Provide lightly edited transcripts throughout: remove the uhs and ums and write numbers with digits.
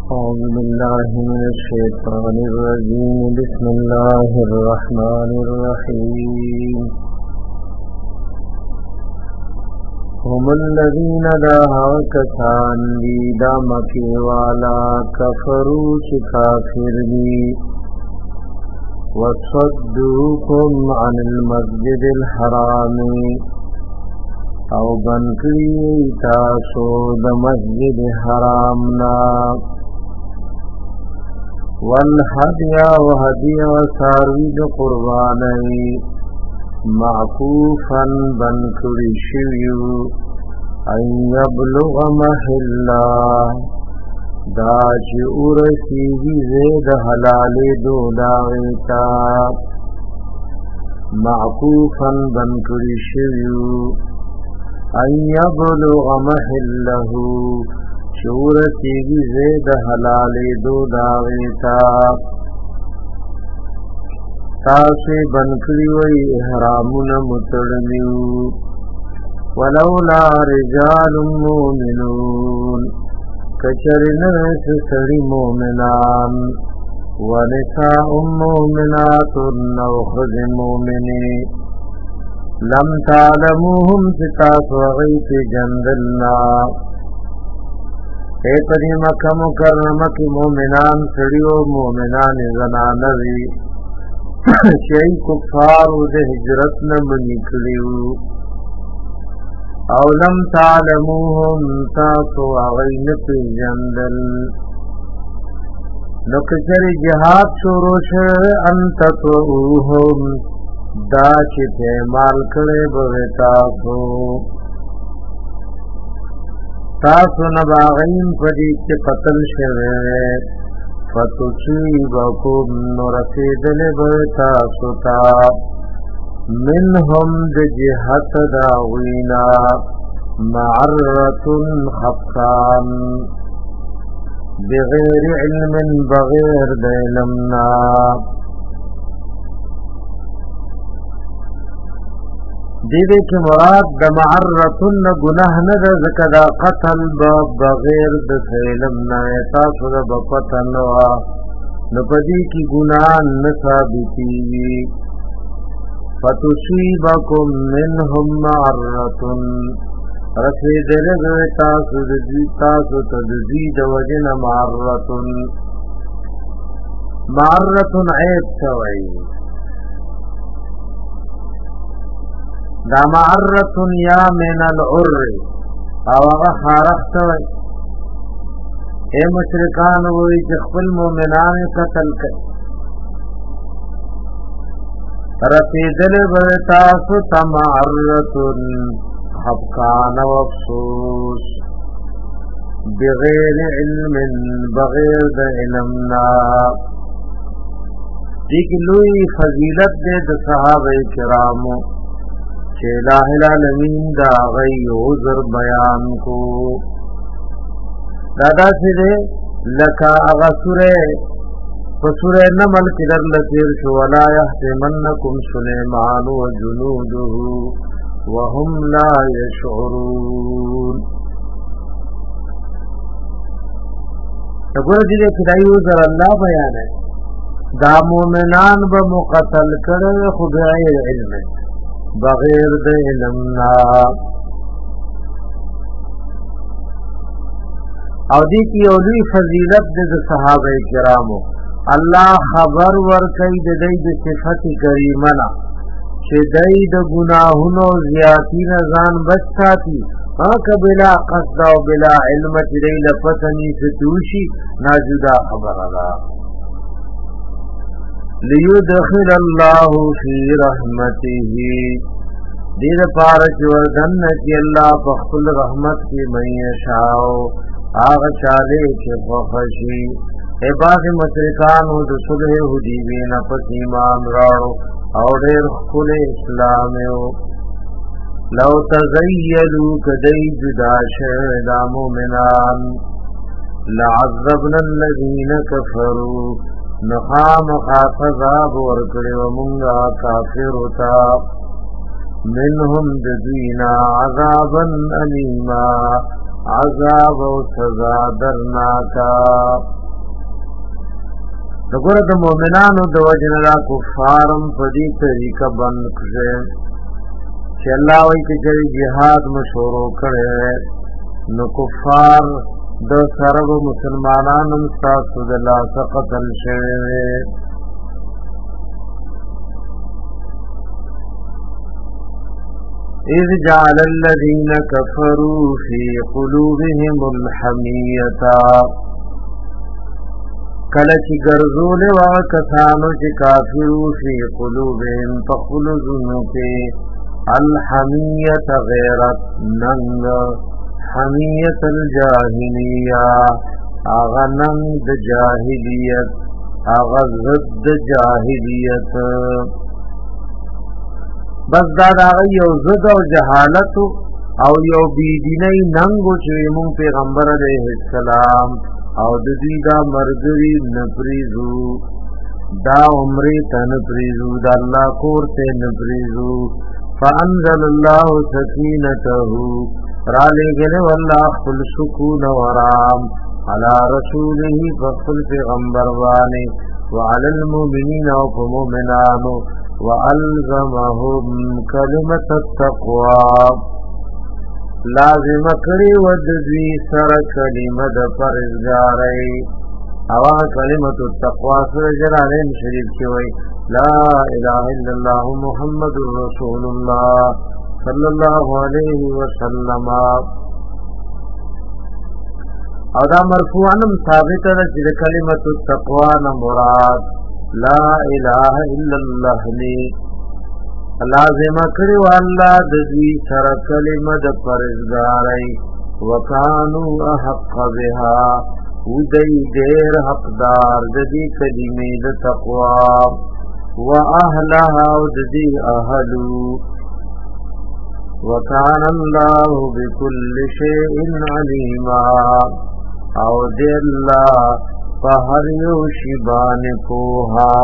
أعوذ بالله من الشيطان الرجيم بسم الله الرحمن الرحيم هم الذين دعوا كسان دي دامكي والا كفروا كافر دي وصدوكم عن المسجد الحرام او بنکری تاسو د مسجد حرامنا والهدیا وهدیا ساروی د قربانی معکوفا بنکری شویو ان یبلغ محلا دا چی ارسیگی زید حلال دو داغیتا معکوفا بنکری شویو ان یبلغ محله شورتیگی زید حلال دو داغیتا تاسی بنکری وی احرامون مترمیو ولولا رجال مومنون کچرن سسری مومنان ونساء مومنات وخذ مومنی لم تعلموهم ستاس وغیت جندلنا اے پدی مکہ مکرمہ کی مومنان سڑیو مومنان زنانوی شئی کفارو دے ہجرت نمنی کلیو او لم تعلموهم تاس وغیت جندل نکسر جہاد شروش انت توهم دا چې پیمال کړي به تاسو نه باغین پدې چې قتل شوه فتوصيبكم نرسیدل به تاسو ته منهم د جهت دا وینا معرة خفقان بغیر علم بغیر د علمنا دیدے کی مراد د معرتن گناہ نه د زکدا قتل بغیر د علم نه تاسو د پتن نو پدی کی گناہ نه ثابتی فتوصيبكم منهم معرتن رسیدل تاسو د تاسو تدزید وجن معرتن عیب شوی دا معرتن یا من العر او اغا خارخت وی اے مشرکان وی جخفل مومنان قتل کئی رسیدل برتاسو تمعرتن خفقان و افسوس بغیر علم بغیر دا علمنا دیکھ لوی فضیلت دے دا صحابہ کرامو چې الہ العالمین دا غی عذر بیان کو دادا سے دے لکا اغا سورہ نمل کی در لتیر شو ولا یحتمنکم سلیمان و جنوده وهم لا یشعرون تقول دیدے کدائی عذر اللہ بیان ہے دا مومنان با مقتل کرے خود علم بغیر د علمنا او دی کی اولی فضیلت د صحابه کرامو الله خبر ورکړي د دې د صفات کریمه چې دای د ګناهونو زیاتی نه ځان بچاتی هغه بلا قصد او بلا علم چې دې لپتنی ستوشي ناجودا خبره ده لیدخل الله فی رحمته دیر پارچ وردن کی اللہ بخل رحمت کی من یشاؤ آغا چالے کے فخشی عباد مشرکانو د صلح حدیبین پس ایمان راڑو او دیر خل اسلامیو لو تزیلو کدی جدا شہدا مومنان لعذبنا الذین کفروا نخام خاصذاب ورکڑی ومنگا کافرتا منهم ددینا عذابا علیما عذاب و سزا درناکا دغه د مؤمنانو د وجنه لا کفارم په دې طریقه بند کړي چې الله وايي چې جهاد مشورو کړي نو کفار د سرب مسلمانانو تاسو د لا قتل شوی اذ جعل الذين كفروا في قلوبهم الحمية کله چې ګرځول و کسانو چې کافرو فی قلوبهم فخلذنو کې الحمیت غیرت ننگ حمیت الجاہلیہ آغا ننگ د جاہلیت آغا ضد جاہلیت بس دا یو ضد او جهالت او یو بیدینی ننگو چې مون پیغمبر علیہ السلام او د دې دا مرګري نپریزو دا عمره تن پریزو دا الله کور ته نپریزو فانزل الله سکینته را لګل والله خپل سکون و آرام علی رسوله فخل پیغمبر باندې وعلى المؤمنین او المؤمنات والزمهم کلمۃ التقوى لازم کړي ود دوی سره کلمه د پرهیزګاری او کلمۃ التقوى سره جلالین شریف کې وای لا اله الا الله محمد رسول الله صلی الله علیه وسلم او دا مرفوعا ثابت ده چې کلمۃ التقوى نه مراد لا اله الا الله لی لازم کړي والله د دې سره کلمه د پرهیزګاری وکانو احق بها ودی ډېر حقدار د دې کلمې د تقوا واهلها او د دې اهلو وکان الله بكل شيء عليما او دې الله په هر یو شی باندې پوها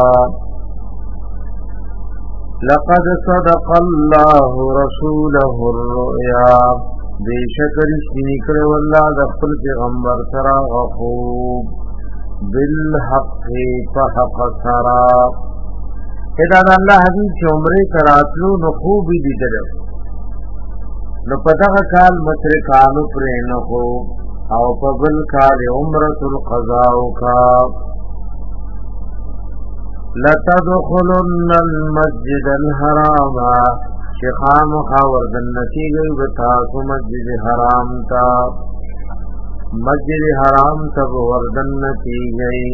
لقد صدق الله رسوله الرؤيا بشکر شنیکر والله د خپل پیغمبر سره خوب بالحق فحق سرا اذا الله حدیث عمره کراتلو نو خوب دي دل نو پدغه کال مشرکانو پرې نه هو او په بل کال عمره القضاء کا لتدخلن المسجد الحرام شخام خاوردن نتیگئی بتاسو مسجد حرام تا مسجد حرام تب وردن نتیگئی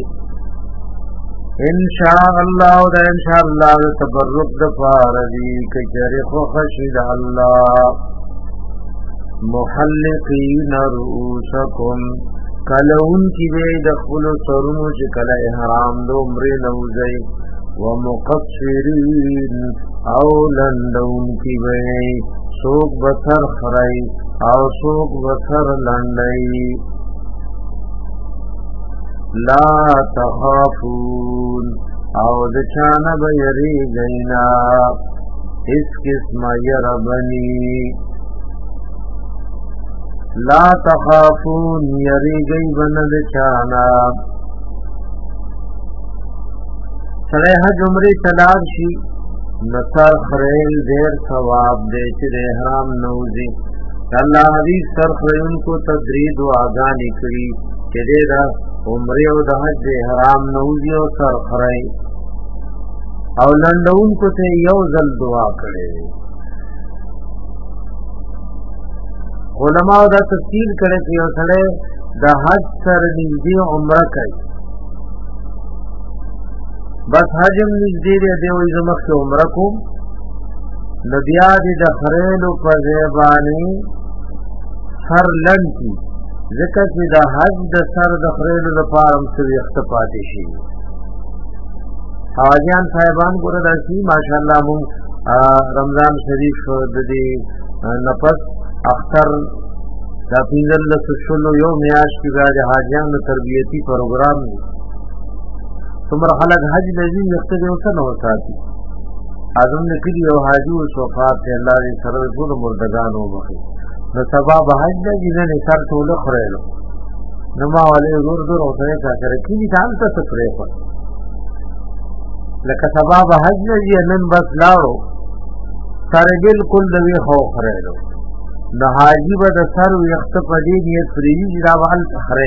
انشاء اللہ دا انشاء اللہ دا تبرک دا پاردی کچرخ خشد اللہ محلقین رؤوسکم کلون کی بے دخل سرمو چکل احرام دو عمری نوزی ومقصرین او لندون کی بے سوک بسر خرائی او سوک بسر لندائی لا تخافون او دچانا بیری گئینا اس قسم یربنی لا تخافون یریگئی بند چانا سڑے حج عمری تلاق شی نصر خریل دیر ثواب دے چر احرام نوزی اللہ حدیث سر خریل کو تدرید و آگانی کری چرے دا عمری و دا حج احرام نوزی و سر خریل او لندون کو تے یوزل دعا کرے علماء دا تفصیل کرے کہ یو سڑے دا حج سر نزدی عمرہ کئی بس حجم نزدی دے دیوئی زمخ سے عمرہ کو نبیا دی دا خریل و پزیبانی سر لن کی ذکر کی دا حج دا سر دا خریل و دا پارم سوی اختپاتی شی حواجیان صاحبان کو ردا شی ماشاءاللہ مون رمضان شریف دی نفس اختر دا پینزل لسشلو یو میاش کی باید حاجیان تربیتی پروگرام دی تمہر خلق حج لذی یقتدی ہوتا نو ساتی آدم نکلی او حاجی و صفات سے اللہ دی سرد پول مردگان ہو بخی نو سباب حج لذی نن سر طول خریلو نما والے زور دور ہوتا ہے کاشر کینی تانتا سفرے پر لکه سبب حج نه نن بس لاړو سره بالکل د وی خو خړېلو د حاجی به د سر وخت په دې نیت فریج راوال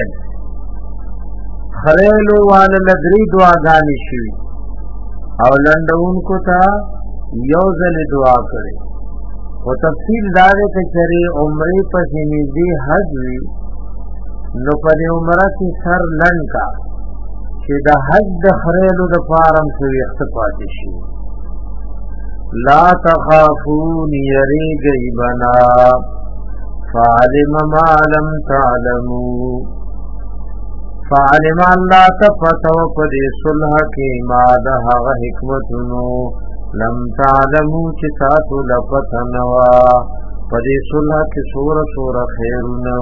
خړېلو وال لدري دعاګانې شي او لندون کو تا یو ځل دعا کړي او تفصیل دار ته چره عمره پسې نږدې حج وی نو په عمره کې سر لند کا چې د حج د خړېلو د فارم څخه اختفاء شي لا تخافون يريغي بنا فعلم ما لم تعلموا فعلم الله تفتو قد صلح کی ما ده حکمتونو لم تعلموا چې تاسو لفتنوا قد صلح کی سور خیرونو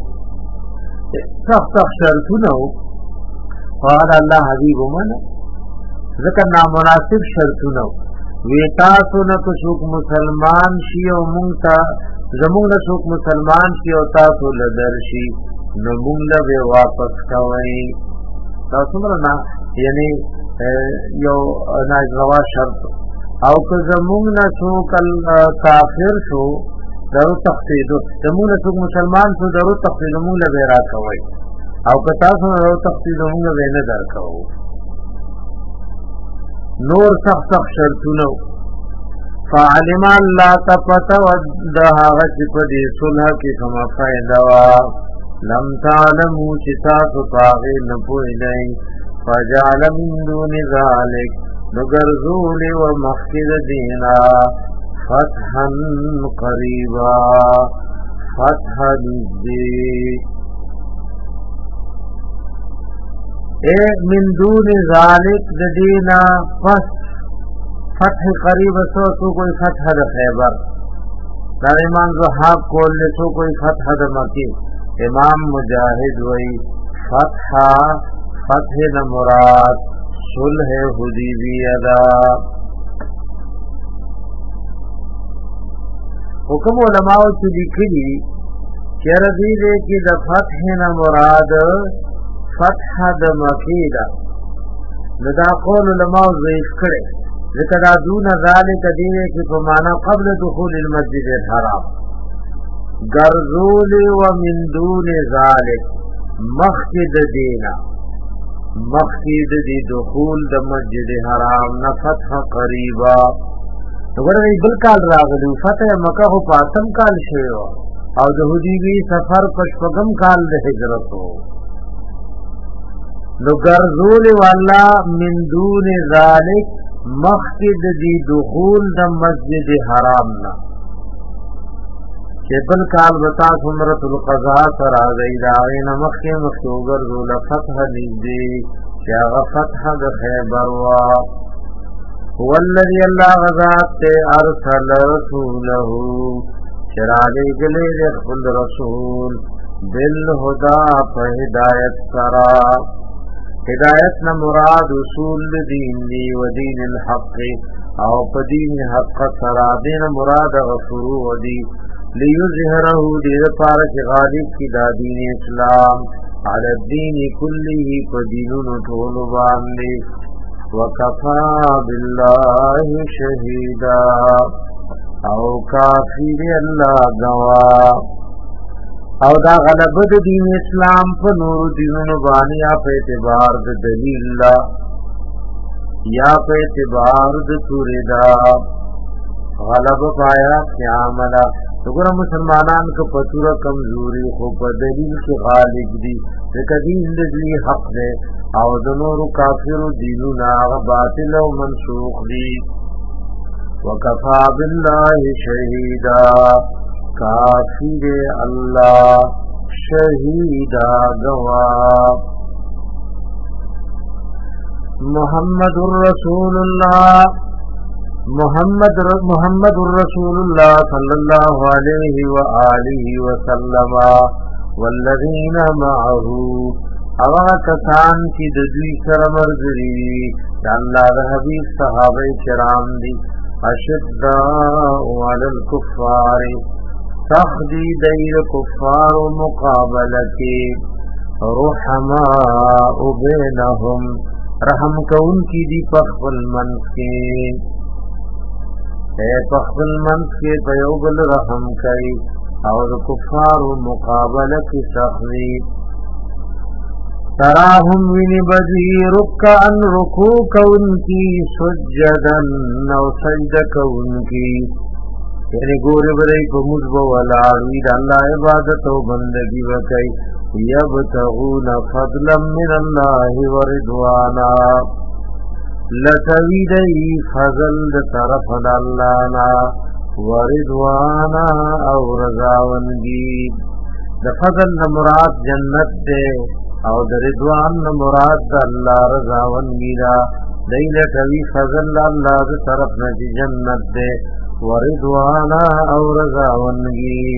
سخت شرطونو قال الله حبیب من ذکر نامناسب شرطونو وی تاسو نه څوک مسلمان شي او مونږ ته زموږ نه څوک مسلمان شي او تاسو له درشي نو مونږ له واپس کوي تاسو نه یعنی یو ناجوا شرط او که زموږ نه څوک کافر شو درو تخفیدو زموږ نه څوک مسلمان شو درو تخفیدو مونږ له را کوي او که تاسو درو تخفیدو مونږ نه درکو نور سخت شرطونو فعلم الله تفت ودها غچپدی صلح کی کما فائدوا لم تعلموا چتاسو پاغی نپوئنئی فجعل من دون ذالک نگرزول و مخید دینا فتحا قریبا فتحا نزدی اے من دون ذالک دینا پس فتح قریب سو کوئی فتح د خیبر دا امام زحاق کول له سو کوئی فتح د مکی امام مجاہد وئی فتح نہ مراد صلح حدیبیہ دا حکم علماء چې لیکلي چې رضی دې کې د فتح نہ مراد فتح د مکی دا دا قول علماء ضعیف کړي ذکر دون ذالک دیوے کی فمانا قبل دخول المسجد الحرام گرزول و من دون ذالک مخید دینا مخید دی دخول د مسجد حرام نا فتح قریبا وګورئ بل کال راغلی فتح مکه په پاتم کال شوی او د حدیبی سفر پشپغم کال د هجرت نو گرزول والا من دون ذالک مخید دی دخول د مسجد حرام نا چبل کال بتا سمرت القضاء سر آگئی داغین مخیوگر زول فتح نزدی چاغ فتح د خیبر وا والذی اللہ غزات تے ارسل رسولہو چراغی گلے خل رسول بالہدا پہ ہدایت سرا ہدایت نہ مراد اصول دین دی و دین الحق او پدین حق سرا دین مراد غفرو دی لیظہرہ دیر پارک غالب کی دا دین اسلام علی الدین کلی پدینون طول باندی وکفا باللہ شہیدا او کافی اللہ گواہ او دا غلبت دین اسلام پر نور دینونو بانی یا پہ اعتبار دا دلیل لا یا پہ اعتبار دا توریدا غلب پایا قیاملا تو گرہ مسلمانان کا پتورا کمزوری خوب دلیل کے غالب دی دین دی حق دے او دنور کافر دینونا باطل و منسوخ دی وکفا باللہ شہیدا کافر اللہ شہیدہ گواہ محمد الرسول اللہ محمد الرسول اللہ صلی اللہ علیہ وآلہ وسلم والذین معہو اغا کسان کی دجوی سرمرگری اللہ دا حبیب صحابہ کرام دی اشداء علی الکفار تخدی دیر کفار مقابلتی رحماء بینہم رحم کون کی دی پخفل منس کے اے پخفل منس کے پیوبل رحم کئی اور کفار مقابلہ کی سخری تراہم وینی بدی رکعن رکوع کون کی سجدن او سجدہ کون کی یعنی گوری برائی پا مجبو والعوید اللہ عبادت و بندگی وکئی یبتغون فضلا من اللہ ورضوانا لتویدئی فضل طرف دلانا ورضوانا او رضاونگی دا فضل مراد جنت دے او دا رضوان مراد دا اللہ رضاونگی دا دیل توی فضل اللہ دا طرف نجی جنت دے ورضوانا او رضاونگی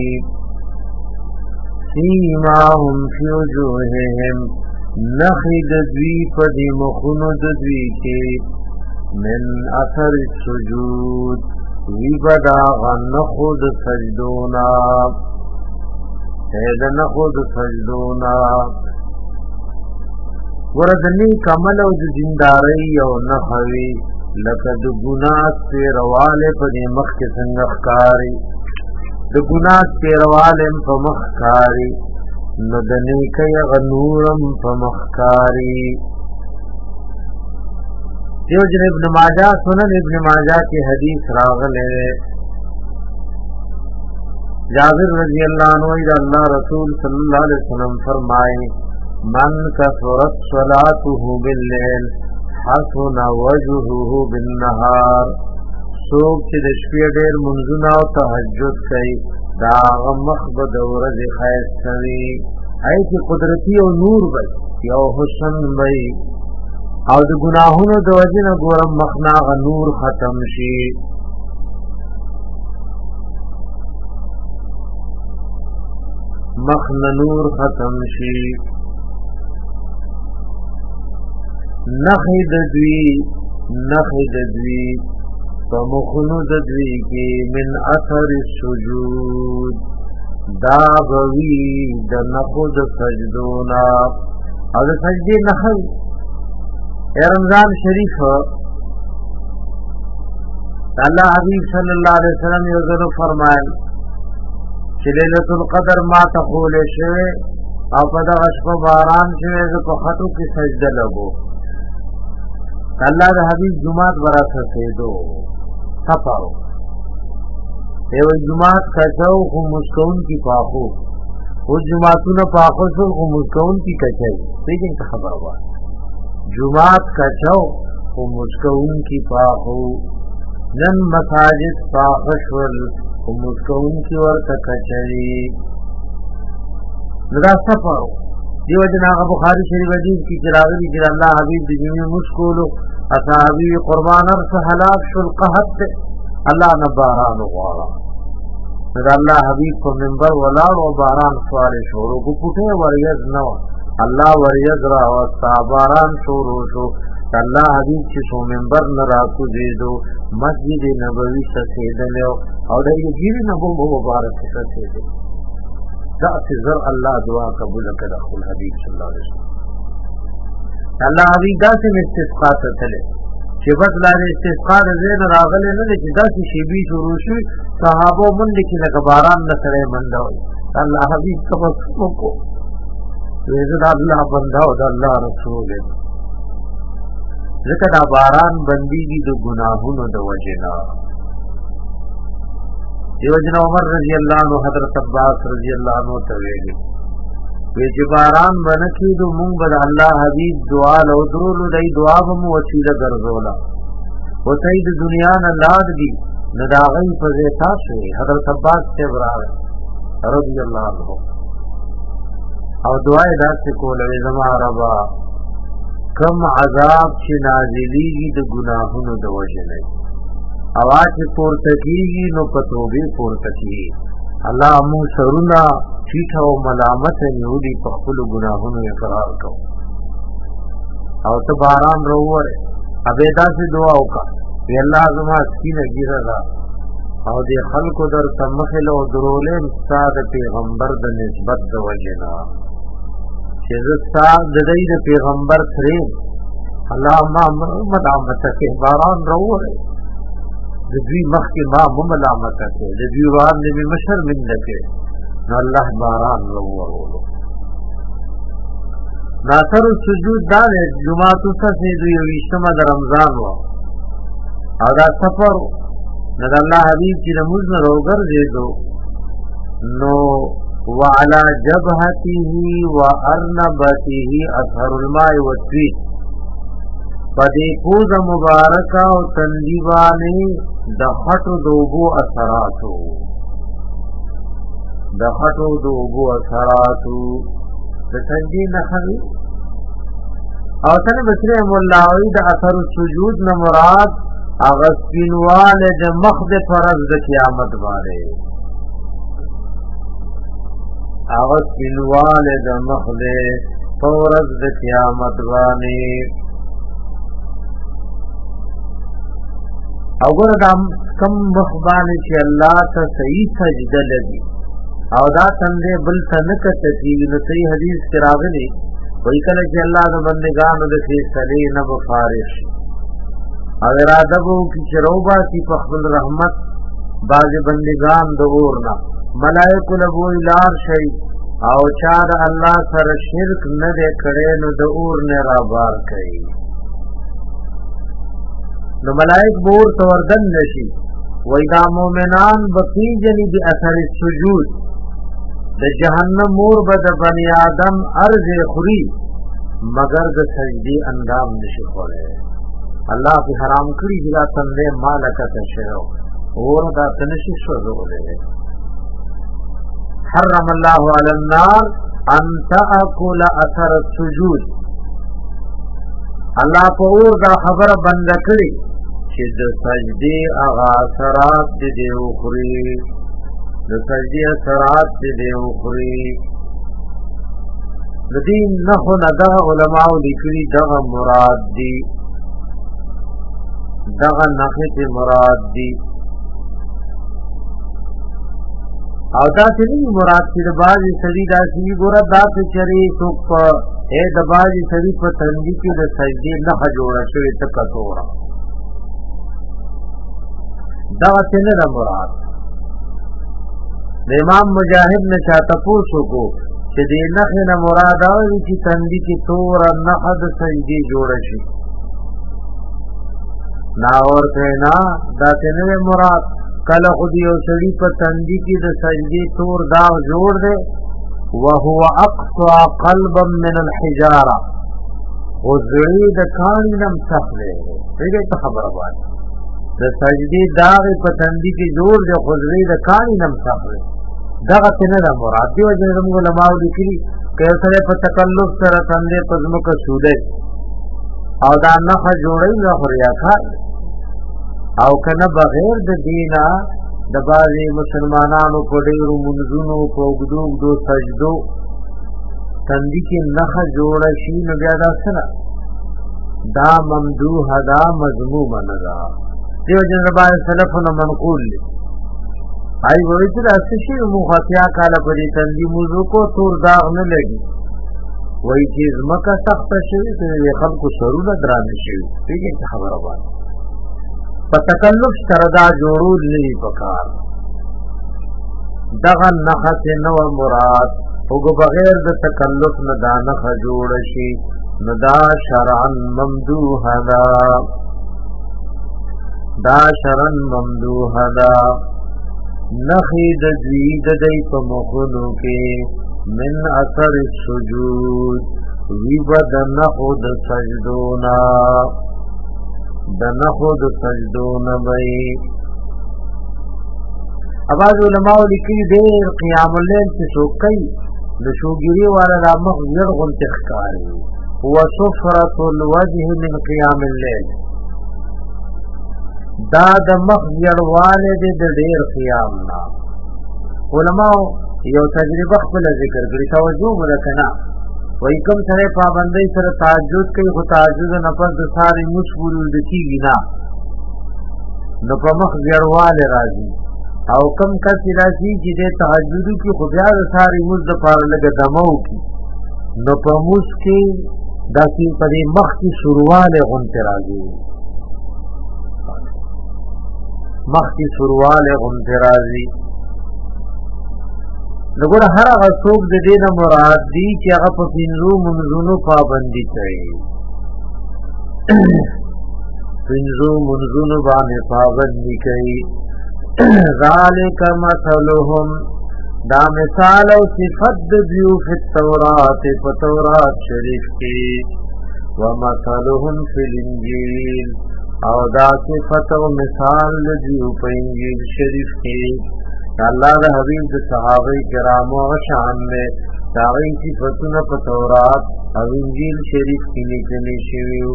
سیماهم فی وجوہہم نخد دوی پدی مخند دوی کے من اثر السجود وی بداغا نخد سجدونا اید نخد سجدونا وردنی کمل او زنداری او نخوی لکد گناہ پیروال پدی مخ کے سنگخکاری د ګناه تیروالم په مخکاری نو د نیکۍ غنورم په مخکاری دیو جن ابن ماجہ سنن ابن ماجہ کی حدیث راغلے جابر رضی اللہ عنہ اللہ رسول صلی اللہ علیہ وسلم فرمائے من کثرت صلاته باللیل حسن وجهه بالنهار سوک چې د شپې ډېر منځونه او تهجد کوي دا مخ به د ورځې ښایسته وي هغې کې قدرتي او نور وي یو حسن وي او د ګناهونو د وجې نه ګوره مخ نه هغه نور ختم شي مخ نه نور ختم شي نخې د دوی فمخنو ددوی کی من اثر السجود دا بوی دا نخود سجدونا او دا سجدی نخل اے رمضان شریف اللہ حبیب صلی اللہ علیہ وسلم یوزنو فرمائل چی لیلت القدر ما تقول شوئے او پدا غشپ باران شوئے زکو خطو کی سجدہ لگو اللہ دا حبیب جماعت برا سسیدو سفارو ایو جماعت کچاو خو مسکون کی پاخو او جماعتون پاخو سو خو مسکون کی کچائی دیکھیں تا خبر ہوا جماعت کچاو خو مسکون کی پاخو نن مساجد پاخشول خو مسکون کی ورطا کچائی ندا سفارو دیو جناغ بخاری شریف حدیث کی چراغی جر اللہ حبیب دیجنی مسکولو اصحابی قربان ارس حلاک شل قحط اللہ نے باران غوارا ندا اللہ حبیب کو منبر ولار و باران سوال شورو کو پوٹے وریز نو اللہ وریز را وستا باران شورو شو اللہ حبیب چسو منبر نراکو دیدو مسجد نبوی سسیدلیو اور یہ گیری نبو مبارک سسیدلیو دعت زر اللہ دعا قبول کر اخو الحبیب صلی اللہ علیہ وسلم اللہ حبیب دا سے استسقا تلے چې بس لاره استسقا زین راغله نه چې دا چې شی بي شروع شي صحابه مونږ کې لکه باران نه سره منډه الله حبیب تبسم کو زه الله بندا او الله رسول ذکر دا باران بندګي د ګناهونو د وجنا دیو جن عمر رضی اللہ عنہ حضرت عباس رضی اللہ عنہ تویلی وی جباران بنکی دو مونگ بد اللہ حبیب دعا لو درولو دی دعا بمو وسیلہ گرزولا و سید دنیا نلاد دی نداغی فضیتا شوی حضرت عباس سے برار رضی اللہ عنہ او دعای دا سکول ویزما ربا کم عذاب چی نازلیگی دو گناہونو دو وجنی اواز پورتکیگی نو پتوبی پورتکی اللہ امو سرونا چیٹھا و ملامت نیودی پخپل گناہونو اقرار کو او تباران روور ابیدا سے دعا کا کہ اللہ زما سکین گیرہ دا او دی خلق در تمخل و درولے مستاد پیغمبر دا نسبت دا وجنا چیز استاد دائی دا پیغمبر کریم الله ما ملامت کې باران راوړي د دوی مخ کې ما ملامت کې د دوی وان دې مشر من دکې نو الله باران راوړو ناصر السجود دا جمعه تاسو دوی ویشتمه د رمضان و او دا سفر د الله حبیب چې نماز نه وګرځېدو نو وعلى جبهته وارنبته اثر الماء والطين پدې پوز مبارکه او تندیوانه د خټو دوبو اثراتو د سنجي نخوي او تنه بصری مولاوی د اثر السجود نه مراد اغسپینواله د مخد فرض د قیامت باندې اغسپینواله د مخد فرض د قیامت باندې او ګره د کم مخبانه چې الله ته صحیح سجده لګي او دا څنګه بل څنګه کتي نو صحیح حدیث کې راغلي وای کله چې الله د بندگانو د فیصله نه مفارش او اراده وو چې روبا سی په خپل رحمت باز بندگان د اورنا ملائکه له ویلار شي او چا د الله سره شرک نه کړي نو د اور نه را بار کوي نو ملائک بور توردن نشي وای دا مومنان بقیجنی بی اثر السجود د جهنم مور به د بنی آدم ارز خوري مگر د سجدي اندام نشي خوره الله په حرام کړی دا تنده مالکت شهو اور دا تنشي شوزوله حرم الله علی النار ان تاكل اثر السجود الله په اور دا خبره بند کړی چې د سجدي اغا اثرات دې وخوري د سجدي اثرات دې وخوري د دین نه نه علماء لیکلي دغه مراد دي دغه نخت مراد دي او دا چې مراد چې د باز سړي دا چې ګوره دا چې چری څوک اے د باز سړي په تندې کې د سجدي نه جوړه شوی تکتورا دا څنګه مراد د امام مجاهد نه چاته پوښتنه کو چې دې نه مراد او چې تندې کې تور نه حد سجدي جوړ شي نا ورته نه دا څنګه مراد کله خو دې او سړي په تندې کې د سجدي تور دا جوړ دے وهو اقصى قلبا من الحجاره وزړی د کانی نم څخه دې خبره وایي د سجدي داغ په تندې کې جوړ دے خزړی د کانی نم څخه دغه څنګه مراد دی چې موږ علماء لیکلي کله سره په تکلف سره تندې پزمکه سوده او دا نه جوړی نه خوریا خای او کنه بغیر د دینا د بازي مسلمانانو په ډیرو منځونو په وګدو سجدو تندې کې نه جوړ شي نو بیا دا سره دا ممدوح دا مذموم نه دا دیو جن ربای سلفنا منقول ای وای چې اسشي مخاطیا کاله په دې تندې موضوع کو تور داغ نه لګي وای چې زمکه سخت شوی ته خلکو سرونه درانه شي دغه خبره وایي په تکلف سره دا جوړول نه پکار دغه نخت نو مراد او بغیر د تکلف نه دا نخ جوړ شي نو دا شرعا ممدوح دا شرعا ممدوح دا نخی د دوی د دی په مخونو کې من اثر السجود وی بد نخو د سجدونا بئی اباز علماء لکی دیر قیام اللیل سے سوکی نشوگیری والا رامخ یرغن تخکاری وصفرت الوجه من قیام اللیل دا د مخ یړواله د ډېر قیام نا علماء یو تجربه خپل ذکر کړی توجه ورکنا وای کوم سره پابندۍ سره تهجد کوي خو تهجد نه پس د ساري مشغول د کیږي نه نو په مخ یړواله راځي او کم کس راشي چې د تهجد کې خو بیا د ساري مز د پاره لګ دمو کی نو په موس کې داسی پدی مخ کی سروال غنت راضی مخ کی سروال غنت راضی نګور هر هغه څوک د دینه مراد دی چې هغه په پینځو منځونو پابندي کوي پینځو منځونو باندې پابندي کوي ذالک مثلهم دا مثال او صفت دیو فی التورات په تورات شریف کې ومثلهم فی الانجیل او دا صفت او مثال دیو په انجیل شریف کې اللہ دا حبیب دا صحابہ کرامو شان میں داغی صفتون پا تورات او انجیل شریف کی نکلی شویو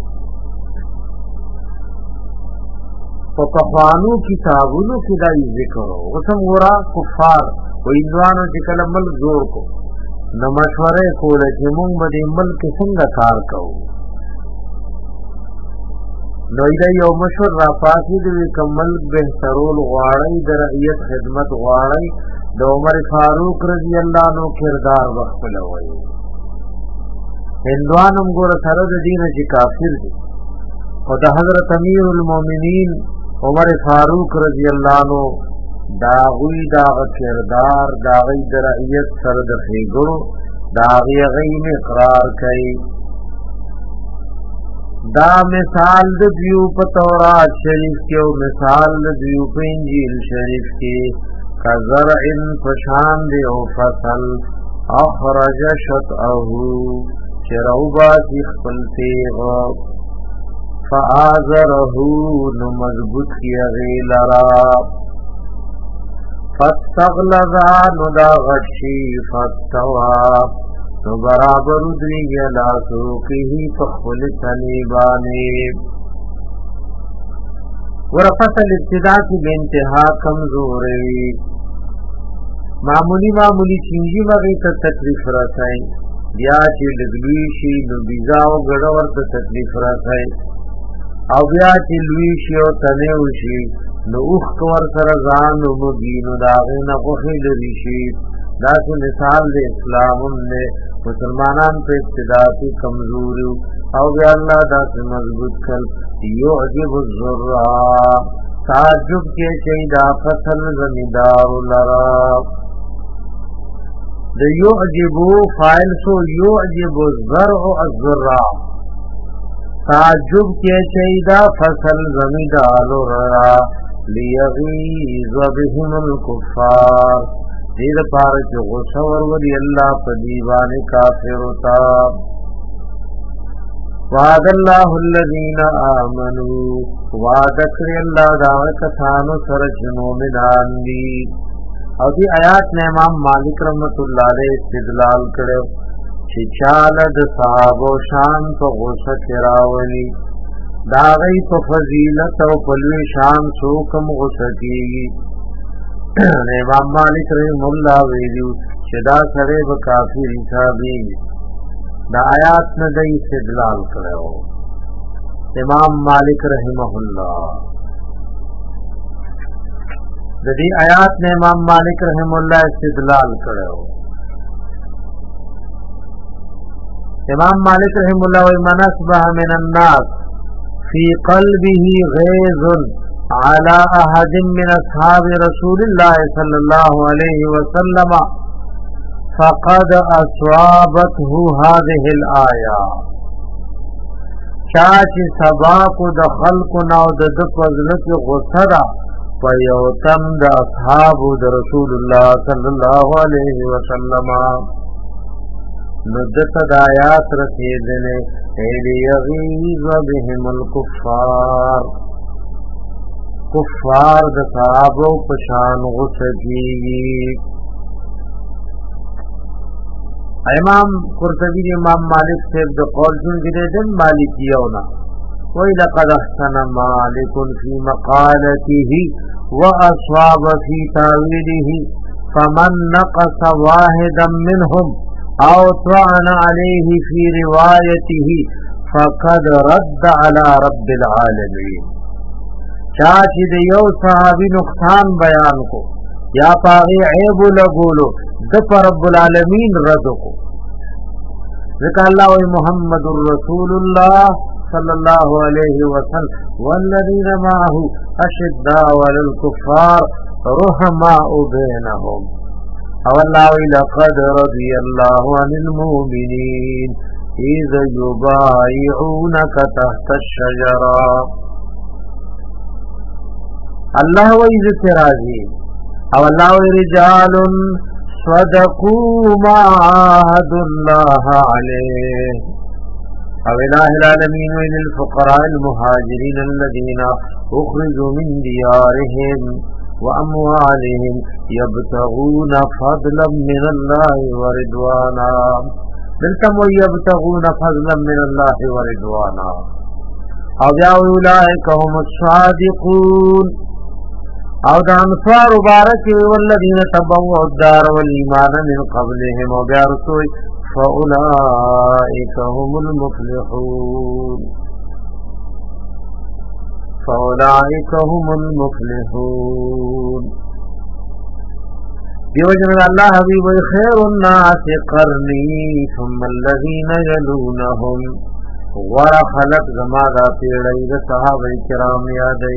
پا پخوانو کتابونو کی دای ذکر ہو غسم غرا کفار و اندوانو چکل ملک زور کو نمشورے کولا چمونگ بدی ملک سنگا کار کهو نو ایدا یو مشور را پاسی دوی کمل بہترول غواړی در رعیت خدمت غواړی د عمر فاروق رضی اللہ عنہ کردار وخپلوي هندوانم ګور سره د دین چې کافر دي او د حضرت امیر المؤمنین عمر فاروق رضی اللہ عنہ دا غوی دا کردار دا غی د رعیت سره د خېګو دا غی اقرار کوي دا مثال د دیو په تورات شریف کې او مثال د دیو په انجیل شریف کې کزرع فشان دی او فصل اخرج شطأه چروبا کی خپل تیغ فآزره نو مضبوط کی غیلرا فاستغلظا نو دا غشی فاستوا تو برابر دریگی لاسو کی ہی تخفل تنیبانی ورفصل ابتدا کی بے انتہا کمزوری معمولی چینجی مغی تا تکلیف رسائی بیا چی لگلویشی نو بیزاو گڑور تا تکلیف رسائی او بیا چی لویشی او تنیوشی نو اخکور سرزان نو مگینو داغین غخی لریشی دا سے مثال دے اسلام نے مسلمانان پہ ابتدا کی کمزوری او بیا اللہ دا سے مضبوط کر یعجب الزرع تعجب کے چیدہ فصل زمیدار لرا دا یعجبو فائل سو یعجب الزرع الزرع تعجب کے چیدہ فصل زمیدار لرا لیغیظ بهم الکفار دیر پارچ غصور ولی اللہ پا دیوان کافر تا وعد اللہ الذین آمنوا وعد کری اللہ دعوکتانو سرچ مومنان دی او دی آیات نے امام مالک رحمت اللہ علیہ استدلال کرو چی چالد صحاب و شان پا غصہ کراولی داغی پا فضیلت و پلوی شان سوکم غصہ کیگی امام مالک رحم اللہ ویلیو چدا سرے و کافر حسابی دا آیات نے دی استدلال کرو امام مالک رحمہ اللہ دی آیات نے امام مالک رحم اللہ استدلال کرو امام مالک رحم اللہ ومن اصبح من الناس فی قلبه غیظ على احد من اصحاب رسول الله صلى الله عليه وسلم فقد اصابته هذه الايه چاچ سباق د خلق نو د فضلت غصرا فیوتم د اصحاب د رسول الله صلى الله عليه وسلم ندت آیات رسیدنے ایلیغیظ بهم الکفار کفار د صحابو پشان غصہ کیگی امام قرطبی امام مالک سے د قول سن گرے دن مالکیونا وَإِذَا قَدْ أَحْسَنَ مَالِكٌ فِي مَقَالَتِهِ وَأَصْوَابَ فِي تَأْوِيلِهِ فَمَنْ نَقَصَ وَاحِدًا مِّنْهُمْ أَوْ طَعَنَ عَلَيْهِ فِي رِوَايَتِهِ فَقَدْ رَدَّ عَلَى رَبِّ الْعَالَمِينَ چاچی د یو صحابی نقصان بیان کو یا پاغی عیب لگولو د پر رب العالمین رد کو ذکر اللہ و محمد رسول اللہ صلی اللہ علیہ وسلم والذین معه اشداء علی الکفار رحماء بینہم او اللہ لقد رضی اللہ عن المؤمنین اذ یبایعونک تحت الشجرہ اللہ و عزت راضی او اللہ رجال صدقوا ما عاهدوا الله عليه او الہ العالمین للفقراء المهاجرین الذین اخرجوا من دیارهم واموالهم يبتغون فضلا من الله ورضوانا دلتم يبتغون فضلا من الله ورضوانا او بیا اولئک هم الصادقون او دا انصار مبارک والذین تبوؤوا الدار والایمان من قبلهم او بیا رسول فاولئک هم المفلحون فاولئک هم المفلحون دیو جن اللہ حبیب خیر الناس قرنی ثم الذین یلونهم ورا خلق زما دا پیڑی دا صحابہ کرام یادی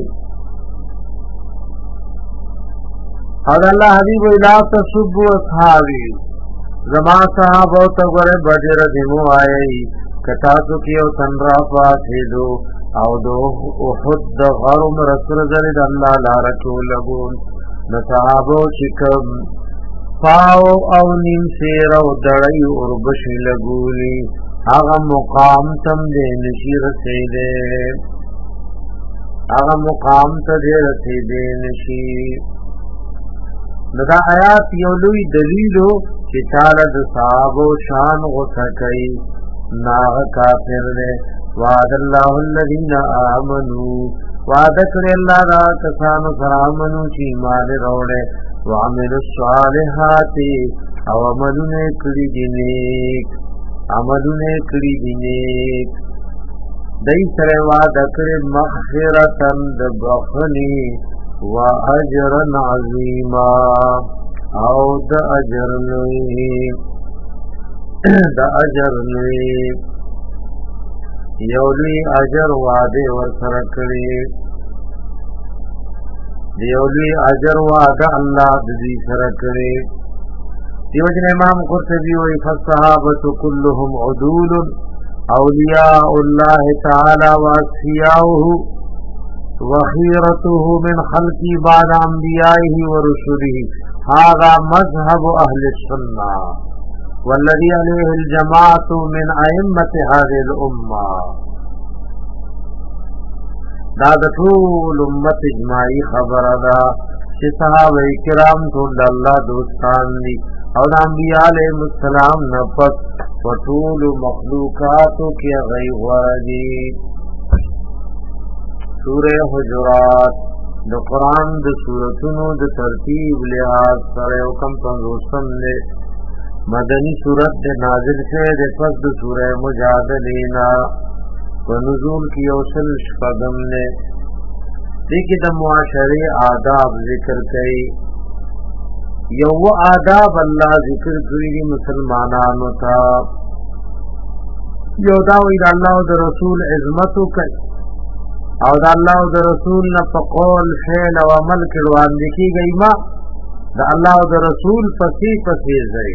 اور اللہ حبیب الہ تصب اصحابی زما صحابہ تغر بجر دمو آئی کتاتو کیو تنرا پاسی دو او دو احد غرم رسول زرد اللہ لارکو لگون نصحابو چکم پاو او نیم سیر او دڑی اربش لگولی آغا مقام تم دے نشی رسیدے آغا مقام تا دے رسیدے نشی دا آیات یولوی دلیلو چی چالا دا صحابو شان غصہ کئی ناغ کافر دے وعد اللہ الذین آمنو وعد کر اللہ را کسانو سر آمنو چی ایمان روڑے وعمل الصالحات او عملو نے کری دی نیک عملو نے کری دی نیک دی سر وعد کر مغفرتن دبخنی و اجرن عظیما او دا اجر نوی یولی اجر وعدے ورسرکڑی دیولی اجر وعدہ اللہ دی سرکڑی دیوجن امام قرطبی و فالصحابت کلهم عدول اولیاء اللہ تعالی واسفیاؤہ وخيرته من خلقه بعد انبيائه ورسله هذا مذهب اهل السنه والذي عليه الجماعه من ائمه هذه الامه دا د ټول امت اجماعي خبره ده چې صحابه کرام ټول الله دوستان دي او د انبیاء علیهم السلام نه پس ټول مخلوقاتو کې غیور دي سورہ حجرات د قرآن د سورتونو د ترتیب لحاظ سره حکم پنځوسم نے مدنی سورت د نازل سے د پس د سورہ مجادلہ و نزول کی اوصل شپغم نے دیکھ د معاشرے آداب ذکر کئی یو آداب اللہ ذکر کری مسلمانانو تا یو داوی د الله او د رسول عظمتو کئی او دا اللہ و دا رسول نا پا قول فعل و عمل کروان دکی گئی ما دا اللہ و دا رسول پسی زئی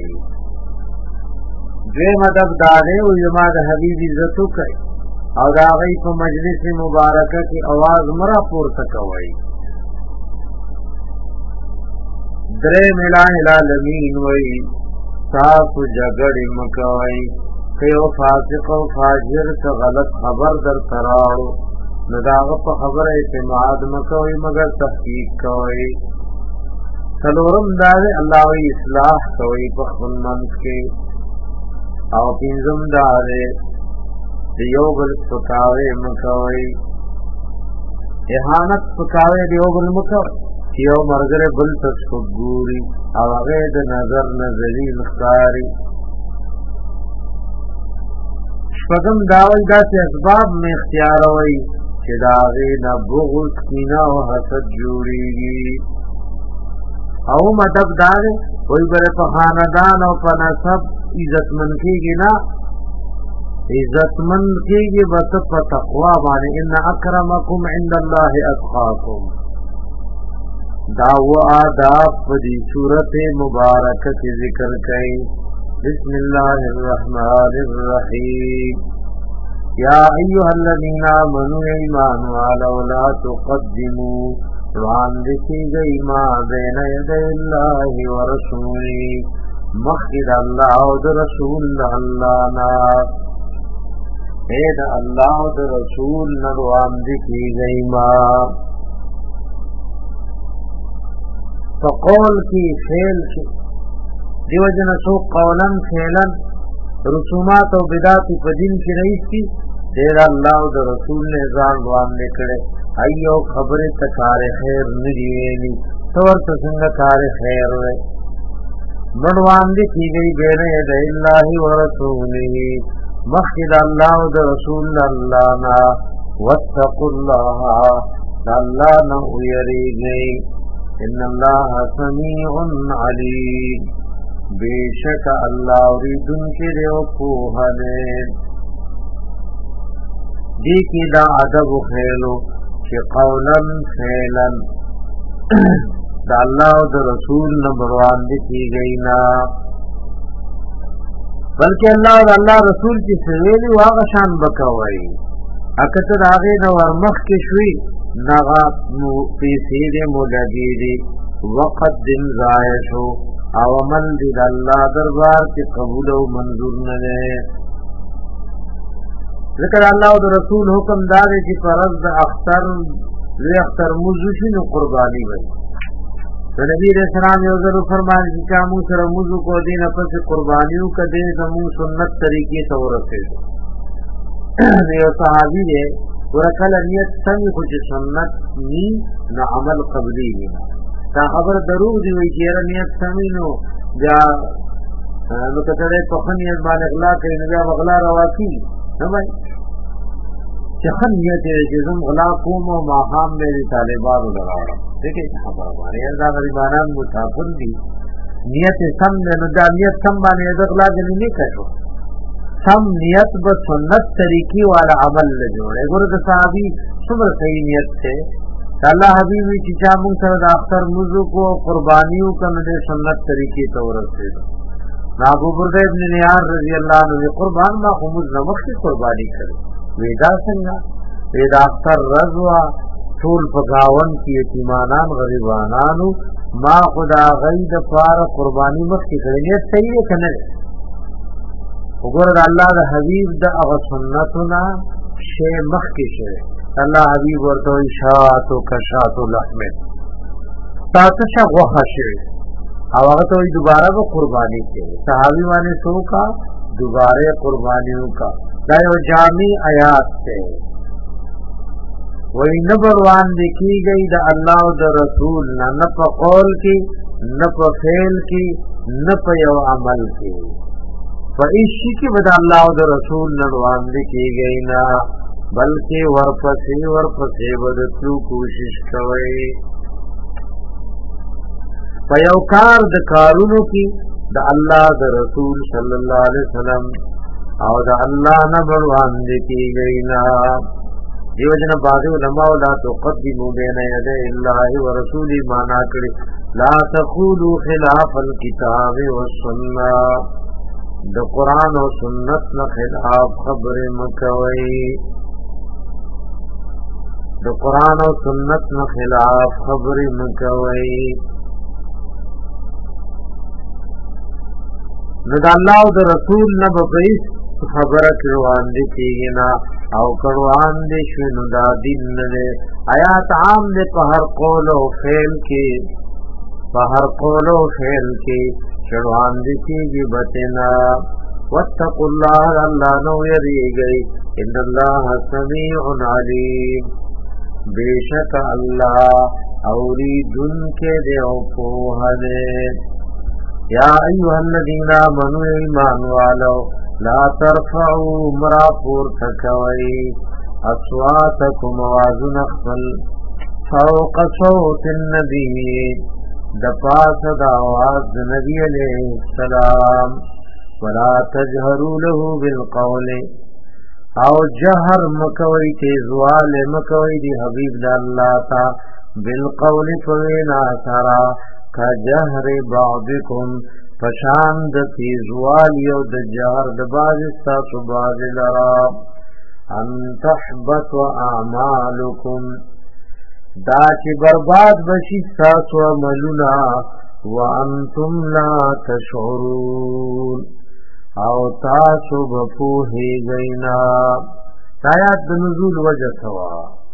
دوی مدب دانے و یما دا حبیب عزتو کئی او دا غی پا مجلس مبارکہ کی آواز مرا پورتا کوئی درے ملا العالمین وی صاف جگڑ مکوئی کیو فاسق و فاجر کا غلط خبر در تراؤ نداغ پا خبر اعتماد مکوئی مگر تحقیق کوئی سلورم دارے اللہ وی اصلاح کوئی پا خنمند کے او پینزم دارے دیو بل سکاوے مکوئی احانت سکاوے دیو بل مکوئی کیو مرگر بل تسفگوری او غید نظر نظری مختاری شپگم داوئی دا سے اسباب میں اختیار ہوئی کہ داغینا بغض کینا و حسد جوڑی گی او مدب داغے کوئی برے پا خاندان او پا نصب عزت من کی گی نا عزت من کیږي بس په تقوا باندې ان اکرمکم عند الله اتقاکم دا و آداب په دې سورته مبارکه کې ذکر کړي بسم الله الرحمن الرحیم یا ایها الذین آمنوا ایمان والو لا تقدموا وعند کی ما بین یدی الله ورسوله مخد الله او رسول الله نا اے دا اللہ او دا رسول نروان دکی گئی ما فقول کی فیل کی دیو جن سو قولا فیلا رسومات او بدعات په دین کې رئیس کی دیر اللہ او دا رسول نے ځان روان نکړي ایو خبره تکار خیر ندی ویلی تور څنګه کار خیر وې نروان دکی گئی بین یدی الله ورسوله مخد اللہ و دا رسول اللہ نا واتقوا اللہ اللہ نا ویری گئی ان اللہ سمیع علیم بے شک اللہ اوریدن کے دیو پوہنے دی کی دا عدب خیلو کہ قولا فیلا دا اللہ و دا رسول نبروان دی کی گئی نا بلکہ اللہ اور اللہ رسول کی سویلی واغ شان بکوائی اکتر آغی نور مخ کی شوی نغا پیسید ملگیدی وقت دن زائشو او عمل دید اللہ دربار کی قبول و منظور نلے ذکر اللہ اور رسول حکم دارے کی فرض اختر مزوشن قربانی بھئی نبی علیہ السلام یو ذرو فرمائے کہ چامو سر موضوع کو دین پس قربانیوں کا دے زمو سنت طریقے سے ورسے یو صحابی دے ورکل نیت سنگ کچھ سنت نی نہ عمل قبلی نی تا خبر دروغ دی وی کہ نیت سمی نو جا نو کتڑے پخنیت بان اغلا کئی نجا اغلا رواکی نہ بھائی چخن نیت جزم غلا قوم و ماہام میری طالبان لگا رہا دیکھیں خبر ہمارے اللہ غریبانان مسافر دی نیت سم نے دا نیت سم بانے اغلا جنی نہیں کٹو سم نیت بس سنت طریقی والا عمل لے جوڑے گرد صحابی صبر صحیح نیت سے اللہ حبیبی چچا مون سرد اختر مزو کو قربانیوں کا مدے سنت طریقی طورت سے ابو بردہ ابن نیار رضی اللہ عنہ قربان ما خمود نمک کی قربانی کرے ویدا سنگا ویدا اختر رضوا ټول پگاون کی یتیمانان غریبانانو ما خدا غید پار قربانی مخی کرے نیت صحیح ہے کنه وګوره الله د حبیب د هغه سنتنا شی مخکې شوی الله حبیب ورته اشاعت او کشات اللحم تاسو غوښه شوی او هغه ته دوباره به قربانی کوي صحابي باندې سو کا دوباره قربانیوں کا دا یو جامع آیات ته وای نبروان دکی گئی د الله او د رسول نه په قول کې نه په فعل کې نه په یو عمل کې فإشی کی بدا اللہ و رسول نروان دکی گئی نا بلکہ ورپسی بدتلو کوشش کوئی فیوکار دا کارونو کی دا اللہ دا رسول صلی اللہ علیہ وسلم او دا اللہ نروان دکی گئی نا دیو جن بعض علماء لا تقدموا بین یدی اللہ و رسولی مانا کری لا تقولوا خلاف الكتاب والسنہ د قرآن و سنت نہ خلاف خبر مکوئی د قرآن و سنت نہ خلاف خبر مکوئی نہ اللہ و رسول نہ بپیس خبر کروان دی کیگنا او کروان دی شنو دا دین نے آیات عام دے پہر قول و فعل کی پہر قول و فعل کی شروان دکی بھی بتنا واتقوا اللہ اللہ نو یری گئی ان اللہ سمیع علیم بے شک اللہ اوریدن کے دیو پوہنے یا ایوہ الذین آمنوا ایمان والو لا ترفعوا مرافور تکوئی اصواتکم آوازن اخفل فوق صوت النبی دپاس دا آواز نبی علیہ السلام ولا تجهروا له بالقول او جهر مکوی تیزوال مکوی دی حبیب دا اللہ تا بالقول فوینا سرا کا جهر بعضکم پشان د تیزوال یو د جهر د باز استاسو باز لرا ان تحبط اعمالکم دا چې برباد بشي استاسو عملنا وانتم لا تشعرون او تاسو بپوهی گئینا. آیات د نزول وجه سوا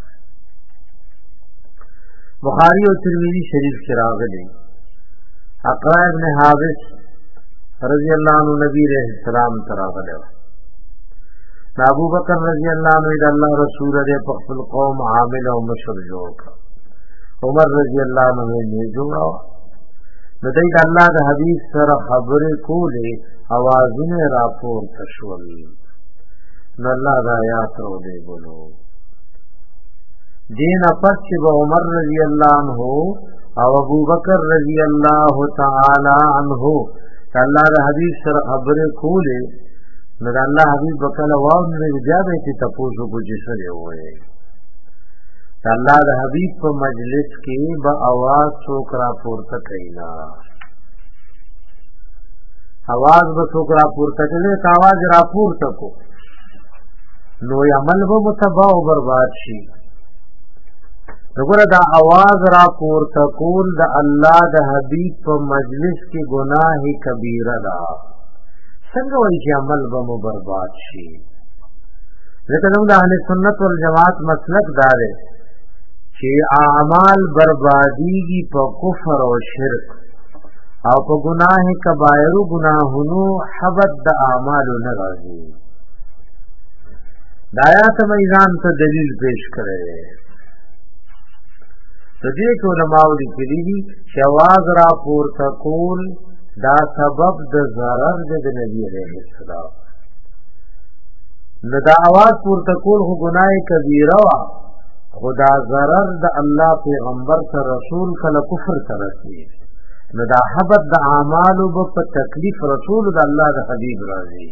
بخاری و ترمذی شریف کی راغلی. اقرا ابن حابس رضی اللہ عنہ نبی علیہ السلام تراغلے ابو بکر رضی اللہ عنہ اذا اللہ رسول دے پخفل قوم عامل و مشر جوڑ کا عمر رضی اللہ عنہ نے جوڑا ندید اللہ دا حدیث سر خبر کولے آوازنے راپور تشول نو اللہ دا آیات رو دے بولو دین پس چبا عمر رضی اللہ عنہ او ابو بکر رضی اللہ تعالی عنہ اللہ دا حدیث سر خبر کولے نو اللہ حبیب بکل واو نے جابے تی تپوسو کو جسرے ہوئے اللہ دا حبیب کو مجلس کی با آواز سوک راپور تکینا आवाज बसोक रापुर तकले आवाज रापुर तको नो अमल वो मुतबाह बर्बाद शी नगुरा दा आवाज रापुर तकोल दा अल्लाह दा हबीब प मजलिस की गुनाह कबीरा दा संग वही के अमल वो बर्बाद शी. लेकिन हम अहले सुन्नत वल जमात मसलक दारे कि अमाल बर्बादीगी प कुफर और शिरक او په گناہ کبائر گناہونو حبت د اعمالو نه راځي. د آیات میزان ته دلیل پیش کړي د دې کو علماء لیکلي دي چې आवाज را پورته کول دا سبب د ضرر د نبی عليه السلام نه دا आवाज پورته کول خو گناہ کبیره وا خدا ضرر د الله پیغمبر ته رسول کله کفر ترسي نو دا حبت دا اعمالو با تکلیف رسول دا اللہ دا حبیب راضی.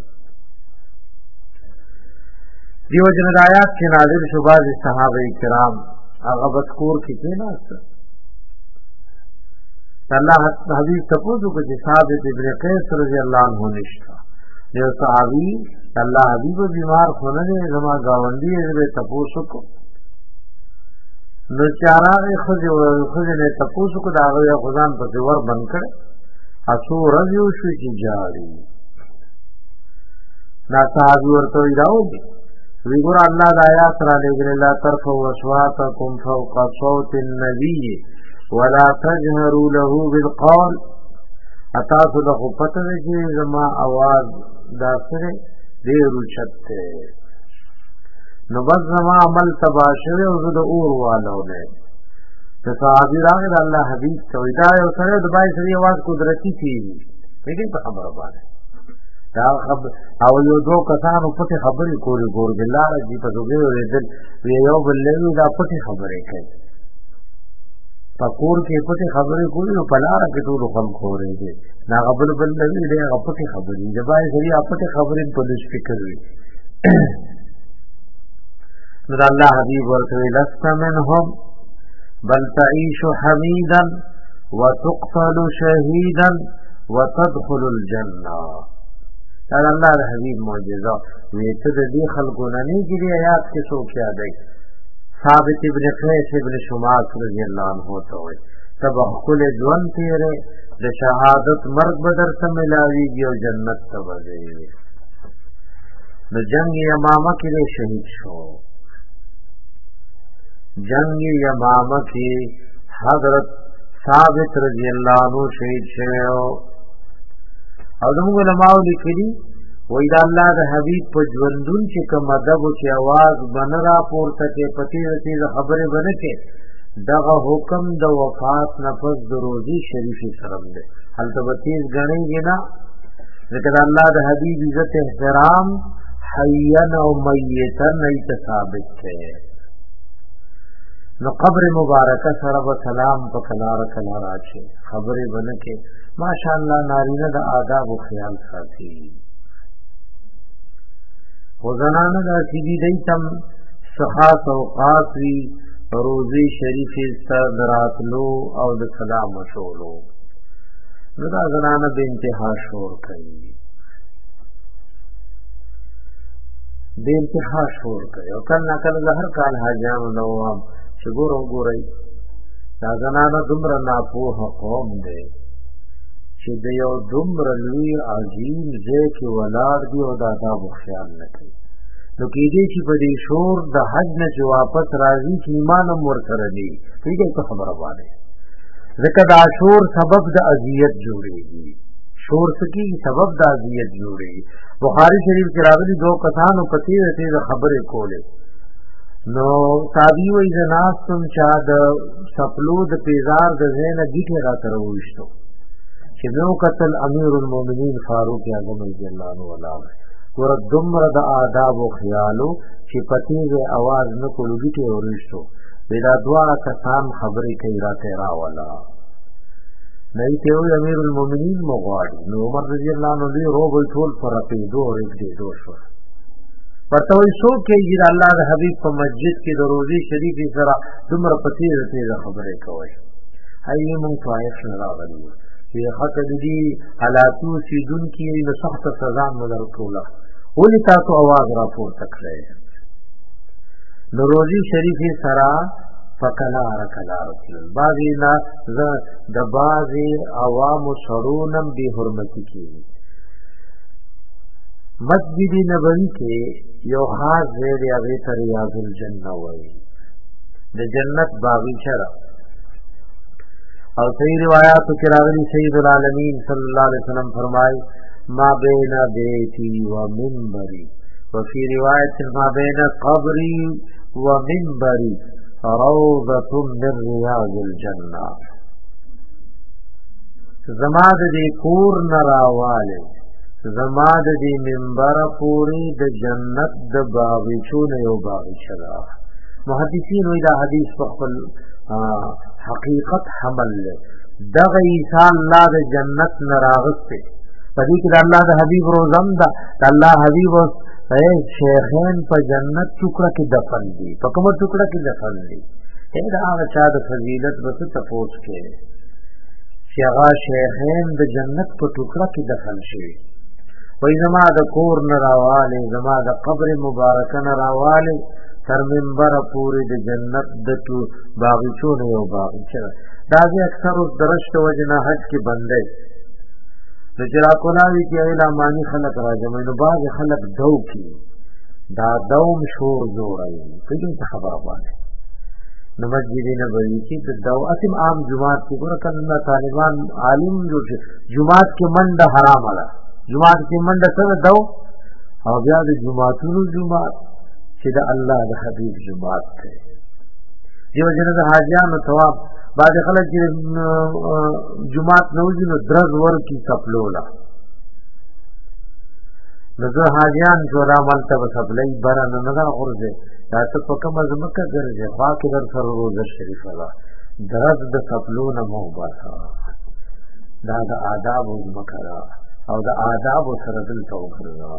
دیو جند آیات کے ناظر شباز صحابہ کرام اغبت کور کی تیناست اللہ حبیب تپوزو کو ثابت ابن قیس رضی اللہ عنہ نشتا دیو صحابی اللہ حبیب بیمار خونے زما گاوندی ہے تپوزو کو نو چارا خود نے تپوسو کو داغو یا خدان پر زور بن کر اسو رضیو شوی کی جاری نا صحابی ورطو ایداؤ دی ویگور اللہ دایات را لگن لا ترفو وصواتکم فوق صوت النبی ولا تجهروا له بالقول اتاسو دخو پتر جی زما آواز داخل دیرو چھتے نو بس زما عمل تباشر او زد اور والو نے تو صحابی راغد اللہ حبیب تویدہ او سرے دبائی سری آواز قدرتی تھی لیکن پا خبر بارے او یو دو کسانو پتی خبری کوری گور باللہ جی پسو گئے اور دل ویو بللیو دا پتی خبری کئی پا کور کے پتی خبری کوری نو پلارا کتولو خم کھورے دے نا غبل بللیو دے غب پتی خبری دبائی سری پتی خبری پولیس فکر ہوئی نو اللہ حبیب ورطوی لست منهم بل تعیش حمیدا وتقتل شہیدا وتدخل الجنہ. اللہ حبیب معجزہ ویتد دی خلقونانی کی دی آیات کے سو کیا گئی ثابت ابن قیس ابن شماس رضی اللہ عنہ ہوتا ہوئے تب اخکل جون تیرے د شہادت مرگ بدر سملاوی گی و جنت تب گئی نو جنگ یمامہ کے لئے شہید شو جنگ یمامہ کی حضرت ثابت رضی اللہ عنہ شہید شہو او دمو علماء لکلی ویدہ اللہ دا حبیب پا جوندون چی کم ادبو چی آواز بن را پورتا کے پتیز تیز خبر بنکے دغا حکم دا وفات نفس دا روزی شریفی سرم دے حل تبتیز گنے گنا لیکن اللہ دا حبیب عزت احترام حیین و میتن ایت ثابت ہے نو قبر مبارکہ سرب سلام پا کلار کلار آچے خبر بنکے ماشاءاللہ نارینہ دا آداب و خیال ساتھی خزنانه دا سیدی دیتم سخاص اوقات وی روزی شریف استدراتلو او د سلام مشولو نو دا زنانه به انتها شور کوي به انتها شور کوي او کله کله هر کال حاجیانو نو چې ګورئ دا زنانه دومره ناپوهه قوم دی چې د یو دومره لوی عظیم ځای کې ولاړ دي او د آدابو خیال نه کوي نو کېدای شي په دې شور د حج نه چې واپس راځي چې ایمان هم ورسره دی پوهېږئ څه خبره باندې ځکه دا شور سبب د اذیت جوړېږي شور څه کېږي سبب د اذیت جوړېږي بخاري شریف کې راغلي دو کسانو په تیزه تیزه خبرې کولې نو تابعي وایي زه ناست وم چا د سپلو د پیزار د ځای نه ګیټې راته راوویشتو چې مې وکتل امیر المؤمنین فاروق اعظم رضی الله عنه ولاړ ګوره دومره د آدابو خیالو چې په تیزه اواز نه کولو ګیټې ورایشتو وایي دا دواړه کسان خبرې کوي راته راوله نه یې ته وایي امیر المؤمنین مو غواړي نو عمر رضی الله عنه دوی روبل ټول په رپېدو او رېږدېدو شول ورته وایي څوک کېږي د الله د حبیب په مسجد کې د روزې شریفې سره دومره په تیزه تیزه خبرې کوئ هغې موږ طایف نه راغلي یو چې حتی د دې حالاتو اوسېدونکي نو سخته سزا مو درکوله ولې تاسو اواز راپورته کړی نو روزې شریفې سره په کلاره کلاره تلل بعضې نه زه د بعضې عوامو سړونم بې حرمتي کېږي مسجد نبوي کې یو خاص ځای دی هغې ته ریاض الجنه وایي د جنت باغیچه ده او صحیح روایاتو کې راغلي سید العالمین صلی الله علیه وسلم فرمایي ما بین بیتی و منبری وفي روایت ما بین قبری و منبری روضة من ریاض الجنه زما د دې کور نه راواله زما د دې منبر پوری د جنت د باغچو نه یو باغچه ده محدثین وی دا حدیث په خپل حقیقت حمل له دغه عیسی الله د جنت نه راغسته په دې کې د الله د حبیب روزم ده د الله حبیب او شیخین په جنت ټوکړه کې دفن دي په کومه ټوکړه کې دفن دي دا هغه چا د فضیلت به څه تپوس کې چې هغه شیخین د جنت په ټوکړه کې دفن شوي وای زما د کور نه راواله زما د قبر مبارک نه راواله تر منبر پوری د جنت د تو باغچو نه یو باغچه دا دې اکثر اوس درشت وجنه حج کې بندي د جرا کولاوی کې اعلانانی خلق راځي نو باز خلق دو کې دا دوم شور جوړای په دې خبره باندې نو مسجد نبوي کې د دو اتم عام جمعات کې ګور کله طالبان عالم جو جمعات کې منډه حرام ده جمعات کې منډه سره دو او بیا د جمعاتونو جمعات چې د الله د حبیب جمعات ته دیو جن د حاجیانو ثواب بعد خلک چې جمعات نوځي نو درز ور کی سپلولا نو زه حاجیان جوړه ملته سپلای برن نه نه غورځي دا څه په کومه ځمکه ګرځي خوا کې در سره روزه شریف الله درز د سپلو نه مو باسا دا د آداب او ځمکه او د آداب سره دلته وکړه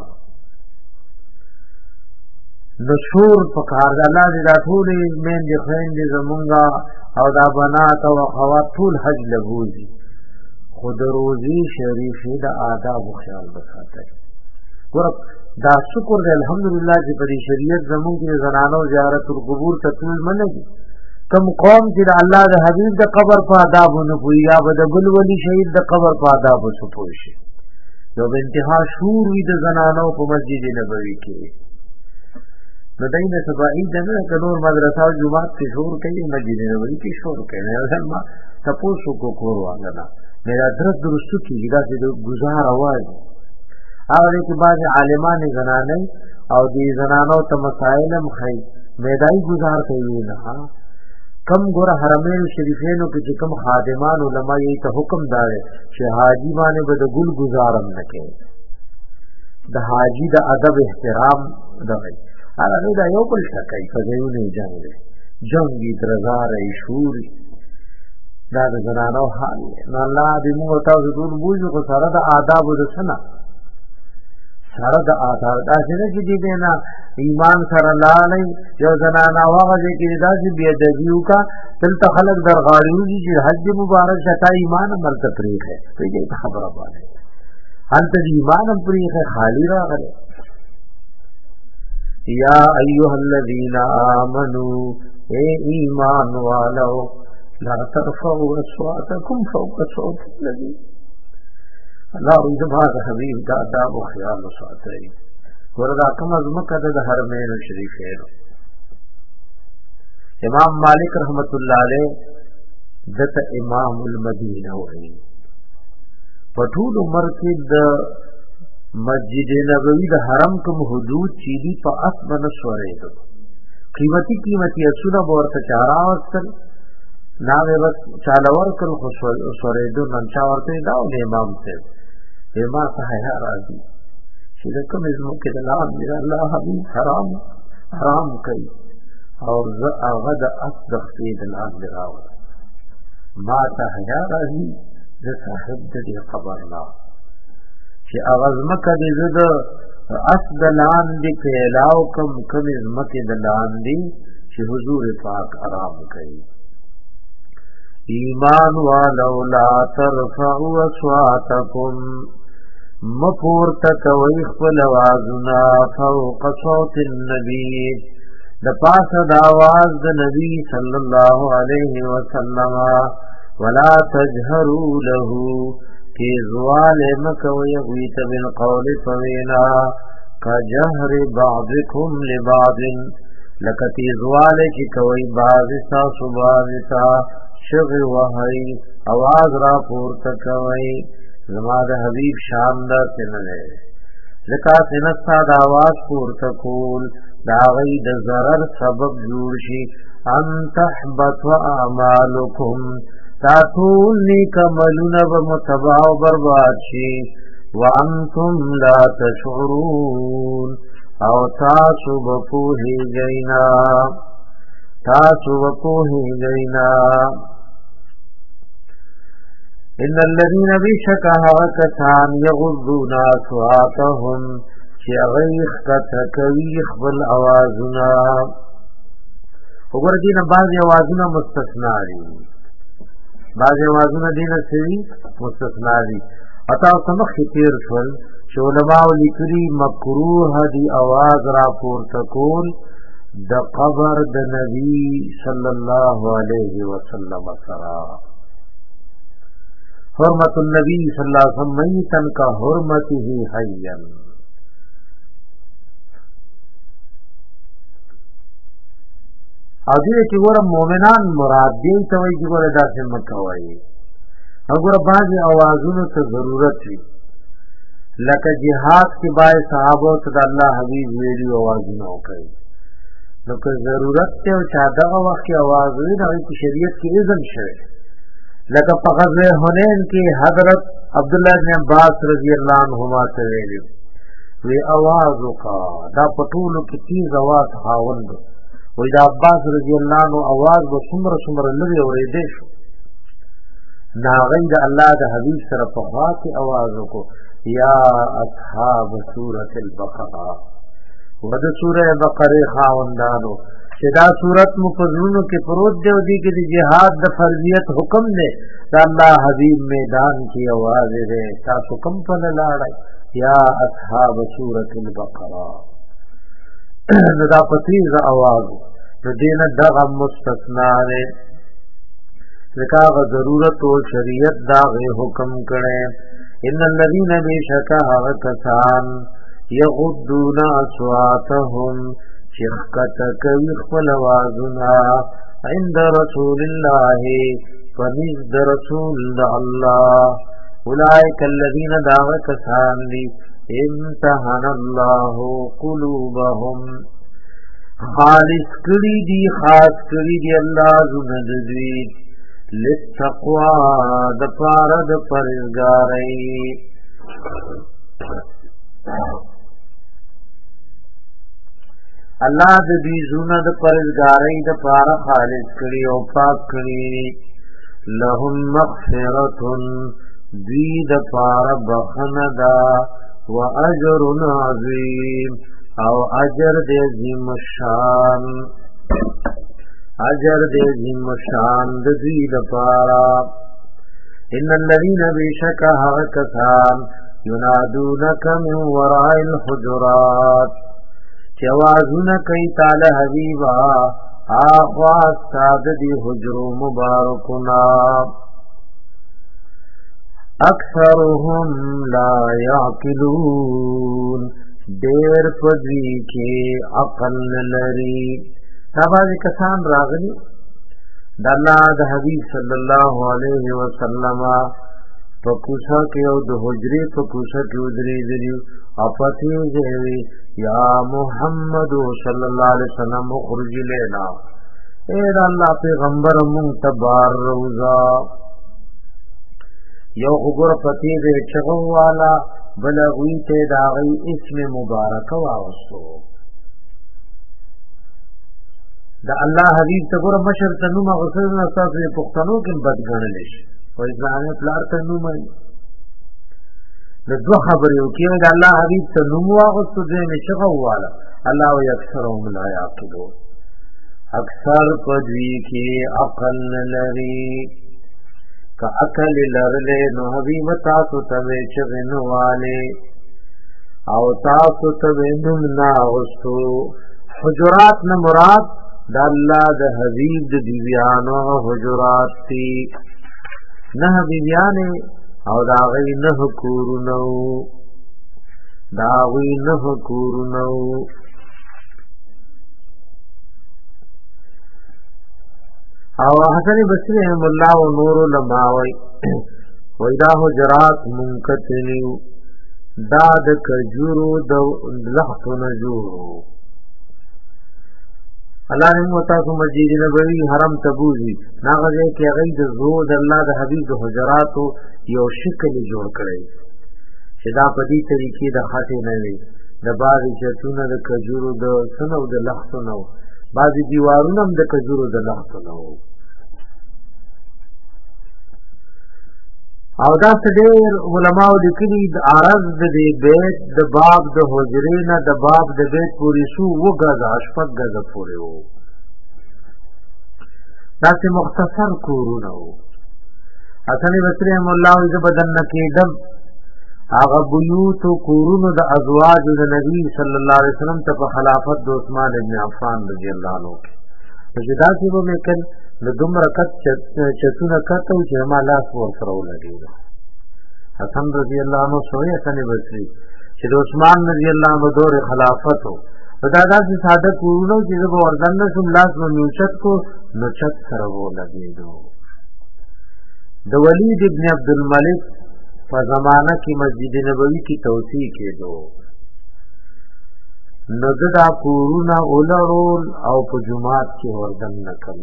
نشور پکار د الله دې دا ټولې مین دي خويندې زمونږه او دا بنات او اخوات ټول حج لګوزي خود روزي شریفې د آداب خیال وساتئ ګور دا شکر دې الحمدلله چې په شریعت زمونږ کې زنانو زیارت القبور ته ټول منځي کم قوم چې د الله د حبيب د قبر په آداب نه پوي یا د بل ولی شهید د قبر په آداب څه پوي شي یو انتها شور وي د زنانو په مسجد نبوي کې نو دینه سبعی دغه کلور مدرسه او جمعات کې شور کوي مسجد نبوي کې شور کوي نه ځما تاسو کو کور واغلا میرا درس درستو کې دا چې گزار आवाज هغه کې بعض عالمان زنانه او دې زنانو ته مسائل مخې میدای گزار کوي نه کم ګور حرمین شریفینو کې کم خادمان علما یې ته حکم دار چې حاجی باندې به د ګل گزارم نه کوي د حاجی د ادب احترام دغه هغه دا یو بل شکای فزیونه جنگی درزار شوري دا د زنانو حال نه الله دې موږ تاسو ټول بوجو کو سره د آداب د سنا سره د آثار داسې نه چې دې نه ایمان سره لاړې یو زنانه واغه کې داسې بی ادبیو کا دلته خلک درغاړي چې حج مبارک شتا ایمان مرته پریخ ہے په دې خبره باندې انت ایمان پریخ خالی راغله یا ایها الذین آمنوا اے ایمان والو لا ترفعوا اصواتکم فوق صوت الذی الله زبحان حبیب دا آداب و خیال و ساتي وردا کم از مکه د حرمین شریفین امام مالک رحمت الله علیه دته امام المدینه وایي پټول عمر کې د مسجد نبوی د حرم کوم حدود چې دی په اسمن سورېدو قیمتي اسونه ورته چارا وستل ناوې بس چالور کړو خو سورېدو نن چا ورته دا امام ته ما صحیح راځي چې د کوم اسمو کې د الله حبیب حرام کوي او زه هغه د اصدق سید الارض راوړ ما صحیح راځي د صاحب د قبر لا چې اواز مکه دې د اصد لاندې کې علاو کوم اسمکه د لاندې چې حضور پاک آرام کوي ایمان والو لا ترفعوا اصواتکم مپورته کوي خپل आवाजونه فوق صوت النبي د پاسه د आवाज د نبی صلی الله علیه وسلم ولا تجهروا له تیزوال مکوی غویت بالقول فوینا کجهر بعضکم لبعض لکه تیزوال چی کوي بعضسا صبازسا شغ وحی आवाज را پورته کوي زما د حبیب شان دا سنله لکه سنستا د आवाज پورته کول دا غي د ضرر سبب جوړ شي ان تحبط اعمالکم تاتول نیک عملونه به متبع او برباد شي وانتم لا تشعرون او تاسو به پوهیږئ ان الذين بشكها كان يغضون اصواتهم شيخ كتكوي خپل اوازنا وګور دي نه بعض اوازونه مستثنا دي بعض اوازونه دي نه سوي مستثنا دي اتا سمخ تیر شول چې علماء لیکلي مکروه دي आवाज را پورته کول د قبر د نبی صلی الله علیه وسلم سره حرمت النبی صلی اللہ علیہ وسلم میتن کا حرمته حیا او دې چې ګور مؤمنان مراد دي ته وایي چې ګور داسې مکوي او ګور باندې اوازونو ته ضرورت وي لکه جهاد کې بای صحابه ته د الله حبیب ویلي اوازونه کوي نو که ضرورت ته او چا دغه وخت आवाज وي د شریعت کې اذن شوی لکه په غزوه حنین کې حضرت عبد الله بن عباس رضی الله عنهما ته ویلي وی आवाज وکا دا پټولو کې تیز आवाज خاوند وی دا عباس رضی الله عنه आवाज به څومره لري اورېدې شو ناغې د الله د حبیب سره په خوا کې आवाज وکړو یا اصحاب سورۃ البقره ود سورۃ بقره خاوندانو چې دا صورت مفضلونو کې پروت دی او دی کې د جهاد د فرضیت حکم دی دا الله حبیب میدان کی आवाज دی تاسو کوم په لاړای یا اصحاب سورۃ البقره دا پتیزه आवाज د دین دغه مستثنا نه ذکر ضرورت او شریعت دا حکم کړي ان الذين بشکا کسان یغضون اصواتهم شخکت کوي خپل आवाजونه عند رسول الله فنزد رسول الله اولئک الذين دعوا کسان دي امتحن الله قلوبهم خالص کړي دي خاص کړي دي الله زندوی للتقوا د پاره د پرهیزګارۍ الله د دې زونه د پرهیزګارۍ د پاره خالص کړي او پاک کړي لهم مغفرة دی د پاره بخنه دا واجر عظیم او اجر دے عظیم الشان اجر دے عظیم الشان دزی لپارا ان الذين بشكها كسان ينادونك من وراء الحجرات چوازونه کوي تعالی حبیبا آخوا استاد دی حجر مبارکنا اکثرهم لا يعقلون دیر پدوی کے عقل لری تابازی کسان راغلی د الله د حبیب صلی الله علیه وسلم په کوڅه کې او د حجرې په کوڅه کې ودرې دي او پاتې دی یا محمد صلی الله علیه وسلم خرج لینا اے د الله پیغمبر مون تبار روزا یو وګور پاتې دی چغو والا بلغوی ته داغی اسم مبارک واغسو دا الله حبیب ته ګور مشر ته نوم غسل نه تاسو په پښتنو کې بدګنل شي او ځان پلار ته نوم یې د دوه خبرې او کې دا الله حبیب ته نوم واغسو دې نشغه واله الله او اکثرهم لا یعقلون اکثر پدوی کې عقل لري کا عقل لرله نو حبیب تاسو ته چغنو والے او تاسو ته نوم نا غسو حجرات نه مراد دا اللہ دا حبیب دا بیبیانو حجرات تی نہ بیبیانے او دا غی نہ کورنو دا غی نہ کورنو او حسن بصری رحم اللہ و نور علماوی ویدا حجرات منکتنیو دا دا کجورو دا لخت نجورو الله نے متاسو مسجد نبوی حرم تبوزی ناغذے کہ غید زود اللہ دا حبیب دا حجراتو یو شکل جوڑ کرے شدا پدی طریقی دا خاتے نوی دا بعضی چتون دا کجورو دا سنو دا لختو نو بعضی دیوارونم دا کجورو دا لختو نو او دا سدیر علماء لکلی دا عرض دا دی بیت دا باب دا حجرین دا باب دا بیت پوری سو و گزا اشفق گزا پوری ہو دا سی مختصر کورون ہو حسن بصری رحم اللہ عز بدن نکیدم آغا بیوت و کورون دا ازواج دا نبی صلی اللہ علیہ وسلم تا پا خلافت دا عثمان ابن عفان رضی اللہ عنہ کی وجدا سی وہ میکن لدم رکت چتون کتو جمع لاس ورسرو لگی دا حسن رضی اللہ عنہ سوئی حسن بصری چید عثمان رضی اللہ عنہ دور خلافت ہو ودادا سی سادہ کورونو چیز با وردن نسم لاس و نیوچت کو نچت سرو لگی دو دا ولید ابن عبدالملک پا زمانہ کی مسجد نبوی کی توسیع کے دو نزدہ کورونا اولارول او پا جماعت کی وردن نکل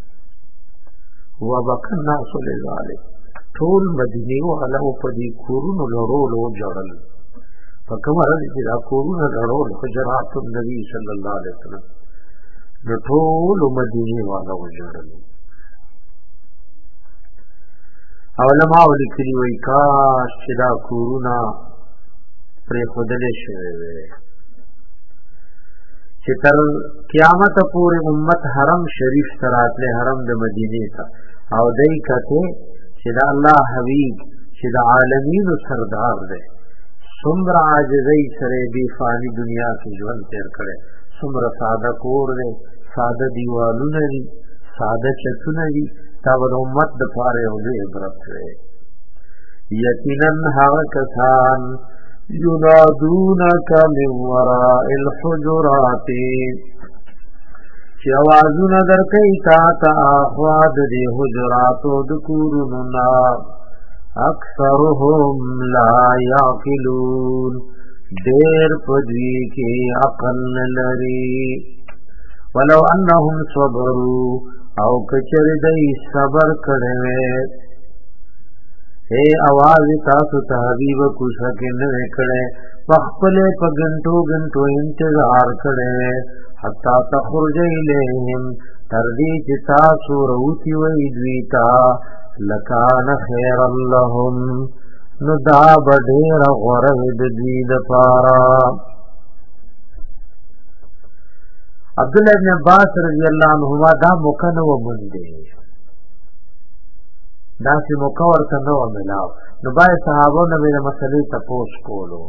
وبکن ناسو لذالک طول مدینی والا پا دی کورون لرول و جرل فکم رضی کی دا کورون لرول حجرات النبی صلی اللہ علیہ وسلم طول مدینی والا و جرل علماء لکلی وی کاش چدا کورونا پری خودل شوئے چې تر قیامت پورې امت حرم شریف تراتله حرم د مدینه تا او دای کته چې د الله حبیب چې د عالمین سردار دی څومره عاجزۍ سره دی فانی دنیا کې ژوند تیر کړي څومره ساده کور دی ساده دیوالونه دي ساده چتونه دي دا د امت د پاره یو لوی عبرت دی یقینا هغه کسان ینادونک من وراء الحجرات چی آوازون در کئی تا آخواد دی حجراتو دکورننا اکثرهم لا یعقلون دیر پدوی کی عقل لری ولو انهم صبروا او کچر دی صبر کرنے اے آواز تاسو تحبیب کوشا کے نوے کڑے پخپلے پا گنٹو گنٹو انتظار کڑے حتی تخرج الیہم تردی چتاسو روتی ویدویتا لکان خیر اللہم نو دا بډیر غره د دې لپاره. عبد الله ابن عباس رضی الله عنهما دا مکنه و منده دا چې موقع ورته نو ملاو نو باید صحابو نه د مسلې تپوس کولو.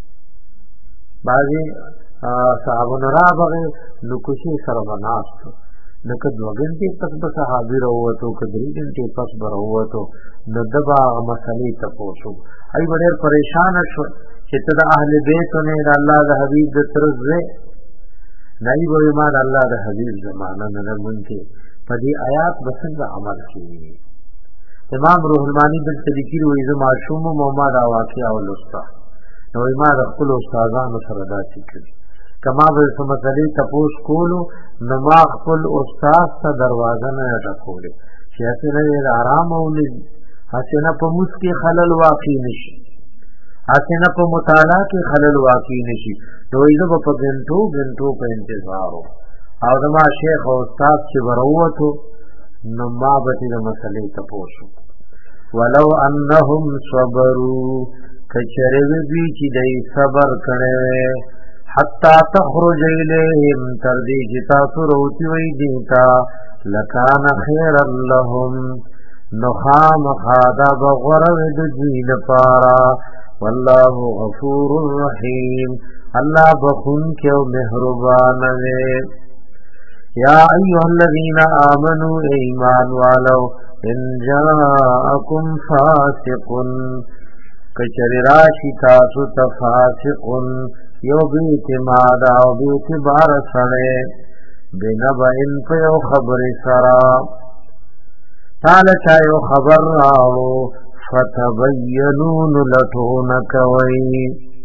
بعضې صحابو نه رابغې نو کوشي سره به ناست نو که 2 غنټې پس به صحابي راووتو که 3 غنټې پس به راووتو نو ده به هغه مسلې تپوس وکړو. هغوی به ډېر پریشانه شول چې ته د اهل بیتو نه د الله د حبیب د تره زوی نایی به ما د الله د حبیب زمانه نه لمونکې په دې آیات به څنګه عمل کوي. امام روح المانی دلته لیکلي وایي زه ماشوم وم او ما دا واقعه ولوسته نو ما د خپلو استادانو سره داسې کړي که ما به څه مسلې تپوس کولو نو ما خپل استاد ته دروازه نه ډکولې چې هسې نه د ارامه ولګي هسې نه په مونځ کې خلل واقع نه شي هسې نه په مطالعه کې خلل واقع نه شي نو وایي زه به په ګنټو ګنټو په انتظار وم او زما شیخ او استاد چې به راووتو نو ما به د مسلې تپوس وکړو. ولو انهم صبروا کچره وی چې دای صبر کړي حتا تخرج الیهم تر دې چې تاسو وروتي وي دیتا لکان خیر لهم نخام خادا بغرو د دین پارا والله غفور رحیم الله بخون کې او مهربان دی. یا ایها الذین آمنوا ایمان والو ان جاءکم فاسق کچری راشی تاسو تفاسق یو بیعتماد او بیعتبار سره بنبئن پیو خبر سرا تالا چایو خبر راو فتبینون لٹون کوئی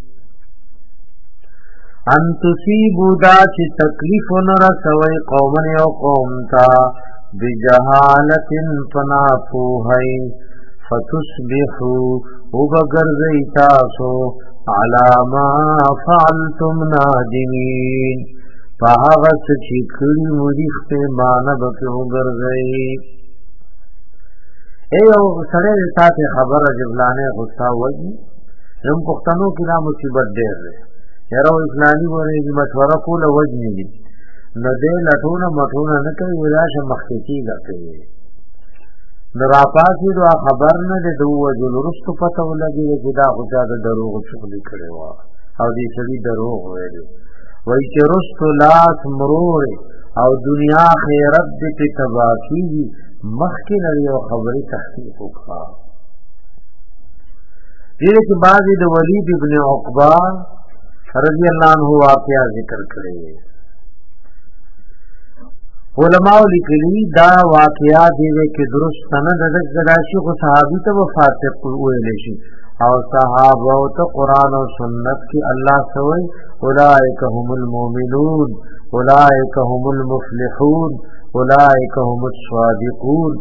ان تصیبو دا چی تکلیف نرسوی قومن یو قومتا بجہالت فنافوہی فتصبحو وبگرزی تاسو علا ما فعلتم نادمین فاغت چی کری مریخت مانبک وگرزی. ایو سڑے تاتے خبر جبلانے غصہ وجی ام پختنوں کی نا مصیبت دیر رہے یرو اسلامی بونے کی مشورہ کول وجنی دی نو دے لٹونا مٹونا نکوی وداش مخیطی لکے نو راپاسی دو خبر نه دے دو وجل رستو پتو لگی دے کدا خجا دا دروغ چکلی کرے وا او دی سبی دروغ ویلے وی چه رستو لاس مرور او دنیا خیرت دے پی تباکی مخی نوی و خبری تحقیق اکھا. دیده که بعضی دو ولید ابن عقبہ رضی اللہ عنہ واقعہ ذکر کرے. علماء لکلی دا واقعہ دیده که درست سند دکتراشی خو صحابی تا وفاتق ویلشی او صحابہ تا قرآن و سنت کی اللہ سوئی اولائک هم المومنون اولائک هم المفلحون اولائک هم الصادقون.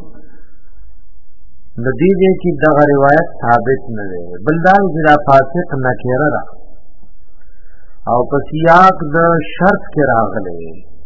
ندیده کی دغه روایت ثابت نده بلدان جدا فاسق نکیره را او پسیاق د شرط کی راغله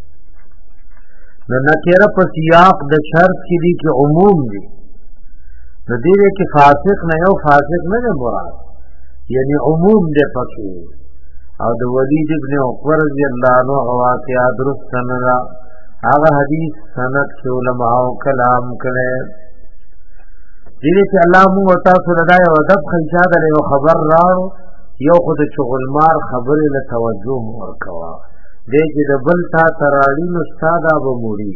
نکیره پسیاق د شرط کی دی که عموم دی ندیده کی فاسق نه یو فاسق نه مراد یعنی عموم دی پکی او د ولید ابن عقبہ رضی اللہ عنہ واقعہ درست سند آغا حدیث سند کی علماء کلام کرے دیده که اللہ مونگ و تاسو لدائی و دب خیشاد علی و خبر راو یو خود چغلمار خبر لتوجه مورکوا دیکھ دبل تا تراڑی نستادا بموڑی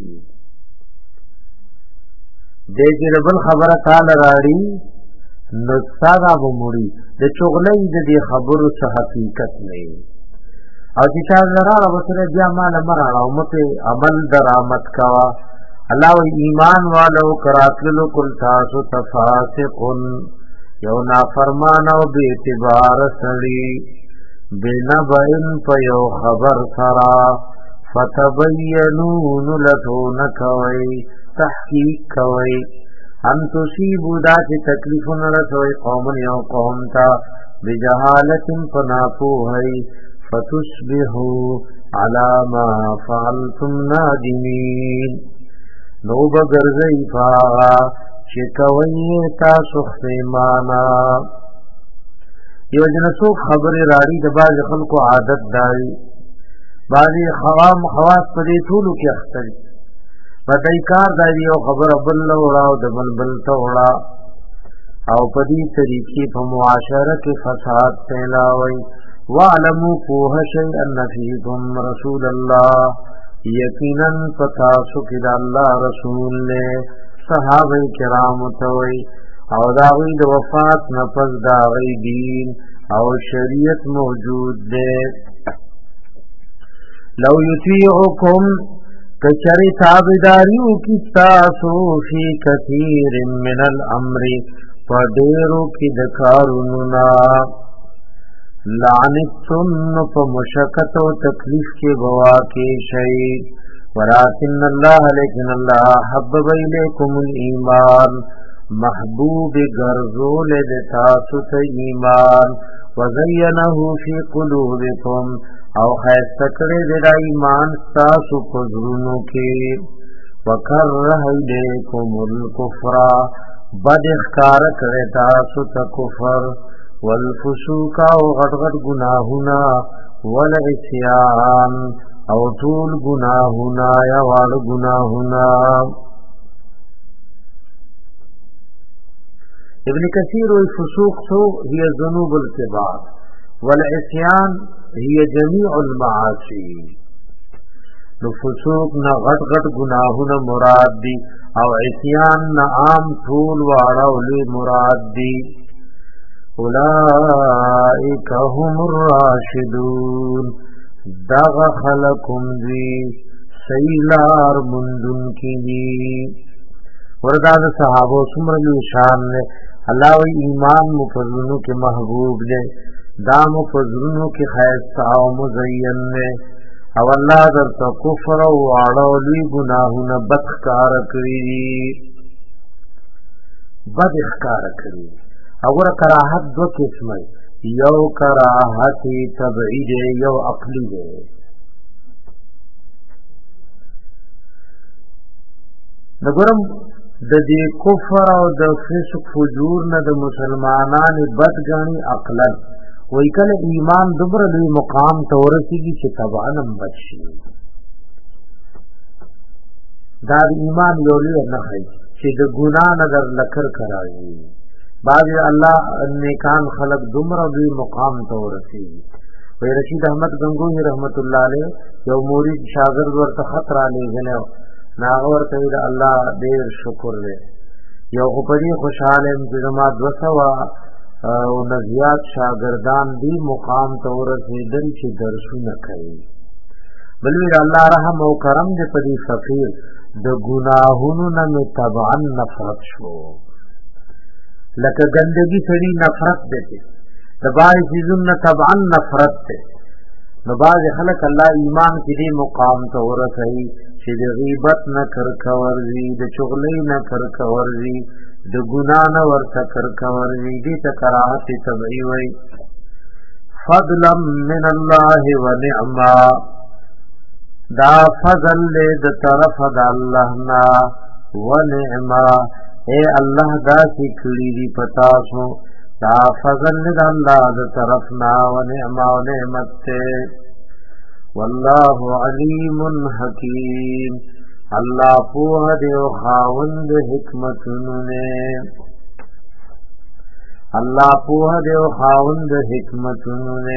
دیکھ دبل خبر تا لراڑی نستادا بموڑی د چغلی د دی خبر سه حقیقت نہیں او چې چا زرا وسره بیا مال مرا او مته عمل درآمد کوا الله و ایمان والو کراتلو کل تاسو تفاسقن یو نافرمان او بے اعتبار سړی بنبئن پیو خبر سرا فتبینون لتون کوي تحقیق کوي ان تصیبو دا چه تکلیفون رسوی قومن یو قوم تا بجہالت فناپوہی فتصبحو علا ما فعلتم نادمین نو بگرزی فاغا چه کوئی تا سخت مانا یو جنسو خبر راړي د باز خلکو عادت داري بعضی خواص په دې ټولو کې اختر بدای کار داري او خبر بل وړا او د بل ته وړا او په دې طریقې په معاشره کې فساد پھیلاوي وعلموا فوه شيئا فيكم رسول الله یقینا فتاسو کې د الله رسول له صحابه کرام توي او داوی د وفات نفس داوی دین او شریعت موجود ده لو یطیعکم کچری تابداریو کی تاسو فی کثیر من الامر فدیرو کی دکاروننا لعنتم فمشکت و تکلیف کے بوا کے شئی ولكن الله لیکن اللہ حبب الیکم الایمان محبوب گرزول دتاسو ایمان وزینه فی قلوبکم او خیستکڑے دا ایمان تاسو پزرونو کے وکرہ الیکم الکفر بد اخکار کرے تاسو تا کفر والفسوق او غټ گناہونا والعصیان او طول گناہونا یا وال گناہونا ابن کثیر الفسوق تو هي ذنوب الكبار والعصيان هي جميع المعاصي فسوق نہ غټ گناہونه مراد دي او عصيان نہ عام طول واړه مراد دي اولئک هم الراشدون دغ خلقم دی سیلار مندن کی دی وردا صحابہ سمر شان نے اللہ و ایمان مفضلوں کے محبوب نے دام مفضلوں کے خیستہ و مزین نے او اللہ در تا کفر و عڑولی گناہون بد اخکار کری اور کراہت دو قسم یو کراہت طبعی دے یو عقلی دے نگرم د دې کفر او د فسق فجور نه د مسلمانان بدګانی عقلا وای کله ایمان دبر لوی مقام ته ورسیږي چې تبعا بد شي دا ایمان یو لوی نه هي چې د ګنا نه در لکر کراوي بعض الله نیکان خلق دمر لوی مقام ته ورسیږي وای رشید احمد گنگوہی رحمت الله علیه یو مرید شاګرد ورته خطر علی غنو ناغور تید اللہ دیر شکر دے یو خپری خوشحال انتظامہ دوسوا او نزیاد شاگردان دی مقام تورسیدن چی درسو نکئی بلویر اللہ رحم و کرم دے پدی فقیر د گناہونو نمی طبعا نفرت شو لکه گندگی سڑی نفرت دیتے دبائی چیزن طبعا نفرت دے نباز خلق اللہ ایمان کی دی مقام تورسی چې د غیبت نه کرکورځي د چغلې نه کرکورځي د ګنا نه ورته کرکورځي دې ته کراهت طبعی وای فضلا من الله ونعما دا فضل له طرف د الله نا ونعما اے الله دا سکړي دی پتا سو دا فضل د الله د طرف نا ونعما و نعمت والله علیم حکیم اللہ پوہ دے و خاوند حکمتنو نے اللہ پوہ دے و خاوند حکمتنو نے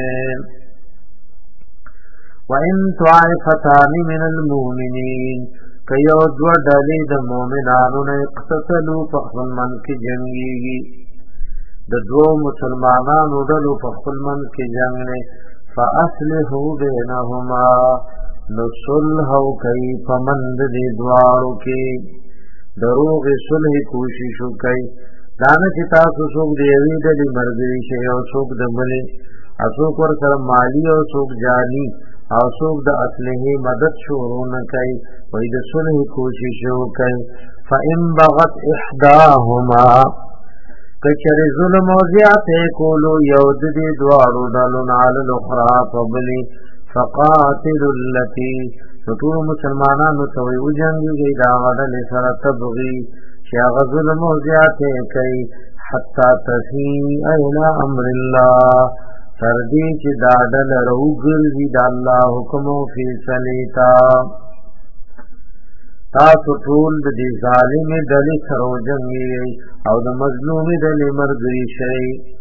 وَإِن طَائِفَتَانِ مِنَ الْمُؤْمِنِينَ کیو دو ڈلی د مومنانو نے اقتتلوا فخل من کی جنگیگی د دو مسلمانانو ڈلو فخل من کی جنگ نے فَأَصْلِحُوا بَيْنَهُمَا نُصُلْحُ کئی فمند دی دوارو کی دروغ صلح کوششو کئی دانا چی تاسو سوک دیوی دلی مرگری شئی او سوک دملی اسوک ورسر مالی او سوک جانی او سوک دا اصلحی مدد شورون کئی وی دا صلح کوششو کئی فَإِن بَغَتْ إِحْدَاهُمَا کچر ظلم و زیادت کولو یود دی دوارو ڈالن علی الاخرى فبلی فقاتل اللتی نطور مسلمانانو توی و جنگی گئی داغدل سر تبغی شیاغ ظلم و زیادت کئی حتا تفیء الى امر الله تردی چې دادل روګرځي د الله حکم او فیصله تا تاسو ټول د دې ظالم دلی سره جنگي او د مظلوم دلی مرګري شي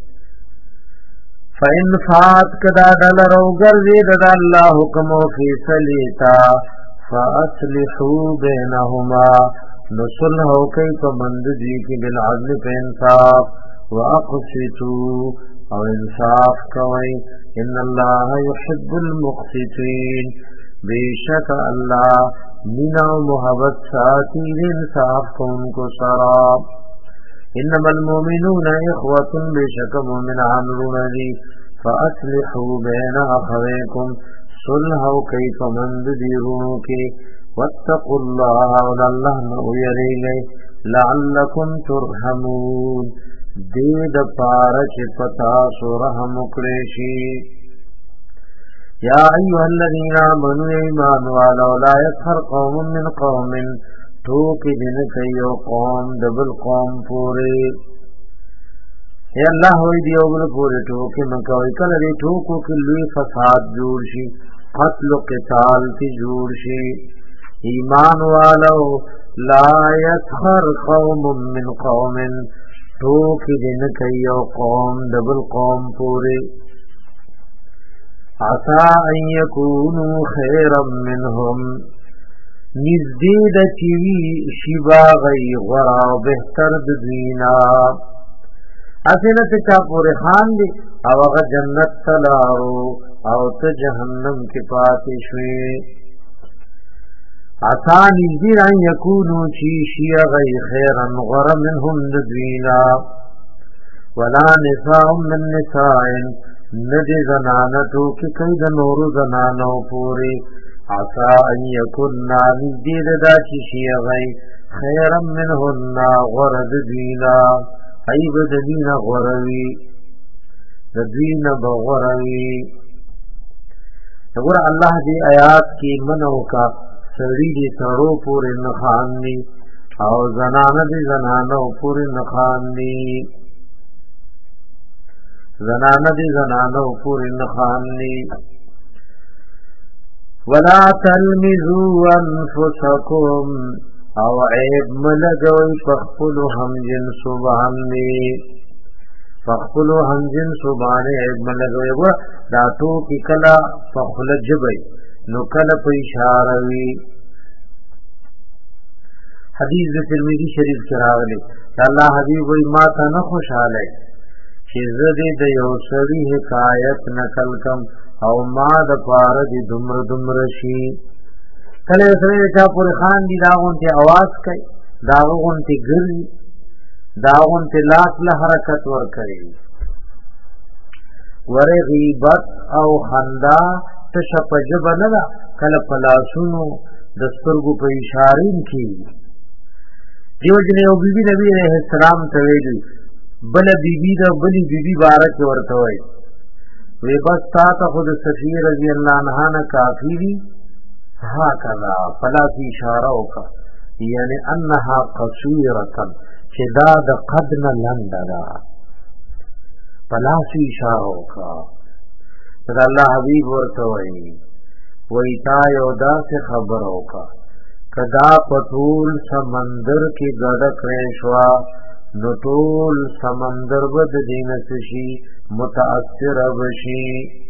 فإن فات کدا دل روګرځي د الله حکم او فیصله تا فاصلحوا بینهما نصلح کوي په مند دي کې بالعدل په انصاف واقسطوا او انصاف کوي ان الله يحب المقسطين بیشک الله مینا و محبت ساتي انصاف کو سرا انما المؤمنون اخوه بیشک مؤمنان رونی فاصلحوا بین اخويكم صلح کوي په مند دي رونو کې واتقوا الله والله ويريږي لعلكم ترحمون دې د پاره چې پتا سو رحم وکړي شي یا ایها الذين آمنوا ایمان والو لا يسخر قوم من قوم ټوکې دین کوي او قوم دبل قوم پورې یا الله وی دی او بل پورې ټوکې مکوې کله دې ټوکو کې لوی فساد جوړ شي قتل او قتال کی جوړ شي ایمان والو لا يسخر قوم من قوم ټوکې دین کوي او قوم دبل قوم پورې عسى ان يكونوا خيرا منهم نزدید چوی شبا غی غرا بہتر دینا اسنه چا پورې خان دی او هغه جنت تلارو او ته جهنم کې پاتې شوي عسى ان يكونوا شيئا غي خيرا غر منهم ندوینا ولا نساء من نساء ندی زنانتو کی کئی دا نورو زنانو پوری عسى ان يكوننا ندید دا شيئا غي خيرا منهن غرد دینا عیب دینا غروی دینا بغروی نگور اللہ دی آیات کی منو کا سړی دي سړو پورې نخان دي او زنانه دي زنانو پورې نخان دي زنانه دي زنانو پورې نخان دي ولا تلمزوا انفسكم او عیب ملګوي پخپلو هم جنس باندې پخپلو هم جنس باندې عیب ملګوي و دا ټوکی کلا پخله جبي نو کله په اشاره وی حدیث د ترمذی شریف کې راغلی الله حبیب وی ما ته نه خوشاله چې زه د یو سړي حکایت نقل کم او ما د پاره د دمر شي کله سره چا پر خان دی داغونته आवाज کوي داغونته ګرځي داغونته لاس له حرکت ور کوي ور غیبت او خندا تشپجب نه دا کله پلاسونو دسترګو په اشاره کې دیو جن یو بیبي نبی علیہ السلام ته ویلي بل بیبي دا بلی بیبي بارک ورته وای وی بس تا ته خود صفیه رضی الله عنها نه کافی دی ها کذا پلاس اشاره وکا یعنی انها قصیره چې دا د قدن لنډه پلاس اشاره وکا دا الله حبیب ورته وای تا یو داسې خبرو کا کدا پټول سمندر کې ګډ کړې شوا نو ټول سمندر بد دینس شي متاثر بشي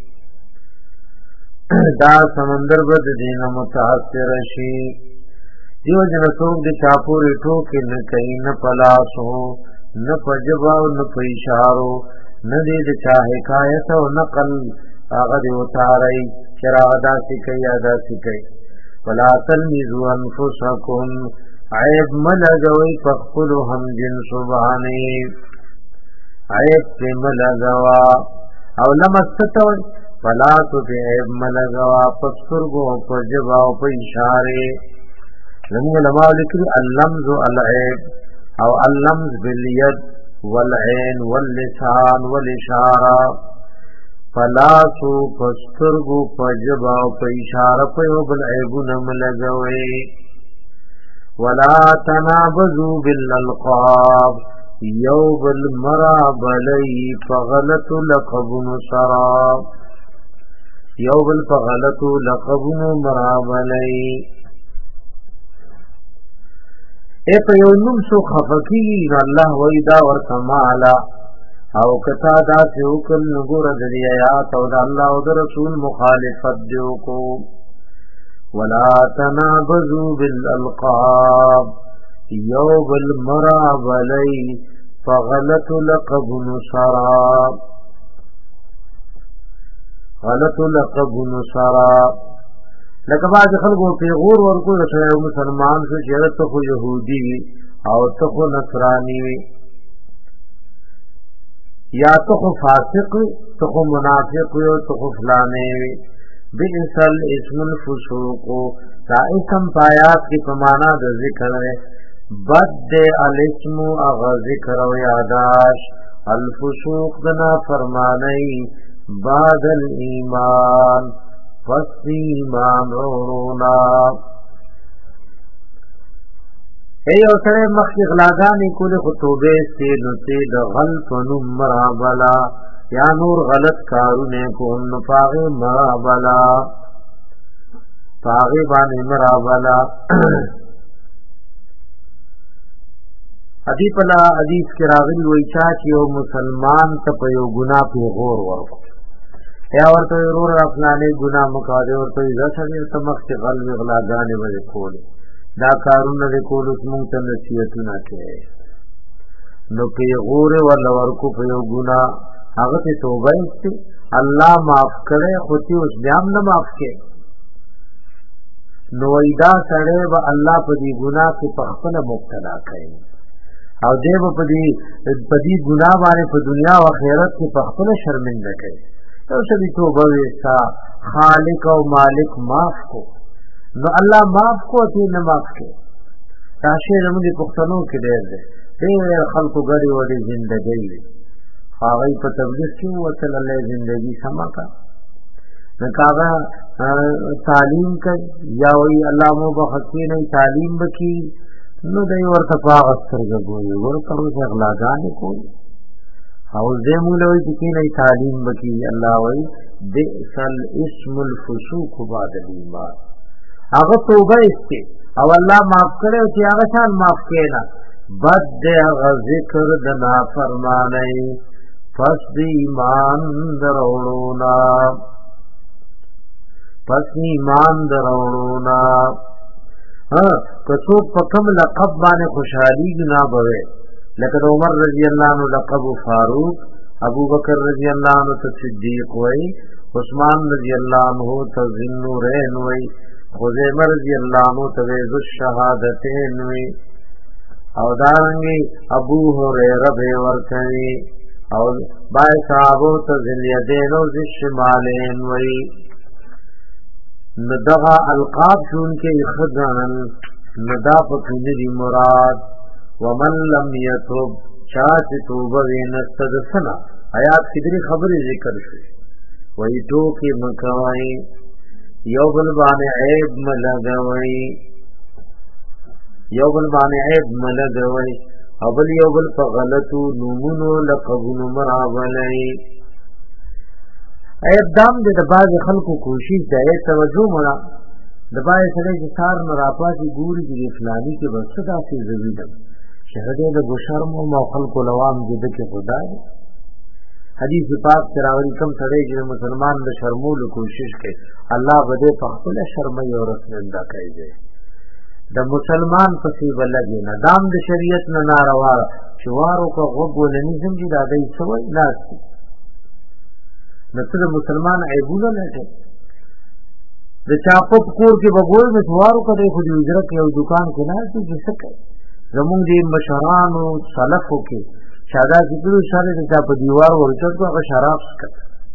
دا سمندر بد دین متاثر شي دیو جن څوک د چاپورې ټوکې نه کوي نه پلاسو نه پجباو نه پېشارو نه دې د چا حکایت او نقل هغه دی وتاری چراغدا سکی ادا سکی ولا تلمزوا انفسكم عیب ملګوي پخپلو هم جن سبحانه عیب په ملګوا او لمستو ولا تو په عیب ملګوا پسترګو په جواب او په اشاره زموږ علماء لیکلي اللمز العیب او اللمز باليد والعين واللسان والاشاره فلاسو پسترگو پجبا پا اشاره پیو بالعیبون ملگوی ولا تنابزو بالالقاب یو بل مرا بلی فغلط لقبن سرا یو بل فغلط لقبن مرا بلی اے په یو نوم سو خفقی الله ویدا ورسمالا او کتا دا سوکل نګور د آیات او د الله او د رسول مخالفت دیو کو ولا تنابذوا بالالقاب یو بل مرا بلی فغلط لقب نصرا غلط لقب نصرا لکه باز خلکو پیغور ورکو رسول مسلمان سے چیرته خو يهودي او ته خو نصراني یا ته خو فاسق ته خو منافق او ته خو فلانه بئسل اسم الفسوق دا اسم پایات کی پمانا د ذکر ہے بد الاسم اغ ذکر و یاداش الفسوق دنا فرمانی بعد الایمان پس ایمان رونا ای او سره مخی غلاګانی کول خطوبه سے نتی د غلط نمرا بلا یا نور غلط کارونه کو نفاغ مرا بلا پاغی باندې مرا بلا حدیث لا حدیث کې راغلی وای چې یو مسلمان ته په یو ګناه په غور ورکو یا ورته ورور افنانه ګناه مقاده ورته ځکه چې مخ کې غلط غلاګانی وځي کول دا کارونه د کول اسمو ته نصیحتونه کوي نو کې غور ولا ورکو په یو ګناه هغه ته توبه ایستي الله معاف کړي خو ته اوس بیا هم نه معاف کړي نو ایدا سره به الله په دې ګناه کې په خپل مبتلا کوي او دې په دې ګناه باندې په دنیا او آخرت کې په خپل شرمنده کوي نو سړي توبه وستا خالق او مالک معاف کو نو الله معاف کو ته نه معاف کړي تاسو زموږ پښتنو کې ډېر خلکو غړي وړي ژوندۍ هغه په تبلیغ کې وصل الله زندگی سما کا نکاغه تعلیم کوي یا وی الله مو بخښي نه تعلیم بکی نو دای ورته پاغ سترګ ګوري ورته غلاګان کوي او زه مولوی چې نه تعلیم بکی الله وی بئسل اسم الفسوق بعد الايمان هغه توبه استه او الله معاف کړي چې هغه شان معاف کړي بد هغه ذکر د نافرمانی پس دی ایمان دروڑونا کسو پکم لقب بانے خوشحالی گنا بوے لیکن عمر رضی اللہ عنہ لقب فاروق ابو بکر رضی اللہ عنہ صدیق وئی عثمان رضی اللہ عنہ ذوالنورین وئی خزیمہ رضی اللہ عنہ ذو الشہادتین وئی او دارنگی ابو ہریرہ بے ورکوی او بای صحابو تا ذلیدین و ذشمالین وی ندغا القاب شون کے خزانن ندا پکنری مراد ومن لم یتوب چاچ توبوی نستدسنا آیات کدری خبری ذکر شوی وی ٹوکی مکوائی یو بلبان عیب ملگوئی اول یو بل په غلطو نومونو لقبونو مرابلای ایدام د باز خلکو کوشش دی توجه مړه د باز سره چې سار مراپاتي ګوري د فلانی کې بس دا څه زوی ده شهده د بشرم او خلکو لوام دې کې خدای حدیث پاک تراوی کم سره چې مسلمان د شرمولو کوشش کوي الله بده په خپل شرمای او رسنده کوي د مسلمان پسې بلګي نه دام د شریعت نه ناروا شوارو کو غوګو نه نظم دي دا دای سوي لاس نو د مسلمان عیبونه نه دي د چاپو کور کې بغوي د شوارو کده خو دې اجرت یو دکان کې نه دي چې څه کوي زمونږ دې مشرانو سلفو کې شاده ذکر سره د په دیوار ورچته هغه شراب څکه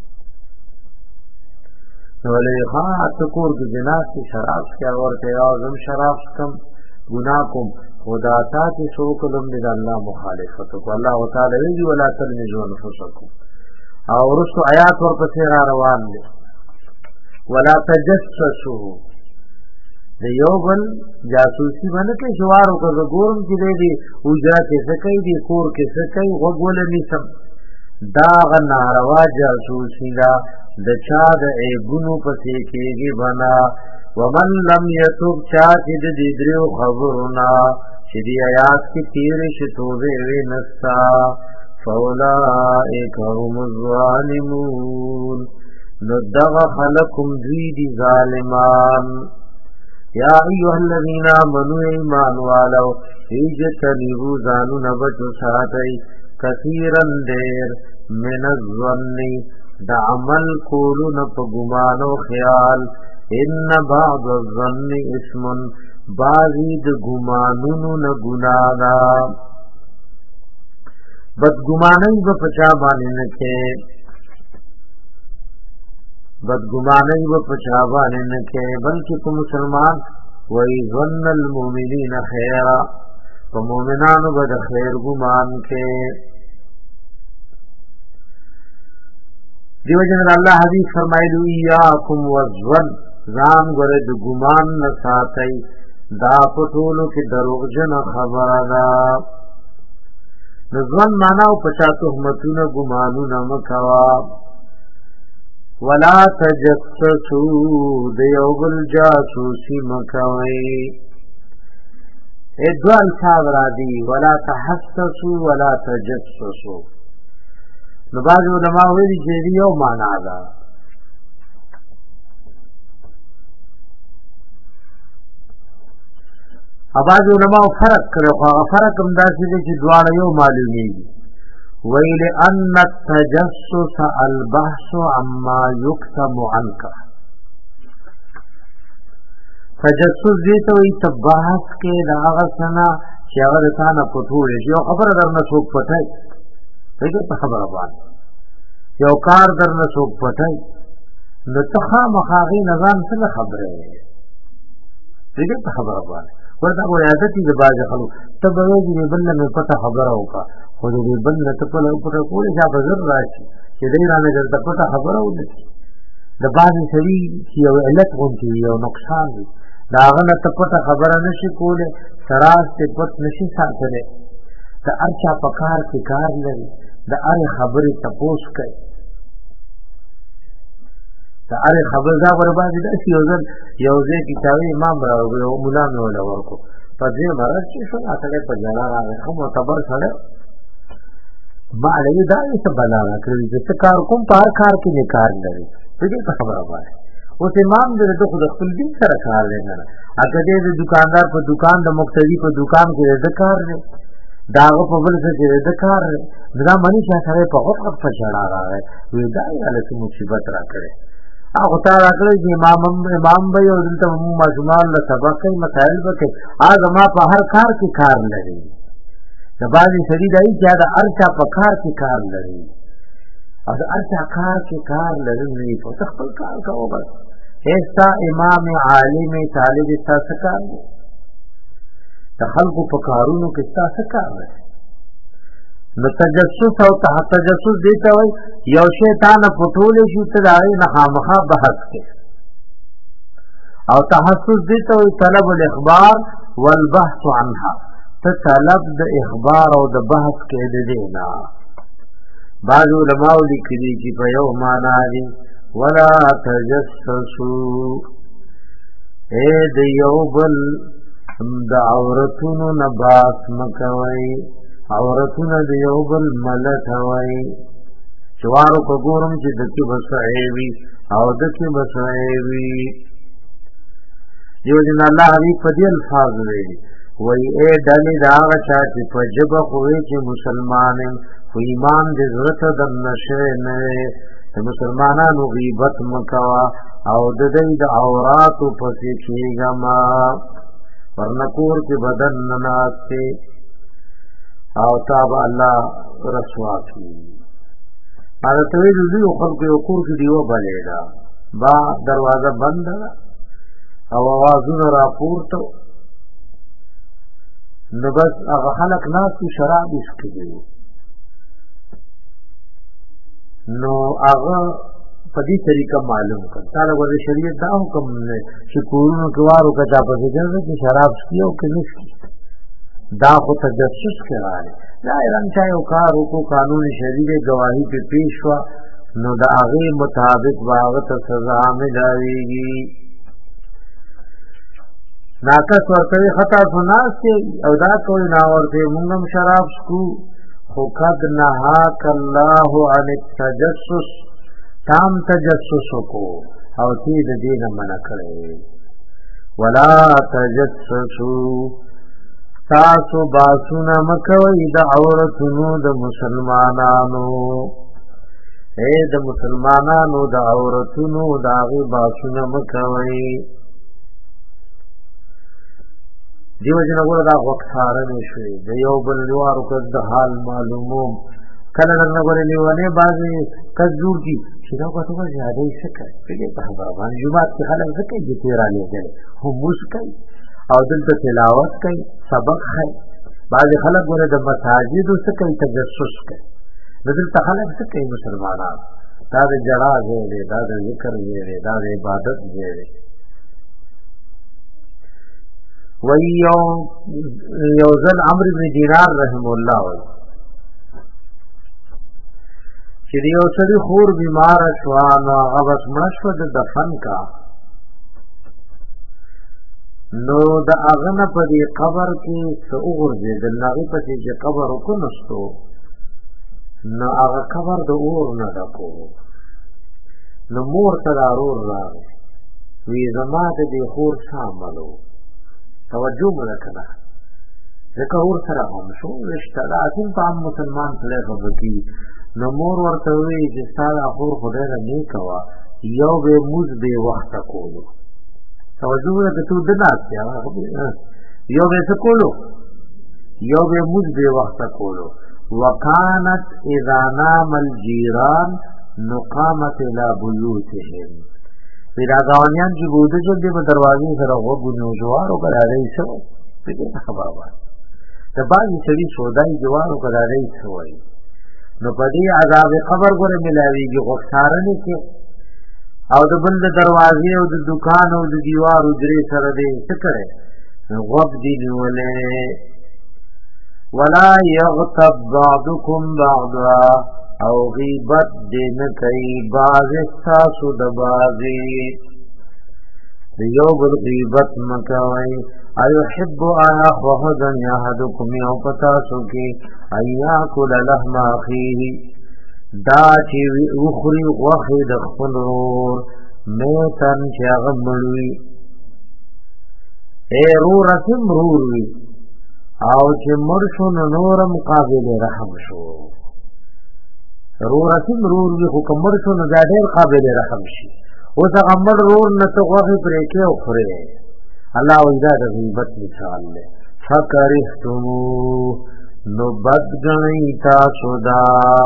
ولې خاص کور کې جنات کې شراب کې اورته اعظم شراب کم گناہ کوم خدا ته سو کلم دې الله مخالفت کو الله تعالی وی ولا تلمزوا انفسکم او رسو آیات ورپسې را روان دي ولا تجسسوا د یو بل جاسوسي باندې کې جوارو کو ګورم چې دی اوجا کې سکه دی کور کې سکه وګول نیسم دا غ ناروا جاسوسي دا د چا د ایګونو پسې کېږي بنا ومن لم يتوب چا چې د دې درو خبرنا چې دی آیات کې تیر شي توبه ونستا فاولائک هم الظالمون ندغ خلقم دوی ظالمان یا ایها الذین آمنوا ایمان والو اجتنبوا ظنون بچو ساتي کثیرا دیر من الظن دا عمل کولو نپ گمانو خیال ان بعض الظن اسم بعضی د گمانونو نه گنادا بدگمانی و پچا باندې نه کې بدگمانی و پچا باندې نه کې بلکې کوم مسلمان وای ظن المؤمنین خیرا په مؤمنانو بد خیر ګمان کې دیو جن الله حدیث فرمایلو یاکم والظن ځان غره د ګمان نه ساتي دا پټولو کې دروغجن خبره ده ځوان معنا او پچا تهمتونه ګمانونه مکوا ولا تجسسوا دیوبل جاسوسی مکوي ادوال صابرادی ولا تحسسوا ولا تجسسوا نو بعض علماء ویلي چې یو معنا ده بعض علماء فرق کړو هغه فرق هم داسې دی چې دواړه یو معلومیږي ویل ان التجسس البحث عما يكتم عنك تجسس دې ته وي تبحث کې دا هغه سنا چې هغه ثانه پټول شي یو خبره درنه څوک پټای دغه په خبره باندې یو کار درنه څوک پټای نو ته مخاغي نظام څه خبره دغه په خبره باندې ورته وایي عادت دې باز خلک ته به دې بل نه پته خبره وکړه خو دې بل نه ته په پټه کولې چې بازار راشي چې دې رانه درته پته خبره وکړي د باز سړي چې یو علت غونډي یو نقصان دی دا غنه ته پته خبره نشي کوله سراج ته پټ نشي ساتره د ارچا په کار کې کار لري د اره خبرې تپوس کوي د اره خبر دا بربادي د یو ځای کتابي امام راو یو مولا نو له ورکو په دې مرز چې شو اته په جلا راغی هم معتبر سره ما له دا څه بلا راکړي چې کار کوم په هر کار کې نه کار لري دې په خبره باندې اوس امام دې د خپل دین سره کار لري اګه دې د دکاندار په دکان د مقتدی په دکان کې د کار لري داغه په بل څه کې د کار دا مانی چې سره په وخت په جلا راغی وې دا یې مصیبت راکړي هغه تا راکړي چې امام به یو دلته مجموعه له سبق مسائل وکړي هغه ما په هر کار کې کار لري د باندې سړي دای چې دا ارچا په کار کې کار لري او دا ارچا کار کې کار لري په خپل کار کوو بس ایسا امام عالم طالب تاسو کار د خلکو په کارونو کې تاسو کار لري نو تجسس او تجسس دیتا وای یو شیطان پټول شي ته دای نه خامخا بحث کې او تحسس دیتا وای طلب الاخبار والبحث عنها ته طلب د اخبار او د بحث کې دی نه بعض علماء لیکلي چې په یو معنا دي ولا تجسسوا اے د یو بل د عورتونو نه باس مکوي عورتونه د یو بل ملت وای چوارو کو ګورم چې دکی بسایوي او دکی بسایوي یو دین الله حبیب په دې الفاظ ویلي وای اے ډلې دا غچا چې په جبه خوې چې مسلمانان خو ایمان دې ضرورت د نشه نه د مسلمانانو غیبت مکوا او د دې د عورات په څیر کېګما ورنکور کې بدن نناسته او تاب الله رسوا کی هغه ته ویلي یو خلک یو کور کې دیو بلېدا با دروازه بند او आवाजونه راپورته نو بس هغه خلک ناس شراب اسکي نو هغه په دې طریقه معلوم کړ تعالی ور شریعت دا حکم نه چې کورونو کې وارو کچا په ځای کې شراب سکیو کې نشي دا خو تجسس کړي دا ایران چا یو کار کو قانون شریعه گواہی په پیش وا نو دا هغه مطابق واغ ته سزا ملایږي ناکس ورته خطا سناسته او دا کوئی نا ورته مونږم شراب سکو خو قد نهاک الله عن التجسس تام تجسس کو او تی د دینه منع کړي ولا تجسسوا تاسو باسونه مکوئ د عورتونو د مسلمانانو د مسلمانانو د عورتونو د هغې باسونه مکوئ دیو جن ګوره دا وقتاره شوی د یو بل لوارو کس د حال معلوموم کله نه ګوره لیوانې بعضې کس جوړ دي چې دا به ته زیاده یې څه کوي فکر په خبره باندې جومات کې خلک څه کوي چې تېر رالېږلی هموس کوي او دلته تلاوت کوي سبق ښایي بعضې خلک ګوره د مساجدو څه کوي تجسس کوي نو دلته خلک څه کوي مسلمانان دا د جړا ځای دی دا د ذکر ځای دی دا د عبادت ځای دی وی یو ځل عمرو بن دینار رحم الله وی چې یو سړي خور بیمار شوه نو هغه بس مړه شوه د دفن کا نو د هغه نه په دې قبر کې څه وغورځېدل نو هغې پسې چې قبر وکونستو نو هغه قبر د اور نه ډکو نو مور ته دا رور راغی وی زما د دې خور څه عمل و توجه مده کنه ځکه اور سره هم شو رشته دا اصل په عام مسلمان سره خبرې کی نو مور ورته وی چې ستا خور خدای را نیکه وه یو به موز بې وخته کولو توجه مده که تو د ناستې یو به څه کولو یو به موز بې وخته کولو وکانت اذا نام الجیران نقامت الى بیوتهم پیدا گاونیان چې بوده شو دی په دروازې سره وګونو جوارو کړای شو په خبره وایي د باندې سړي سودای جوارو کړای شو نو په دې عذاب قبر ګره ملاویږي غوښاره نه کې او د بل دروازې او د دکان او د دیوار درې سره دې څه کړي غوږ دی نیولې ولا یغتب بعضکم بعضا او غیبت دین کئی باز استاسو دبازی دیو بل غیبت مکوئی ایحب آیا خوحدن یحدکم یو پتاسو کی ایاکل لحم اخیه دا چی اخری وخی دخپل رور میتن چی اغمڑوی اے رو رسم روروی او چی مرشو نورم قابل رحم شو رور رسم رور وی خو کمر شو نو دا ډېر قابل رحم شي اوس هغه مړ رور نه ته غوښې پرې کې او خورې الله وایي دا د غیبت مثال دی فکرهتموه نو بد ګڼئ تاسو دا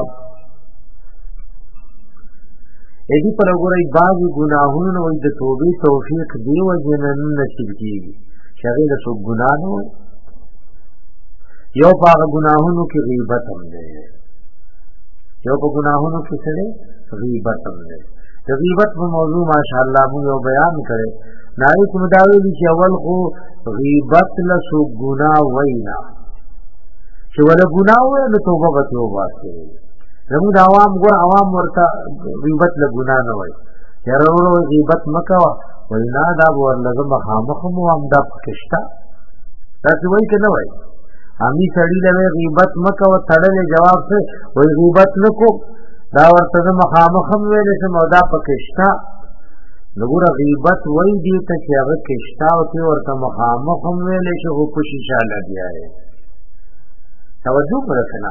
ایدی پر وګورئ بعضې ګناهونه وایي د توبې توفیق دې وجې نه نصیب کېږي چې هغې له څوک ګناه نه وایي یو په هغه ګناهونو کې غیبت هم دی یو په ګناهونو کې سره غیبت هم دی د غیبت په موضوع ماشاءالله موږ یو بیان کړی ناری کوم دا ویلي چې اول خو غیبت له څوک ګناه وایي نه چې وله ګناه وایي نو توبه به ترې وباسي زموږ د عوام ورته غیبت له ګناه نه وایي یاره ورو غیبت مه کوه وایي نه دا به ورلږه مخامخ هم وم دا پکې شته داسې وایي که نه وایي امی سړی له غیبت مکه و تړلې جواب څه وای غیبت نکو دا ورته مخامخ هم ویلې چې مودا پکشتا لګوره غیبت وای دی ته چې هغه کشتا او ته ورته مخامخ هم ویلې چې هو په شیشه لګیا دی توجه وکړه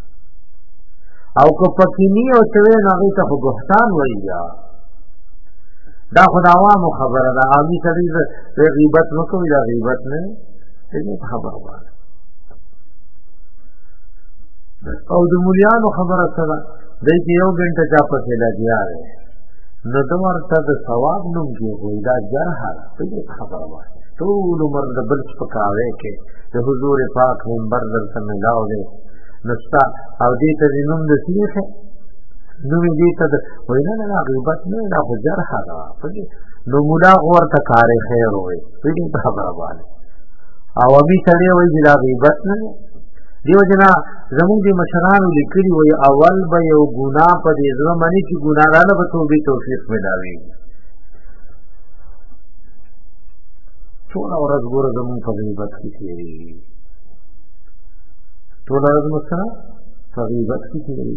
او کو پکینی او ته نه هغه ته بهتان وایي دا خداوامو خبره ده امی سړی غیبت نکو دا غیبت نه دې خبره وایي او د مولیانو خبره سره دای چې یو غنټه چا پسې لګیا دی نو د ورته د ثواب نوم کېږي دا جرحه دې خبره وایي ټول عمر د بل سپکاوی کې د حضور پاک منبر درته ملاو دی نو ستا او دې ته دې نوم د سیخه نو دې ته وینا نه غیبت نه دا جرح دا نو مولا ورته کار خیر وي دې په خبره باندې او ابي سره وي دا غیبت نه دیو جنا زموږ دي مشرانو لیکلي وي اول به یو ګناه په دې زمانه کې ګناهانه به توبې توفیق ملاوي ټول ورځ ګوره زموږ په غیبت کې تیری ټول ورځ مسا په غیبت کې تیری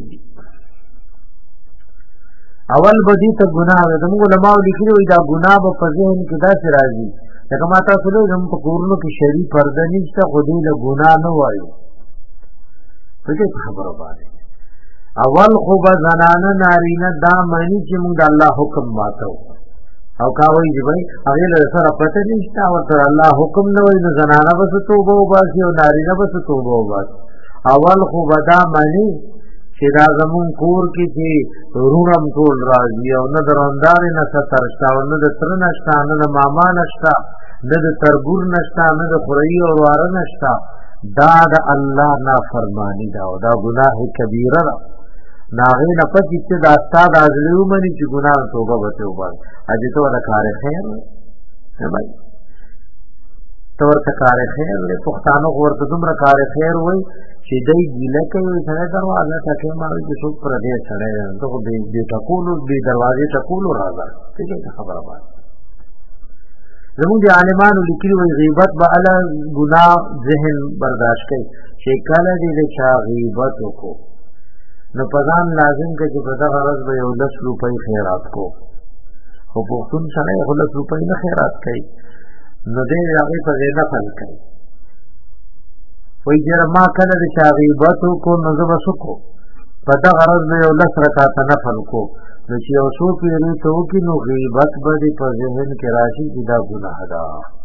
اول به دې ته ګناه ده زموږ علماء لیکلي وي دا ګناه به په ذهن کې داسې راځي لکه ما تاسو له زموږ په کورونو کې شری پرده نشته خو دې له ګناه نه وایو په دې خبره باندې اول خو به زنانه نارینه دا معنی چې موږ د الله حکم ماتو او کاوی دی بھائی هغه له سره پته نشته او تر الله حکم نه وای نو زنانه به توبه وباسي او نارینه به توبه وباسي اول خو به دا معنی چې دا زمون کور کې چې رونم ټول راځي او نه دروندار نه سترشتا او نه د تر نشتا نه د ماما نشتا نه د ترګور نشتا نه د خوري او واره نشتا دا د الله نافرمانی دا او دا ګناه کبیره ده ناغه نه پتی چې دا استاد ازلو منی چې ګناه توبه وته وبال اجه ته ولا کار خیر نه بھائی تو ورته کار خیر له پښتانو ورته دومره کار خیر وای چې دای ګیله کوي سره دروازه ټکه ماري چې څوک پر دې سره ته دې ټکولو دې دروازه ټکولو راځه څه خبره وای زموږ عالمانو لیکلي وي غیبت به اعلی ګناه ذهن برداشت کوي چې کله دې چا غیبت وکړو نو پدان لازم کې چې په دغه ورځ به یو 10 روپۍ خیرات کو خو پښتون سره یو 10 روپۍ نه خیرات کوي نو دې هغه په دې نه فل کوي وای جره ما کله دې چا غیبت وکړو نو زه وسکو په دغه ورځ به یو 10 رکعات نفل کو نو چې یو څو پیری ته وکړي نو غیبت به په ذهن کې راشي چې دا ګناه ده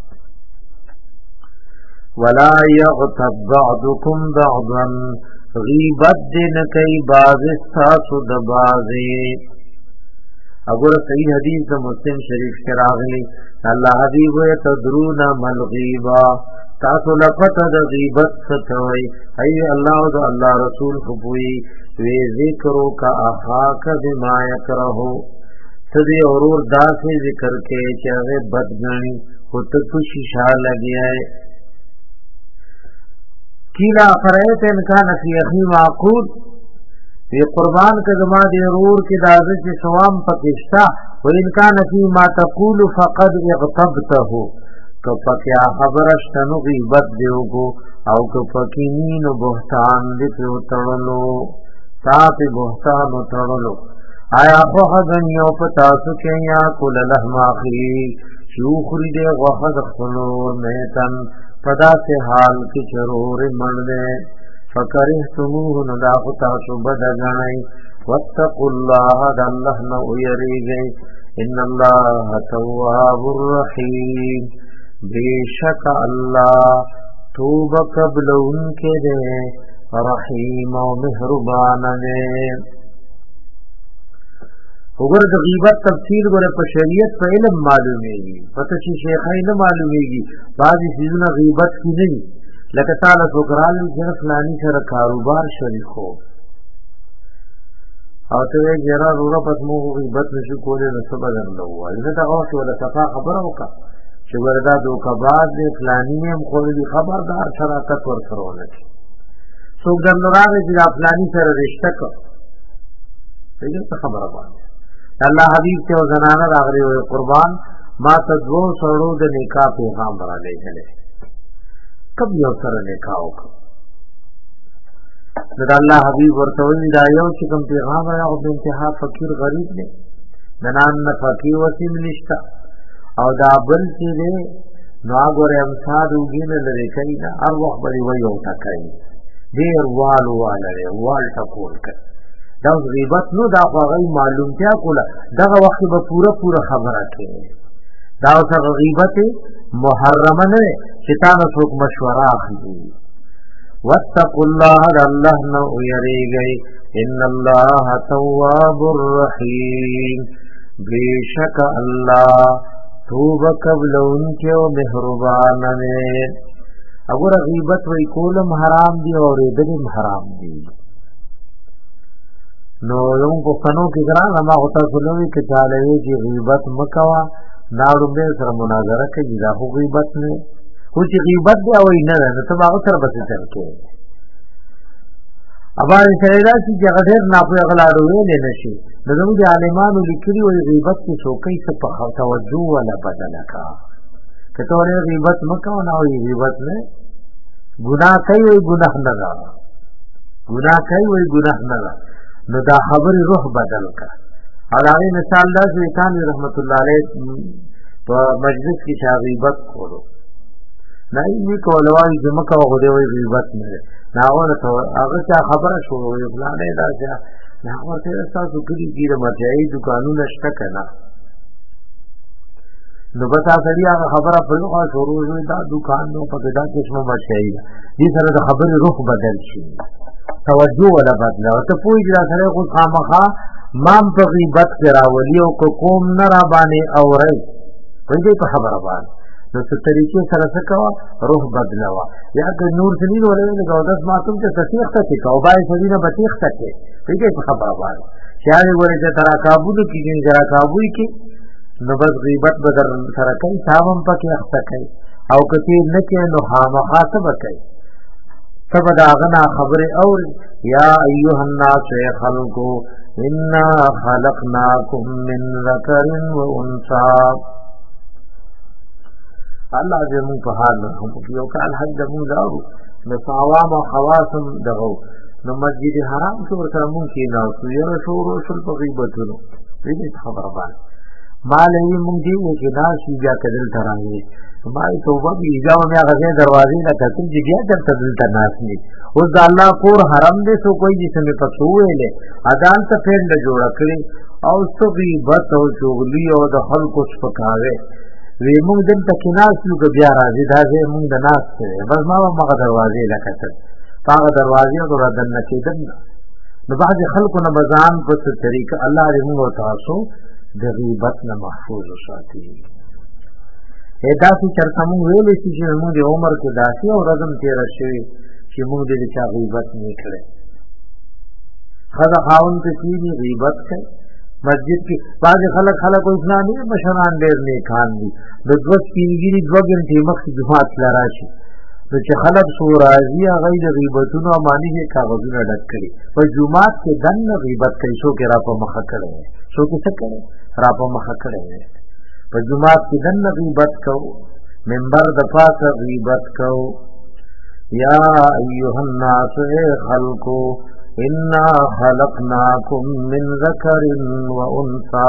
ولا یغتب بعضکم بعضا غیبت دین کئی باز استاسو دبازی اگر صحیح حدیث دا مسلم شریف کراغی اللہ حبیب تدرون مل غیبا تاسو لفت دا غیبت ستوئی ای اللہ دا اللہ رسول خبوئی وی ذکرو کا اخاک بما یکرہو تدی اورور دا سے ذکر کے چاہے بدگنی خود تو شیشہ لگی ہے کیلا فرایت انکان فی اخی معقول فی قربان کے زما دی رور کی دازه چې سوام پکشتا و انکان فی ما تقول فقد اغتبته تو پکیا خبرشتنو غیبت دیوگو او که پکینین بہتان دی پیو تڑلو تاپ بہتان تڑلو آیا خوخ دنیو پتاسو کیا کل لحم آخری شوخری دے غخد خلور میتن پدا سے حال کی چرور مردے فکرہتموہ نداخ تاسو بدگنائی واتقوا اللہ دا اللہ نو یری گئی ان اللہ تواب الرحیم بے شک اللہ توب قبل ان کے دے رحیم و مہربان دے وګوره د غیبت تفصیل ګوره په شریعت په علم معلومیږي پته چې شیخای نه معلومیږي بعضی چیزونه غیبت کې نه دي لکه تعالی سوکرال چې فلانی سره کاروبار شریک هو او ته یې جرا روغه پس مو غیبت نشو کولای نو څه بدل نو وایي دا اوس ولا صفه خبره وکړه چې وردا دوکه بعد فلانی هم خولي خبردار شراکت ور سره ولکه څوک درنوراغه چې فلانی سره رشتہ کو دغه خبره باندې الله حبیب ته زنانه راغلی او قربان ما تدو سړو د نکاح پیغام را لېږل کب یو سره نکاح وکړه د الله حبیب ورته وی دا یو چې کوم پیغام راغو د انتها فقیر غریب نه ننان نه فقیر وسیم نشتا او دا بل چې نه نو غره امصاد وګینه لري کینا هر وخت به وی او تکای ډیر والو والره وال ټکول کړ دا غیبت نو دا غوغی معلومتیا کوله دغه وخت به پورا خبره کوي دا څنګه غیبت محرمه نه چې تاسو څوک مشوره اخلي واتقوا الله الله نو یریږي ان الله تواب الرحیم بیشک الله توب قبل انکه او مهربان نه اگر غیبت وی کولم حرام دی او ردم حرام دی نو یو پښتنو کې ګران ما هوتا سولوي کې چاله وی چې غیبت مکوا ناړو به سره مناظره کوي دا خو غیبت نه خو چې غیبت دی او نه نه ته هغه سره بس چل کې ابا سره دا چې غډر نه په غلاړو ویل نه شي دغه د عالمانو لیکلي وي غیبت کې څوکۍ څه په توجه ولا بدل کا کته ولې غیبت مکوا نه وي غیبت نه ګناه کوي ګناه نه دا ګناه کوي ګناه نه دا نو دا خبر روح بدل کا علاوه مثال دا شیطان رحمت الله علیه په مجلس کې غیبت کولو نه یې کولوای چې مکه غوډه وي غیبت نه ناوړه ته هغه څه خبره شو وي فلانه دا چې ناوړه ته تاسو کلی کې د مچای دکانونه شته کنه نو بتا سړي هغه خبره په لغه شروع وي دا دکان نو په دا قسمه مچای دي سره د خبرې روح بدل شي توجه ولا بدل او ته پوي دا سره خو خامخا مام په غیبت کراولي او کوم نه را باندې اوري په دې په خبره باندې نو څه طریقې سره څه کوا روح بدلوا یا که نور سنین ولې نه غوډس ماتم ته تصدیق ته او بای سړي به تیخ تکي په دې په خبره باندې شاعر ورې ته ترا کابو کې جرا کابو کې نو بس غیبت بدر سره کوي تاوم پکې اخته کوي او کته نه کې نو خامخاطب کوي سب داغنا خبر اور یا ایها الناس خلقو انا خلقناکم من ذکر و انثى الله دې موږ په حال هم یو کال حج د موږ داو نو عوام او خواصم دغه نو مسجد حرام څو سره موږ کې نو یو شورو شل په غیبتونو دې خبره باندې مال یې موږ دې کې ناشي بیا کدل ترانګي ما توبه بي اجازه مې هغه دروازې نه کتل چې بیا درته دلته ناشني اوس د الله کور حرم دې سو کوئی دې سمې پښو ویلې اذان ته پیند جوړ کړی او سو غیبت او چغلی او د خلکو سپکاوي وی موږ دلته کې ناشو که بیا راځي دا دې موږ د ناس ته بس ما هغه دروازې نه کتل هغه دروازې او ردن نه کېدل نو بعض خلکو نه بزان په طریقه الله دې موږ تاسو د غیبت نه محفوظ وساتي ادا چې چرته موږ ویلې چې موږ د عمر کې داسي او رزم تیر شوی چې موږ دې چا غیبت نه کړې خدا خاون ته چې غیبت کوي مسجد کې بعض خلک اسلامي مشران ډېر نه کان دي د دوه سپینګری دوه غنټې مخکې جماعت لراشي نو چې خلک سو راځي هغه د غیبتونو امانی کې کاغذونه ډک کړي په جماعت کې دنه غیبت کوي شو کې را په مخه کړي شو کې څه کړي را په مخه کړي په جمعات کې دنه غیبت کو منبر د پاسه غیبت کو یا ایها الناس خلقو انا خلقناکم من ذکر و انثى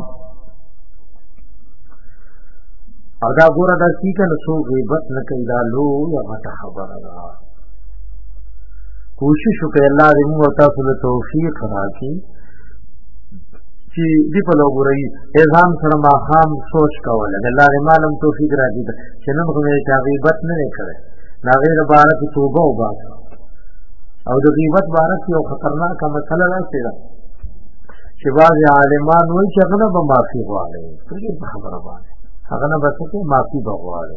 ادا ګوره دا چې نو غیبت نه کوي دا لو یا غټه خبره ده کوشش وکړئ الله دې موږ تاسو ته توفیق راکړي چې دی په لوګوري اذان سره ما خام سوچ کوله الله دې مالم توفیق راکړي چې نن خو یې غیبت نه کړي دا غیر عبارت توبه او بات او د غیبت عبارت یو خطرناک مسله ده چې بعض عالمان وایي چې هغه به معافي غواړي په خبره باندې هغه نه بس ته معافي غواړي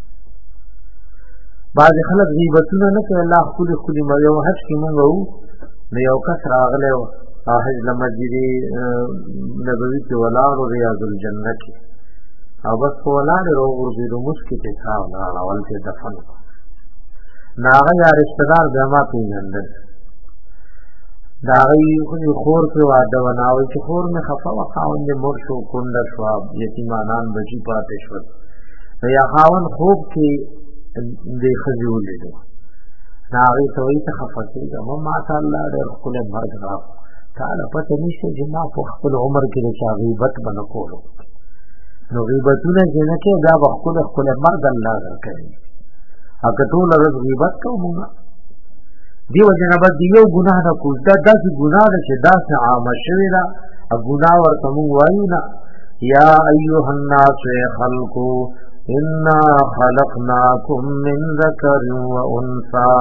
بعض خلک غیبتونه نه کوي الله خپل یو حج کې مونږ وو نو یو کس راغله حج لمسجد نبوي کې ولاړ ریاض الجنه کې او بس ولاړ ورغورځي د مسکی ته ښا اول ته دفن ناغه یا رشتہ دار جما پیژندل دا غي خور په واده وناوي چې خور مې خفا وقاون دې مور شو کند شو یتیمانان بچی پاتې شو یا خاون خوب کې دې خجولې ناغه توي ته خفا کې نو ما شاء الله دې خپل مرګ را تعالی پته نشته چې ما په خپل عمر کې د غیبت بنه کولو نو غیبتونه څنګه کې دا خپل مرګ الله درکړي اګه ټول ورځ غیبت کوم دیو جناب دیو ګناه نه کوز دا داسې ګناه ده چې داسې عامه شوی ده ګناه ورته مونږ وایو نه یا ایها الناس خلقو انا خلقناکم من ذکر و انثى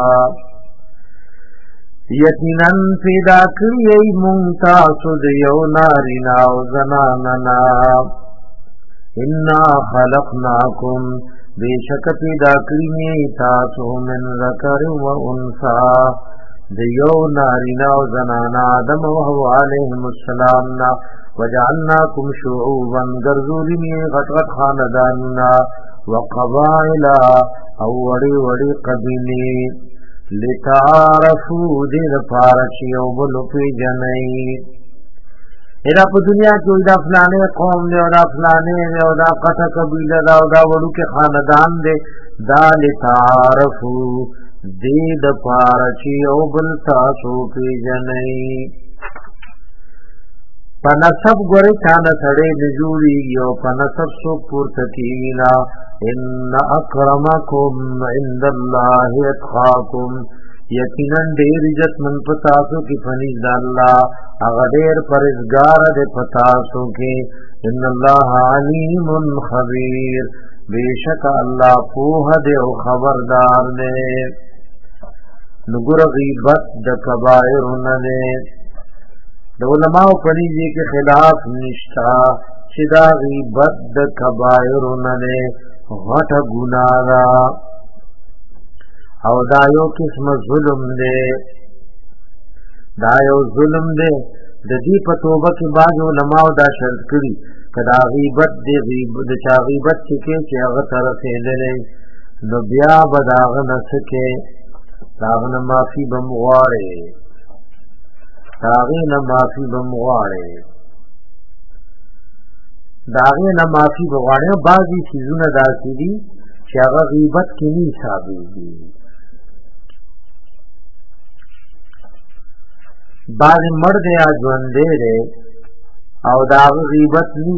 یقینا پیدا کړی مونږ تاسو د یو نارینه او زنانه انا خلقناکم بیشک پیدا کړی تاسو من ذکر و انثى د یو نارینا او زنانا آدم او حوا علیهم السلام نا وجعلناکم شعوبا گرزولنی غټ غټ خانداننا وقبائل او وڑی وڑی قبیلی لتعارفو دیر پارچی او بلو پی جنئی ایدا پا دنیا کی دا فلانے قوم دے او دا فلانے دے او دا قطع قبیل دا او دا وڑو کے خاندان دے دا لتعارفو دید پارچی او بلتاسو پی جنئی پنسب گوری چانا سڑے نجوری یو پنسب سو پورتکینا ان اکرمکم عند اللہ اتخاکم یقیناً دیر عزت من پتاسو کی فنیز اللہ اغدیر پرزگار دے پتاسو کی ان اللہ علیم خبیر بے شک اللہ پوہ دے و خبردار دے نگر غیبت د کبائر ننے د علماء پنیزی کے خلاف نشتا چدا غیبت د کبائر ننے غٹ گناہ او دایو قسم ظلم دے دایو ظلم دے د دې په توبه کې باز علماء دا شرط کړي کدا غیبت دې غیبت د چا غیبت چې هغه طرفه لري نو بیا بداغ نسکه داغن معافی بمغواړي داغن معافی بمغواړي داغن معافی بمغواړي بعضی چیزونه داسې دي چې هغه غیبت کې نه حسابېږي بعض مرد یا ژوندې ده او داغ غیبت نی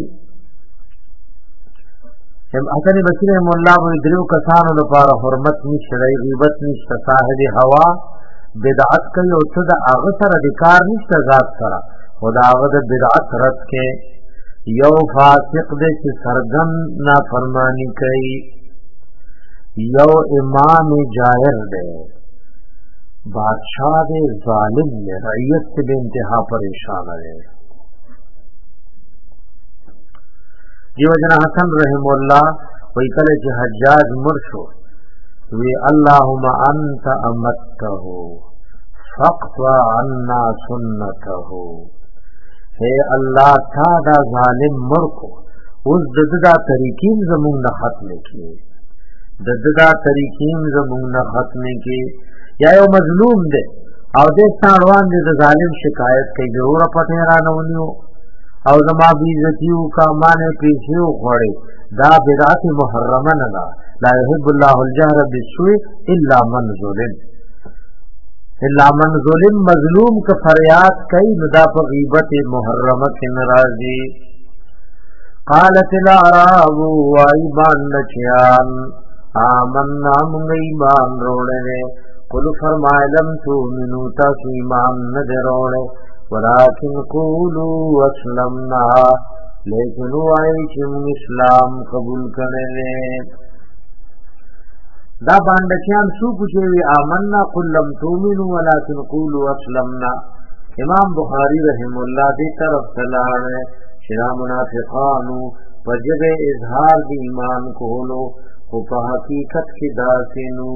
حسن بصری مولا و درو کسانو لپاره حرمت نشته غیبت نشته صاحب هوا بدعت کوي او څه د هغه سره د کار نشته ذات سره خدا هغه د بدعت رد کې یو فاسق دې چې سرګن نافرمانی کوي یو امام جائر دے بادشاہ دے ظالم دے رعیت سے بے انتہا پریشان ہے یہ وجنہ حسن رحم اللہ وی کلے کہ حجاج مرشو وی اللہم انت امتہو فقطع عنا سنتہو اے اللہ تا دا ظالم مرکو اس ددہ طریقین زمون نہ ختم کیے ددہ طریقین زمون نہ ختم کی یا یو مظلوم دے او دے ساروان دے ظالم شکایت کئی ضرور پتے رانونیو او زما بیزتیو کا مانے پیشیو خوڑے دا بدعت محرمہ ندا لا يحب اللہ الجہر بالسوء الا من ظلم مظلوم کا فریاد کئی ندا پر غیبت محرمہ کی نرازی قالت العراب و ایمان نچیان آمنا من ایمان روڑے قل فرمائے لم تؤمنوا تاسو ایمان نہ روڑے ولكن قولوا اسلمنا لیکن وائی چې اسلام قبول کړي دا باندې سو پوښوي آمنا قل لم تؤمنوا ولكن قولوا اسلمنا امام بخاری رحم الله دې طرف تلاړ چې منافقانو وجب اظهار دی ایمان کولو او په حقیقت کې داسینو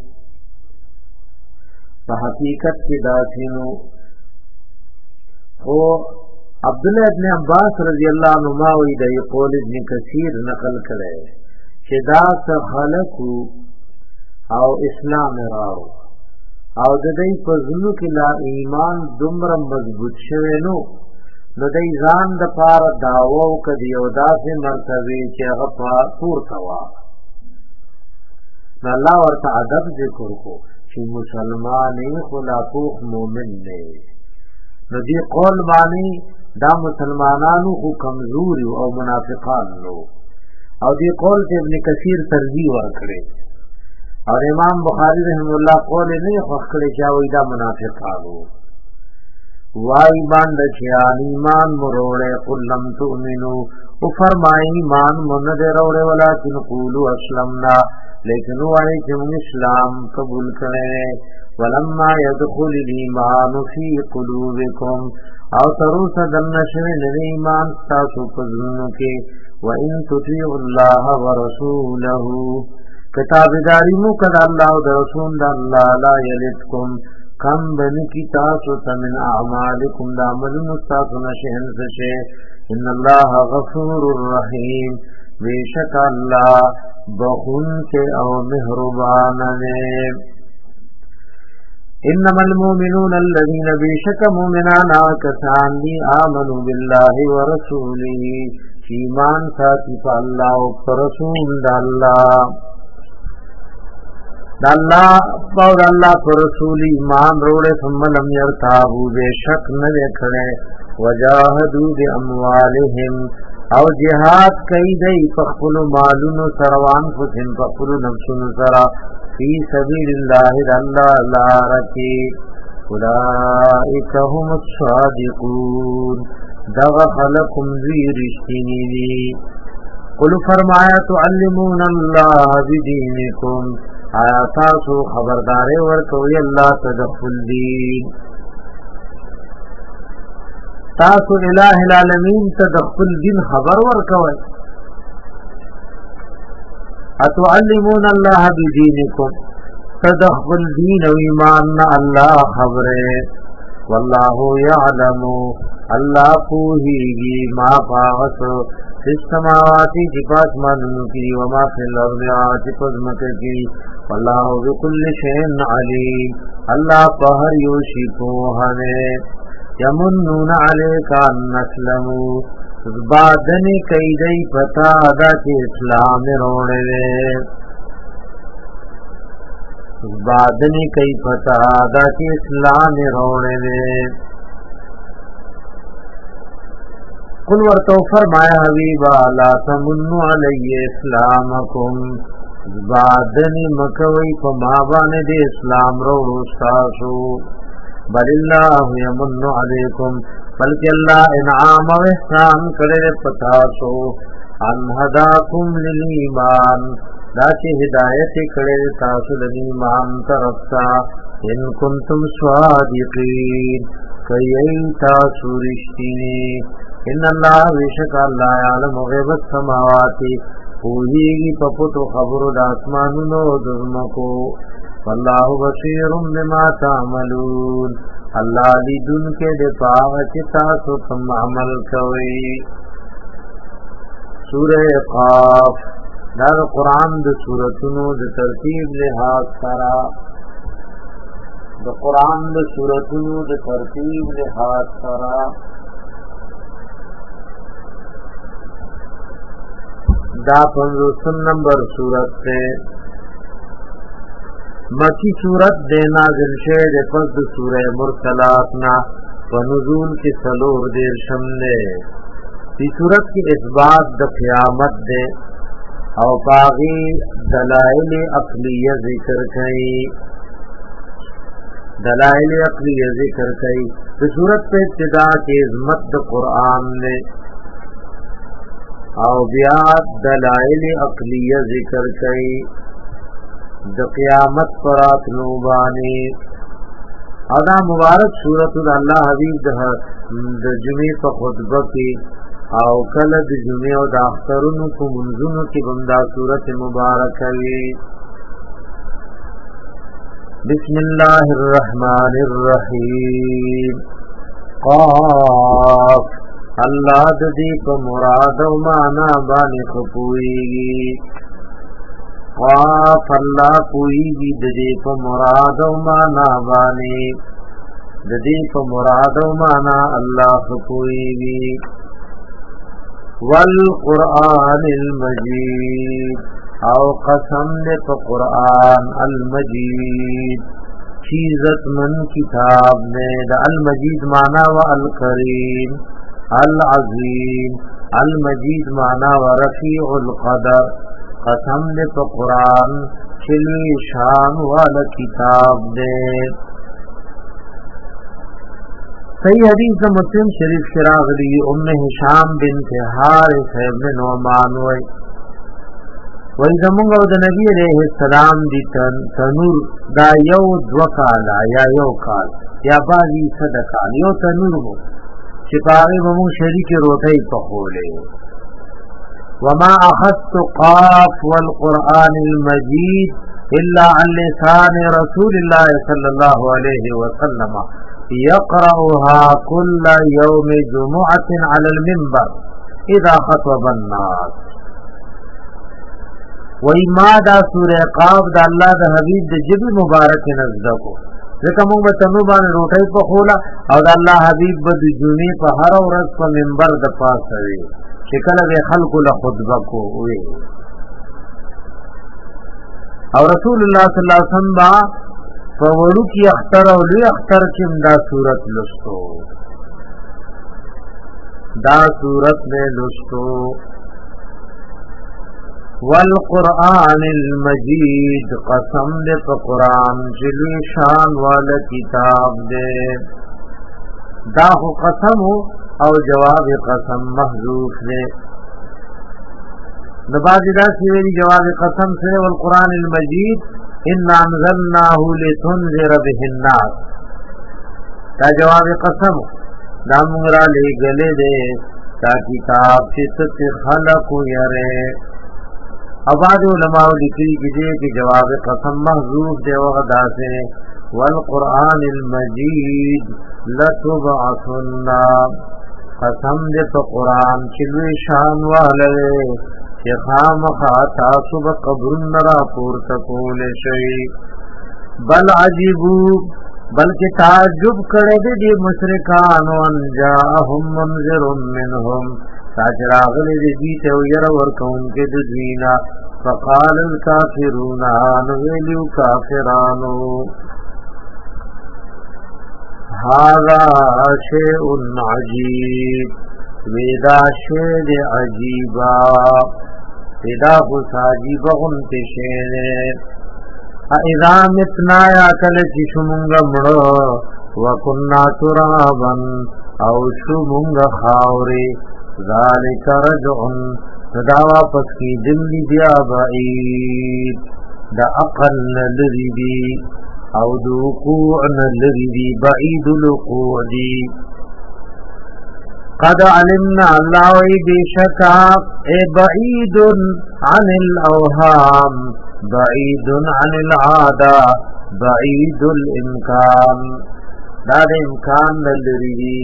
او عبداللہ ابن عباس رضی اللہ عنہما وی دا یہ قول ابن کثیر نقل کرے کہ دا خلقو او اسلام راو او دا دی پزنو کی لا ایمان دمر مضبوط شوے نو دای ځان د پاره داوو کدی او داسې مرتبه چې هغه پور کوا نو الله ورته ادب ذکر کو چې مسلمان خلاقوخ مومن نه نو دی قول باندې دا مسلمانانو خو کمزوري او منافقان نو او دی قول ته ابن کثیر ترجیح ورکړي او امام بخاری رحم الله قول نه خو کړي چې وای دا منافقانو وای باندې چې ایمان مروړې قل لم تؤمنو او فرمای ایمان مون دې وروړې ولکن قولوا اسلمنا لیکن وای چې اسلام قبول کړي ولما يدخل الايمان في قلوبكم او تروس دنشوی نوی ایمان تاسو پزنو کے وَإِن تُطِيعُوا اللَّهَ وَرَسُولَهُ کتابداری مو کد اللہ و رسول اللہ لا یلدکم کم بنکی تاسو تمن اعمالکم دا عمل مستاسو نشہن سشے ان اللہ غفور الرحیم بیشک اللہ بخون کے او مہربان نے انما المؤمنون الذين بیشک مومنان آکسان دی آمنوا باللہ ورسولہ ایمان ساتھی پا اللہ و رسول دا اللہ پر رسول ایمان روڑے ثم لم یرتابو بے شک نوے کھڑے وجاہدو بے اموالہم او جہاد کئی دی پخفل مالون سروان فتن پخفل نفسن سرا فی سبیل اللہ اللہ لارکی اولئک هم الصادقون دغ خلقم ذی رشتینی دی قل فرمایا تعلمون اللہ بدینکم آیا تاسو خبردارے ورکوی اللہ تدخل دین تاسو الہ العالمین تدخل دین خبر ورکوی اتعلمون اللہ بدینکم تدخل دین و ایمان اللہ خبرے واللہ یعلم اللہ پوہیگی ما فاغس فی السماواتی جپاس ماننو کی وما فی الارض آتی قزمت کی واللہ بکل شین علیم اللہ پہر یوشی پوہنے یمنون علیکا نسلمو بادنی قیدی پتا ادا کی اسلام روڑے بادنی کئی پتا ادا کی اسلام روڑے قل ورتو فرمایا حبیبا لا تمنو علی اسلامکم بادنی مکوی پمابان دے اسلام روڑو استاسو بل اللہ یمنو علیکم بلکہ اللہ انعام و احسان کرے پتاسو ان ہداکم للایمان داچی ہدایت کرے تاسو للایمان طرفتا ان کنتم صادقین کئی تاسو رشتینی ان اللہ بیشک اللہ عالم غیب السماواتی پوہیگی پپتو خبر داسمانونو دزمکو واللہ بصیر بما تعملون اللہ لیدن کے دفاع چتاسو تم عمل کوئی سورہ قاف دار قرآن د سورتونو د ترتیب لحاظ سرا د قرآن د سورتونو د ترتیب لحاظ سرا دا 50 نمبر سورت تے مکی سورت دے نازل شید پس سورہ مرسلاتنا ونزول کی سلور دیر شمدے تی سورت کی اثبات د قیامت دے او پاغی دلائل عقلیہ ذکر کئی دلائل عقلیہ ذکر کئی تی سورت پہ ابتدا کی عظمت د قرآن نے او بیا دلائل عقلیہ ذکر کئی د قیامت پرات نوبانی ادا مبارک سورۃ اللہ حبیب د جمعہ په خطبه کې او کله د جمعہ او د اخترونو په منځونو کې بندا سورۃ مبارک وی بسم اللہ الرحمن الرحیم قاف اللہ ددی په مراد او معنا باندې خپويږي قاف اللہ پوئیږي ددی په مراد او معنا باندې ددی په مراد او معنا الله خپويږي والقرآن المجید او قسم دے په قرآن المجید چیزت من کتاب نے دا المجید معنا و الکریم العظیم المجید معنی و رفیع القدر قسم دے پا قرآن چلوی شان والا کتاب دے صحیح حدیث مسلم شریف شراغ لی ام حشام بنت حارث ابن نعمان وی زمونگا و دا نبی علیہ السلام دی تنور دا یو دو کالا یا یو کال یا بازی صدقال یو تنور ہو چپاغی بمون شریک روٹی پخولے وما اخذت قاف والقرآن المجید الا عن لسان رسول الله صلى الله عليه وسلم يقرأها كل يوم جمعة على المنبر اذا خطب الناس. وای ما دا سورہ قاف دا الله د حبیب د جبی مبارک نزدکو ځکه موږ به تنو باندې روټۍ په خوله او د الله حبیب به د جمعې په هر ورځ په منبر د پاسه وي چې کله به خلکو له خطبه کوي او رسول الله صلی الله علیه وسلم با په وړو کې اختر او لوی اختر کې دا صورت لستو میں لستو والقرآن المجید قسم دے پا قرآن جلوی شان والا کتاب دے داخو قسم او جواب قسم محذوف دے نبازی دا سیوری جواب قسم سے والقرآن المجید انا انزلناہو لتنذر به الناس دا جواب قسم دا منگرا لے گلے دے دا کتاب چست خلقو یرے اباد علماء لکھی کیجئے کہ جواب قسم محذوف دے وغدا سے والقرآن المجید لتبعثن قسم دے تو قرآن چلوی شان والے کہ خام خاتا صبح قبر نرا پورتکول شئی بل عجیبو بلکہ تعجب کرے دی مشرکان وانجاہم منذر منہم تاجراغلی دی دیتے ویر ورکون کے دزوینا فقال الكافرون نویلیو کافرانو هذا شیء عجیب ویدا شید عجیبا ویدا خس عجیبا غنت شید اذا متنا یا کلچی شمونگا مڑو وکننا ترابا او شمونگا خاوری ذالک رجعن دا واپس کی دلی بیا بعید دا اقل لری دی او دو وقوعن لری دی بعید الوقوع دی قد علمنا اللہ وی بیشکا اے بعید عن الاوہام بعید عن العادہ بعید الامکان دا دا امکان لری دی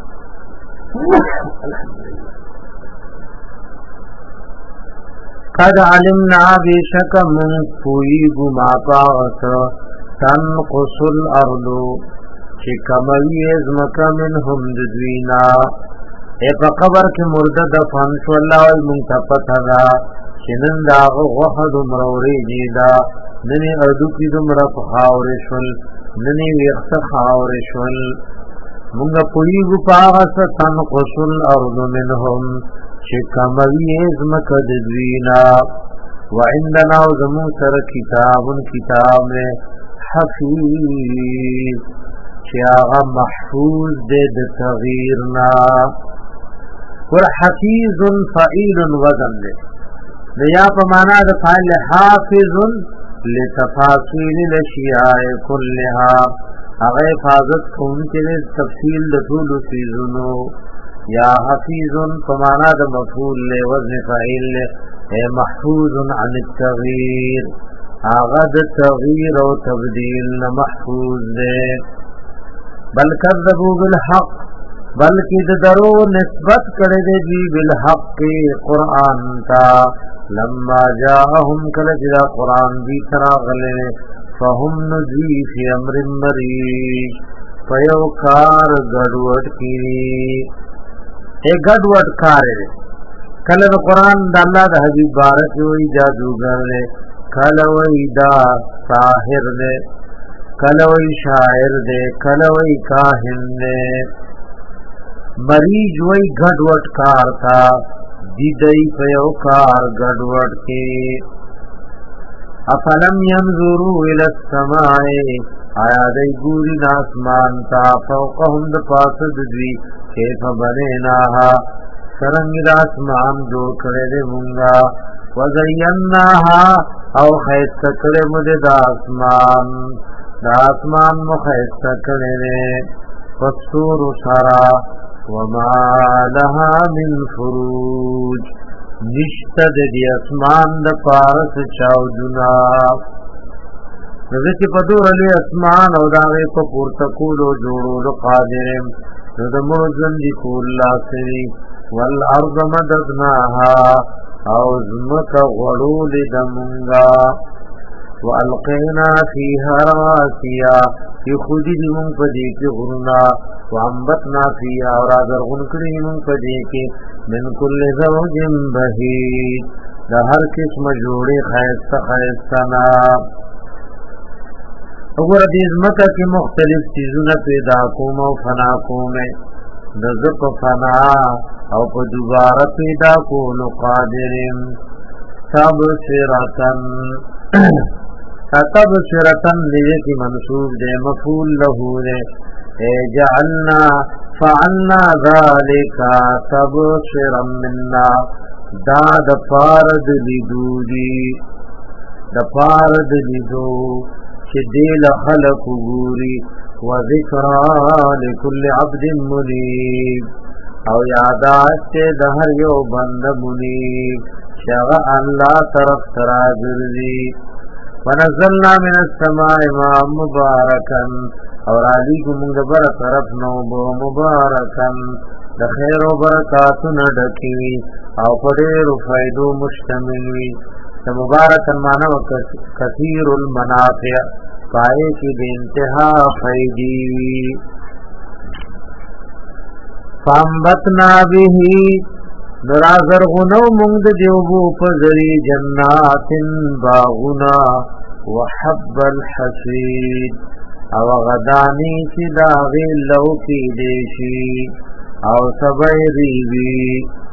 قد علمنا بیشک من پویگو ما پاغت تنقص الارض چی کموی ازمکا منهم ددوینا اے پا قبر کی مرد دفن شو اللہ وی منتفت دا چنن داغ وحد مروری جیدا ننی اردو کی دمرا پخاوری شل ننی ویخت خاوری شل منگا پویگو پاغت تنقص الارض منهم شکموی ازمک ددوینا وعندنا وزمو سر کتاب میں حفیظ چیاغا محفوظ دے تغیرنا والحفیظ فعیل وزن دے لیا پمانا دا فعل حافظ لتفاصیل الاشیاء کلها اغی حفاظت کون کے تفصیل لطول فیزنو یا حفیظ پمانا دا مفعول لے وزن فعیل لے اے محفوظ عن التغییر آغا دا تغییر و تبدیل محفوظ لے بل کذبو بالحق بلکی دا درو نسبت کردے جی بالحق قرآن تا لما جاءهم کلجرا قرآن بھی تراغلے فهم نزوی فی امر مریش فیوکار گڑوٹ کی گڈ وڈ کار ہے کل قرآن دا اللہ دا حبیب بارک وی جادوگر نے کل وی دا ساحر نے کل وی شاعر دے کل وی کاہن نے مریج وی گڈ وڈ کار تھا دیدئی پیو کار گڈ وڈ کے افلم ینظروا الى السماء آیا دی گوری ناسمان تا فوقهم دا پاسد دوی کیف بنیناها سرنگ داسمان جو کرے دے منگا وزیناها او خیست کرے مجھے داسمان مخیست کرے دے فسور سرا وما لها من فروج نشتد دی اسمان دا پارس چاودنا نزدکی پدور علی اسمان او داغی پا پورتکول و جوڑو قادرم ندمر زندی کول لاسری والارض مددناها او زمک غلول دمونگا والقینا فیها رواسیا یخودی دی من پدی کی غرنا وانبتنا فیها اور آزرغن کری من پدی کی من کل زوج بہید دا ہر قسم جوڑی خیستنا اگر دیزمکا کی مختلف چیزوں پیدا کوم او فنا کوم دزق فنا او پا دوبارہ پیدا کون قادرم سب سرطن تب سرطن لیے کی منصوب دے مفعول لہو دے اے جعلنا فعلنا ذالکا تب سرم مننا دا دپارد لیدو دی دپارد لیدو چه دیل خلق گوری و ذکرا لکل عبد منیب او یاداشت دهر یو بند منیب شغا اللہ طرف تراجرزی ونزلنا من السماء ماء مبارکا اور علیکم منگ بر طرف نوبو مبارکا دخیر و برکاتو ندکی او پدیر فیدو مشتملی مبارکا مانا و کثیر المنافع پائے کی بے انتہا فیدی فانبتنا به نرازر غنو منگ دیوبو پزری جنات باغنا وحب الحسید او غدانی چی داغی لوکی دیشی او سبی ریوی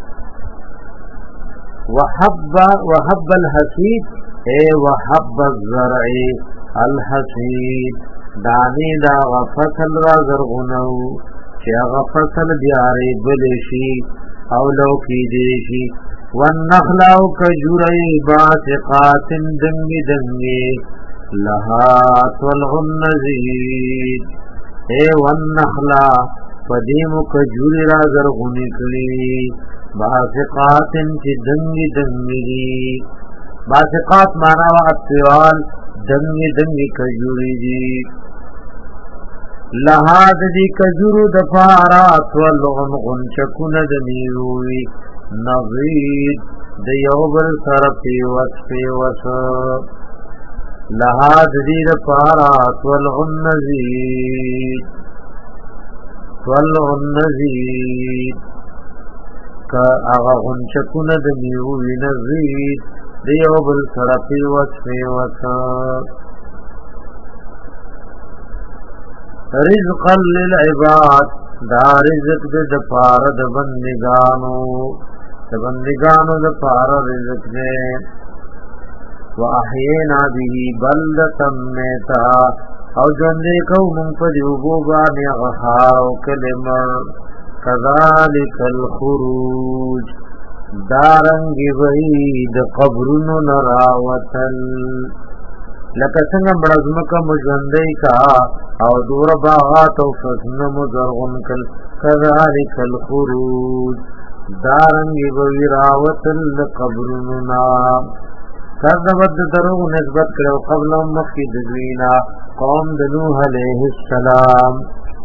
وحب الحسید اے وحب الزرع الحسید دانی دا غفصل رازر غنو چی غفصل دیاری بلشی او لوکی دیشی والنخل او کجوری باسقات دنگی دنگی لہات والغنزید اے والنخل فدیم کجوری رازر غنی کلی باسقات چی دنگی دنگی باسقات مانا و اطوال دنگی دنگی کجوری دی لہاد دی کجورو دفارات والغن چکون دمیوی نغید دیوبر سر پیوس لہاد دی دفارات والغن نزید کا آغا غن چکون دمیوی نغید دیوبر سر پیوس رزقا للعباد دا رزق دے پار دبندگانو دپار رزق دے واحینا به بلدتا میتا او جندے کو منفجوبو بانی غخارو کلمر کذالک الخروج دارنگی وید قبرن نراوتل لکه څنګه بڑزمکا مجوندی کا او دور باغات او فسن مزرغن کل کذالک الخروج دارنگی ویراوت القبرنا کذبت دروغ نسبت کرو قبل مخی دزوینا قوم دنوح علیہ السلام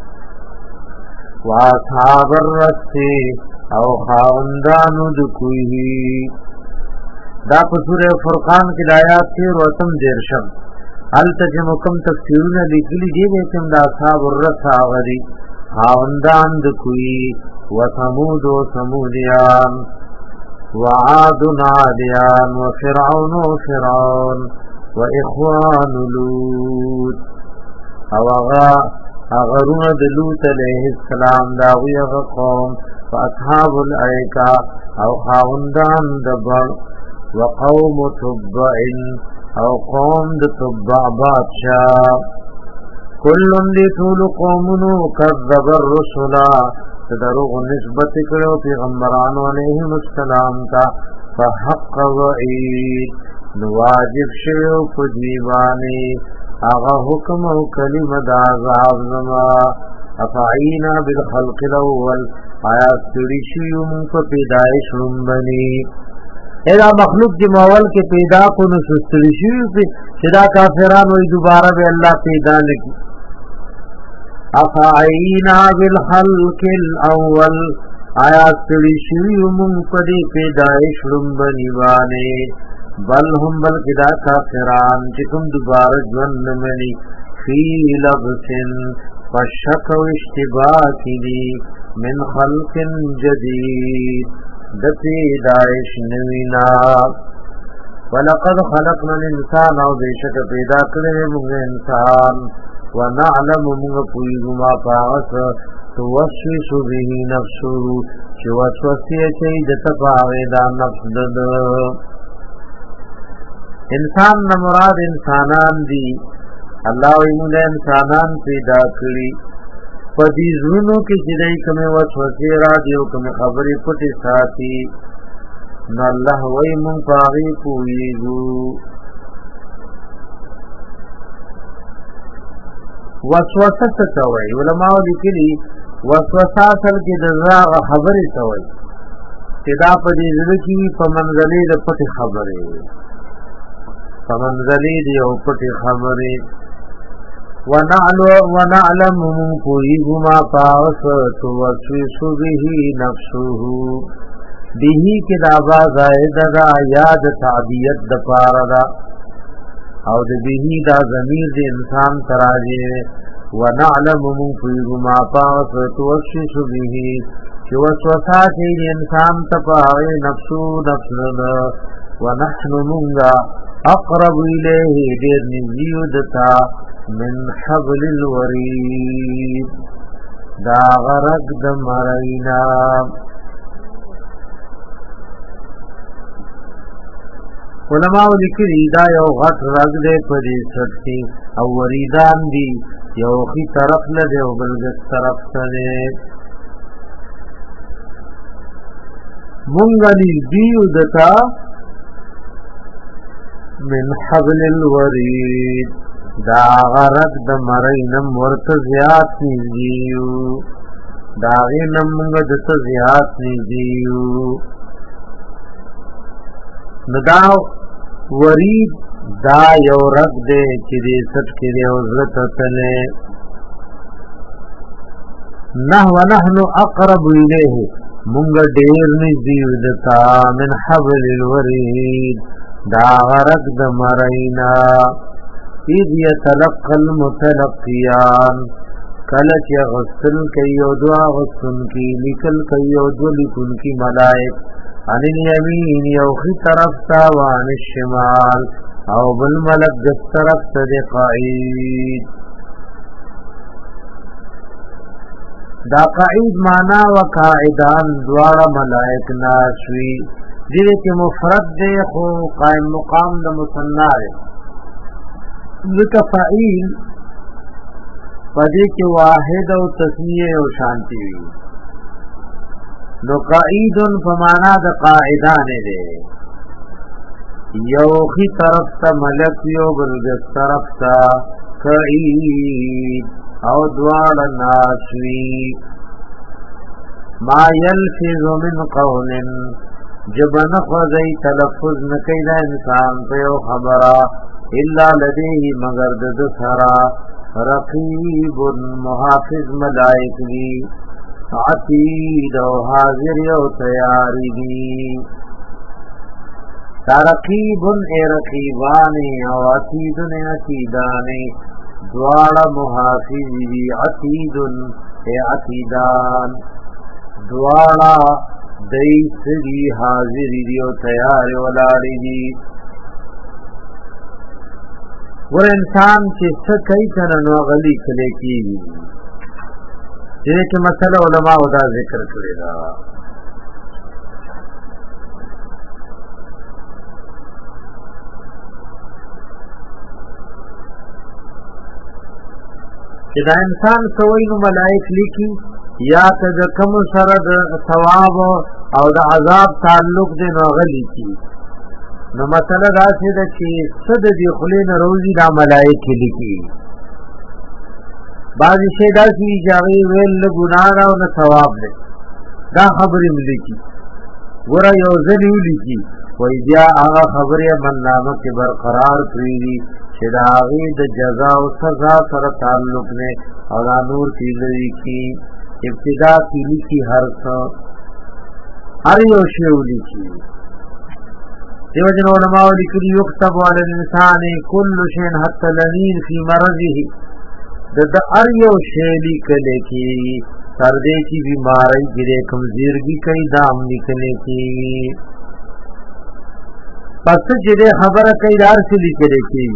واصحاب الرسی او خاوندانو دکوی دا پسور فرقان کی لایات تیر وطم دیرشم التجمکم تفسیرون لکلی دی بیتم دا اصحاب الرس آغری خاوندان دکوی وثمود و سمودیان وعاد عادیان وفرعون وفرعون واخوان لوط او اغرون دلوت علیہ السلام داوی اغا قوم فاصحاب الائکا او خاوندان دبر وقوم تبع او قوم د تبع بادشاہ کلن دی طول قومنو کذب الرسلا تدروغ نسبت کرو پیغمبرانو علیہم السلام تا فحق وعید نواجب شیو پدیوانی آغا حکم و کلم دا عذاب زما افعینا بالخلق الاول آیا ستڑی شیوم پا پیدائش رنبنی ایدا مخلوق جی ماول کے پیدا کو نسستری شیو پی چدا کافران وی دوبارہ بے اللہ پیدا لکی افعینا بالخلق الاول آیا ستڑی شوی من پدی پیدایش لنبنی بانے بل هم بلکہ دا کافران چکم دوبارہ جون منی فی لبسن فشک و اشتباہ کی من خلق جدید د پیدائش نوینا ولقد خلقنا الانسان او بیشک پیدا کرے موږ انسان ونعلم موږ پویږو ما پاس توسوس به نفسه چې وسوسه کوي د تفاوی دا نفس د انسان نه مراد انسانان دي الله یې موږ انسانان پیدا کړی پدی زونو کې چې دای کومه وسوسه را دیو کومه خبرې پټې ساتي نو الله وای مون پاغي پویګو وسوسه څه کوي علماء لیکلي وسوسه اصل کې د زړه خبرې کوي چې دا پدی زړه کې په منځلې د پټې خبرې په منځلې دی او پټې خبرې ونعلم من کوئیگو ما پاس توسوس به نفسه به کی دابا زائد دا یاد تعبیت د پاردا او د به دا ضمیر د انسان تراجه ونعلم من کوئیگو ما پاس توسوس به چې وسوسه کوي انسان ته پاره نفسو نفسنا ونحن منغا اقرب الیه ډیر نږدې دتا من حبل الورید دا غرق د مرینا علماء لیکلي دا یو غټ رګ دی په دې سټي او وریدان دي یو خي طرف نه دی او بل طرف ته دی مونږ دیو دتا من حبل الورید دا غرق د مرینم ورته زیات نیو دا غینم موږ دته زیات نیو ندا ورید دا یو رق دے چې دې سټ کې دی او زړه ته نه ونحن اقرب الیه موږ ډیر نږدې دتا من حبل الورید دا غرق د مرینا اذ يتلقى المتلقيان کلچ غسل کئی او دعا غسن کی لکل کئی او دو لکن کی ملائک عن الیمین یوخی طرف تا وعن الشمال او بالملک دس طرف تا دی قعید دا قعید مانا و قائدان دوار ملائک ناشوی دیده که مفرد دی خو قائم مقام دا مصنع دی ذکا فعیل پدې کې واحد او تسنیه او شانتی وي نو قائد په معنا د قاعدان دی یو خي طرف ته ملک یو بل طرف ته قائد او دواړه ناشوي ما يلفظ من قول جبن خذي تلفظ نکي دا انسان په یو خبره الا لديه مگر د سرا رقیب محافظ ملائک دی عتید او حاضر او تیاری دی رقیب ای رقیبان او عتید ای عتیدان دوارا محافظ دی عتید ای عتیدان دوارا دیس دی حاضر دی او تیاری ولاری دی ور انسان چې څه کوي کنه نو غلي کله کیږي دې کې مسله علماء دا ذکر کړی دا چې دا انسان سوي نو ملائک لیکي یا ته کوم سره د ثواب او د عذاب تعلق دې نو غلي کی نو مسله دا چې صد دی خلین روزی دا ملائکه لیکي بعضی شی دا چې جاوی ویل ګناه او نه ثواب دی دا خبرې ملکی ګور یو ځلی لیکي وای بیا هغه خبره منامه کې برقرار کړی چې دا غي د جزا او سزا سره تعلق نه او دا نور تیلوي کی ابتدا تیلی کی هر یو شی ولیکي دیو جن علماء لیکلي یكتب علی الانسان كل شيء حتى لنين في مرضه د هر یو شی لیکل کی تر دې کی بیماری ګره کمزورګي کوي دام لیکل کی پس چې خبره کوي دار څه لیکل کی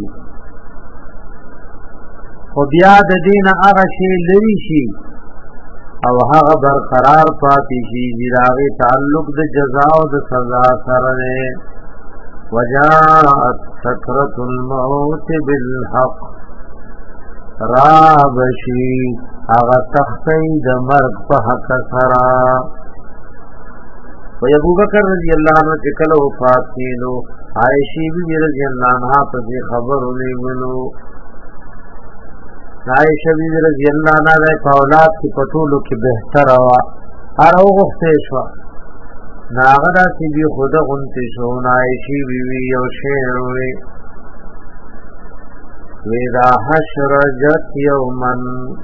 خو بیا د دین هغه شی لري شي او هغه برقرار پاتې شي چې داغه تعلق د جزا او د سزا سره نه وجاءت سکرۃ الموت بالحق رابشی هغه تختی د مرګ په حق سره و ابو بکر رضی الله عنه چې کله وفات کینو عائشہ بی رضی الله عنها په خبر ولېګلو عائشہ بی رضی اللہ عنہ د اولاد کی پټولو کې بهتر وا ارو غفته شو ناغدا چې بي خود غنته شو عائشہ بی یو شعر ویدا حشرجت یوما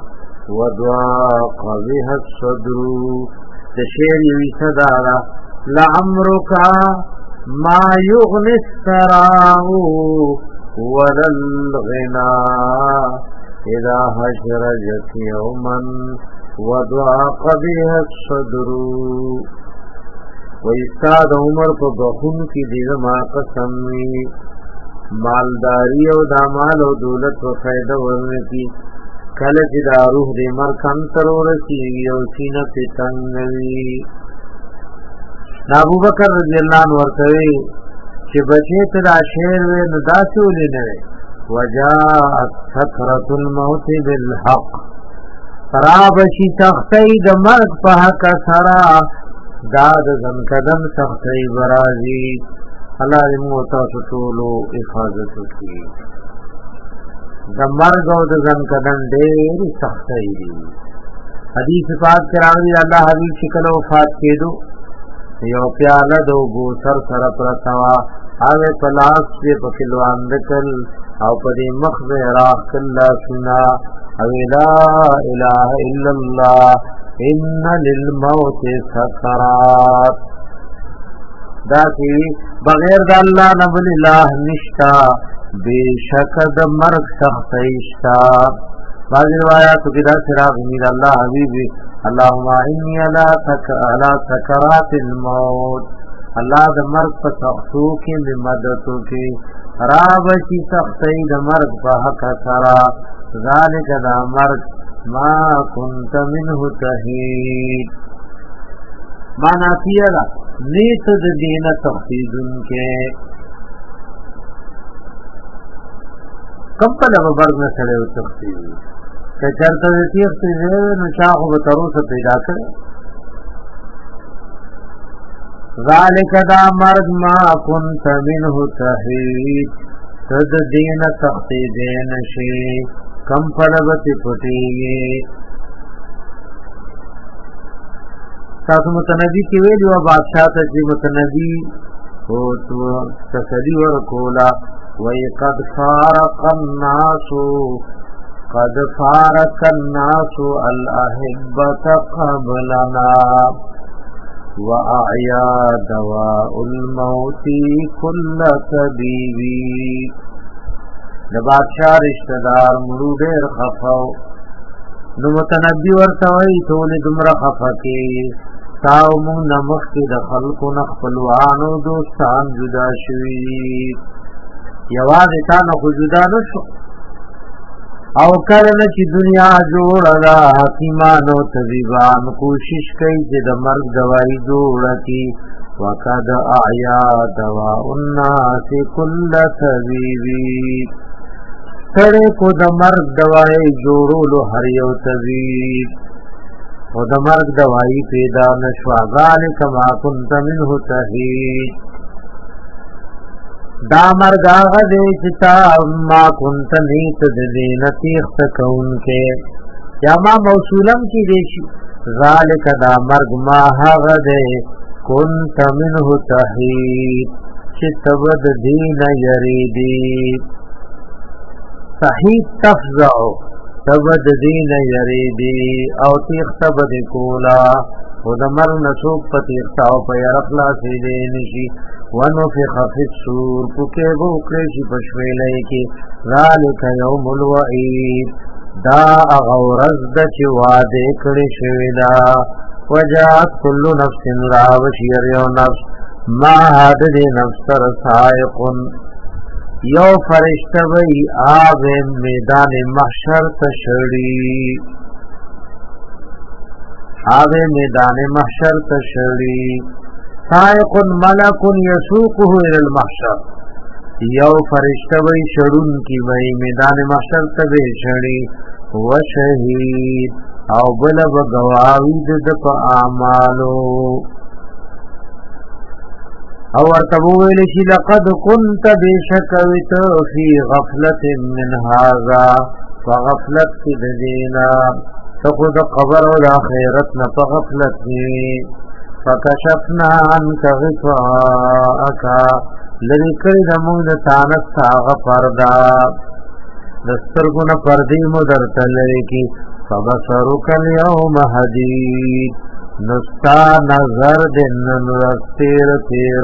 وضاق بها الصدر تشعر یوی صدارا لعمرك ما يغني الثراء ولا الغنا اذا حشرجت يوما وضاق بها الصدر وإستاد عمر په بخون کی دیو ما قسم مالداری او دامال او دولت و فائدہ ورنه کی کله چې دا روح دې مر کم ترور کی او سینه پتنګوي ابو بکر رضی الله عنه ورته چې بچی ته دا شعر و نو داسې ولې نه وجاءت سکرۃ الموت بالحق رابشی تختی د مرگ په حق سرا داد زن قدم تختی برازی الله دې مو تاسو ټول حفاظت وکړي د مرگ او د زن قدم ډېر تختی دي حدیث پاک کراوی الله حبیب شکل وفات کېدو یو پیاله دو گو سر سر پرتوا آوے پلاس دے پکلو اندکل او پدی مخز راق کلا سنا او لا الہ الا اللہ ان للموت سکرات دا کی بغیر دا اللہ نبل الہ نشتا بے شکد مرگ سختیشتا بعض روایاتو کی دا سراغ میر اللہ حبیبی اللهم انی علی سکرات الموت الله د مرگ په سختو کې مددو کې رابشي سختي د مرگ په حق سره ذالک د مرگ ما كنت منه تهید معنا کیلا نیت د دین تخفیذن کې کمپل مرگ نه سره تخفیذ که چرته دې تخفیذ نو چاغه به تروسه پیدا کړ ذالک دا مرگ ما کنت منه تحید تد دین تختی دین شی کم پلبتی پتیگی تاسو متنبی کی ویلو بادشاہ تا جی متنبی او تو تسلی ورکولا وی قد فارق الناس الاحبت قبلنا وَأَعْيَا دَوَاءُ الْمَوْتِ كُلَّ طَبِيبٍ د بادشاہ رشتہ دار مړو ډېر خفاو نو متنبی ورته وایي ټول دمر خفقي تاو مون نمخ کې د خلکو نخپلوانو دوستان جدا شوي یوازې تا نه خو جدا نشو او کله چې دنیا جوړ را حکیمانو طبيبان کوشش کوي چې د مرګ دوايي جوړ کړي وقد اعيا دواء الناس كل طبيبي تړې کو د مرګ دوايي جوړولو هر یو طبيب او د مرګ دوايي پیدا نشو ذالک ما كنت منه تهید دا مرگ آغا دے چتا ما کنت نیت دینتی اختکون کے یا ما موصولم کی دیشی ذالک دا مرگ ما آغا دے کنت منہ تحید چتبد دین یریدی تستحی تفزع تبد دین یریدی او تیخت بد کولا او دمر نسوک پا تیخت او پا یرقلا سیدینشی ونفخ فی الصور پکے بوکریشی پشویلئی کی ذالک یوم الوعید دا اغورز دا چی وعدے کڑی شویدا وجاعت کل نفس راوشیر یو نفس ما حدد نفس تر سائقن یو فرشتہ وی آب میدان محشر تشڑی آب میدان محشر تشڑی سائق ملک یسوقه الى المحشر یو فرشتہ وی شڑن کی وی میدان محشر تبی شڑی و شہید او بلب گواوید دپ اعمالو او ارتبویل شی لقد کنت بشکویت فی غفلت من هذا فغفلت کی دجینا تخود قبر و دا خیرتنا فغفلت کی فکشفنا عنک غفاءکا لرکل دمون تانت ساغ پردا دسترگون پردی مدرتل کی فبصرک اليوم حدید نستا نظر دنن تیر تیر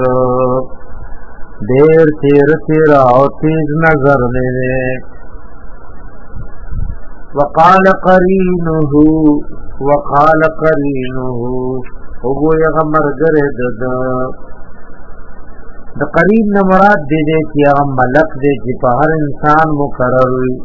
دیر تیر تیر او تیز نظر میرے وقال قرینه اوگو یغمر گرد دا قرین نمراد دے دے کی اغم ملک دے کی پا ہر انسان مقرر ہوئی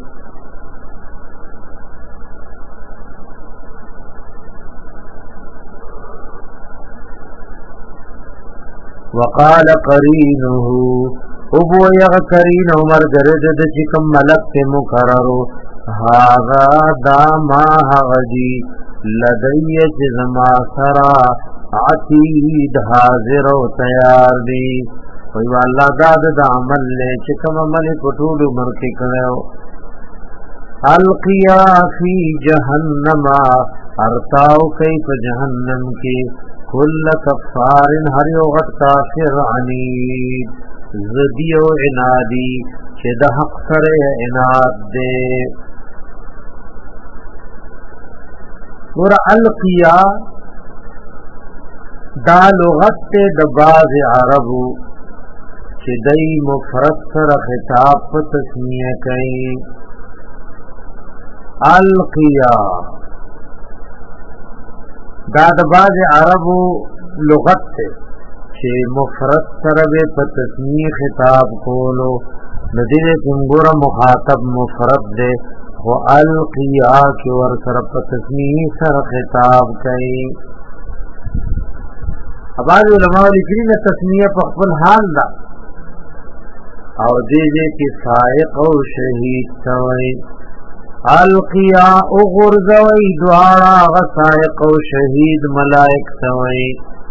وقال قرینه ابو یغ قرین عمر گرد د چکم ملک ته مقررو هاذا دا ما غدی لدی جزما سرا عتید حاضر او تیار دی وی الله داد د عمل له چکم عمل پټول مرکی کړو القیا فی جهنم ارتاو کای په جهنم کې کل کفار هر یو غټ کافر عنید زدی او عنادی چې د حق سره عناد دے ور القیا دا لغت د باز عربو چې دای مفرد سره خطاب په تسنیه کوي القیا دا د باز عربو لغت ته چې مفرد سره په تسنیه خطاب کولو ندیره څنګه مخاطب مفرد ده او القیا کې ور سره په تسنیه سره خطاب کوي بعض علماء لیکلي نه تسنیه په خپل حال ده او دې کې سائق او شهید توي القیا اغرزوی دوارا غسائق و شہید ملائک سوئی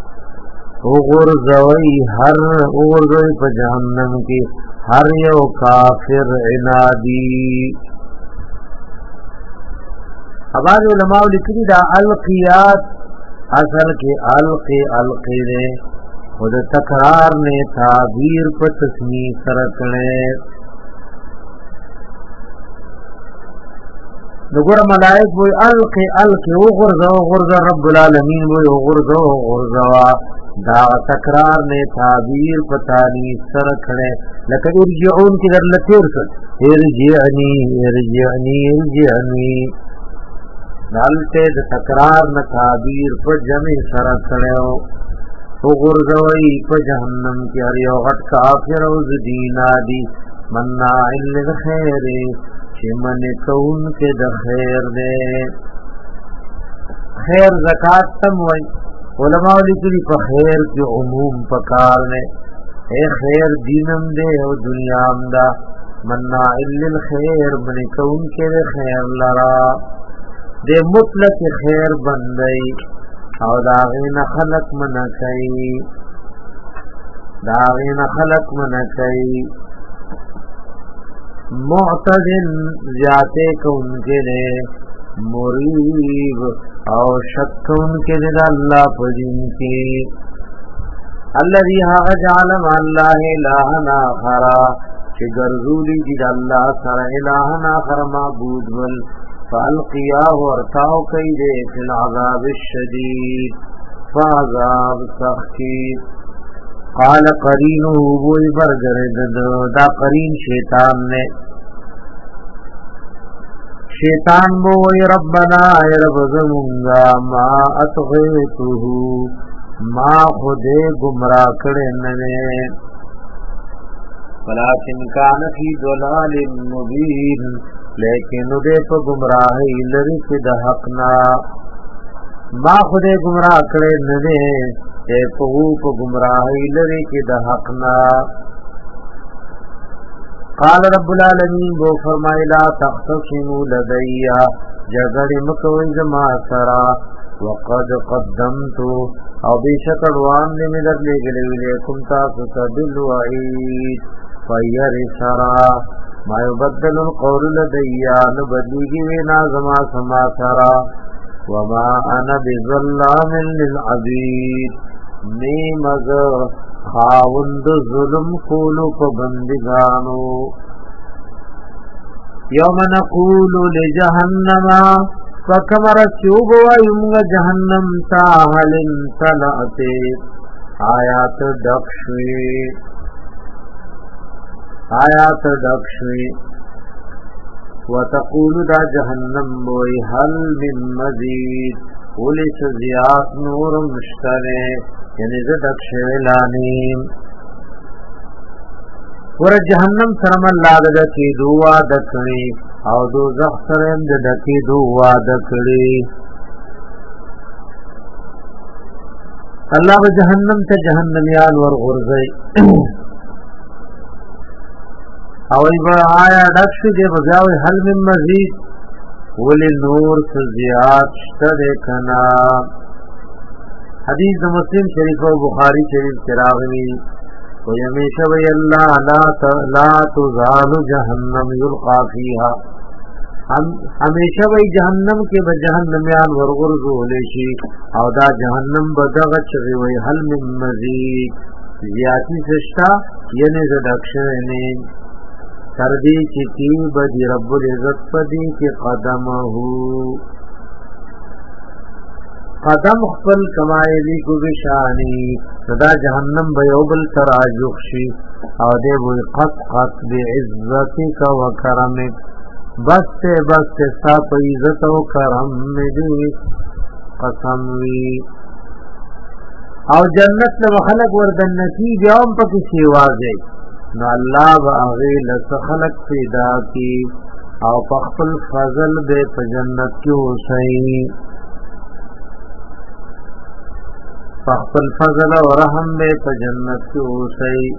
اغرزوی پا جہنم کی ہر یو کافر عنادی اباد علماء لکلی دا القیات اصل کے القی دے خود تکرار نے تعبیر پا تسنی سرکنے نگور ملائک وی القی غرزو رب العالمین وی غرزو دا تکرار نے تعبیر پتانی سر کھڑے لکہ ارجعون کی در لطیر سن ارجعنی نالتے دا تکرار نا تعبیر پا جمع سر کھڑے ہو غرزوی پا جہنم کی اریو غٹ کافر او زدینا دی مناع للخیر چه من کون کے دا خیر دے خیر زکاة تم وی علماء لکلی پا خیر کی عموم پکار نے اے خیر دینم دے او دنیام دا مناع للخیر من کون کے دا خیر لرا دے مطلق خیر بندئی او داغین خلق منکئی معتدن زیادے کو ان کے لئے مریب او شک ان کے لئے اللہ پجن کی الذي جعل مع الله إلها آخر چې ګرځولي دي د الله سره الهن آخر معبود ول فالقیاه ورتاو کئی دے فی العذاب الشدید فعذاب سختی قال قرینو بوئی برگرد دا قرین شیطان نے شیطان بوئی ربنا اے رب زمونگا ما اطغیتو ما خودے گمراہ کڑنے ولیکن کان فی ضلال مبین لیکن دے پا گمراہی لری کی دا حقنا ما خودے گمراہ کرے ندے اے پا گمراہی لری کی دا حقنا قال رب العالمین وہ فرمائی لا تختصموا لدیا جگڑ مکوئی زما سرا وقد قدمتو او بیشک اڑوان نے مدد لے گلے لیکم تاستا بالوعید فیر سرا ما يبدل القول لدیا نبدلیگی وینا زما سما سرا وما انا بظلام للعبید نیمز خاوند ظلم کولو پبندگانو یوم نقول لجہنم فکمر چوب ویمگ جہنم تاہل انسلعتے آیات دکشوی وتقول دا جہنم بوئی حل من مزید پولیس زیاد نور مشترے یعنی زدک شویلانیم ور جہنم سرم اللہ دکی دعا دکڑی او دو زخصرم دکی دعا دکڑی اللہ جہنم تا جہنمیان ور غرزی او ایبا آیا دکشی دے بزاوی حل من مزید ولی نور سزیاد شتر کنا حدیث مسلم شریف و بخاری شریف چراغوی و یمیشہ وی اللہ لا تزال جہنم یلقا فیہا ہمیشہ وی جہنم کے بجہنمیان ورغرزو لیشی او دا جہنم بدغچ وی حل من مزید زیادی سشتا یعنی زدکشنی تردی چکی بدی رب العزت پدی کی قدم خپل کمائلی کو بشانی صدا جہنم بیوبل تراجخشی او دے بوی قط بعزتک و کرمک بستے سا پا عزت و کرم دی قسم وی او جنت لوخلق وردنکی بیوم پا کسی واضح نو اللہ باغی لسخلق پیدا کی او پخپل فضل بے پا جنت کی حسین پخپل فضل و رحم بے پا جنت کی حسین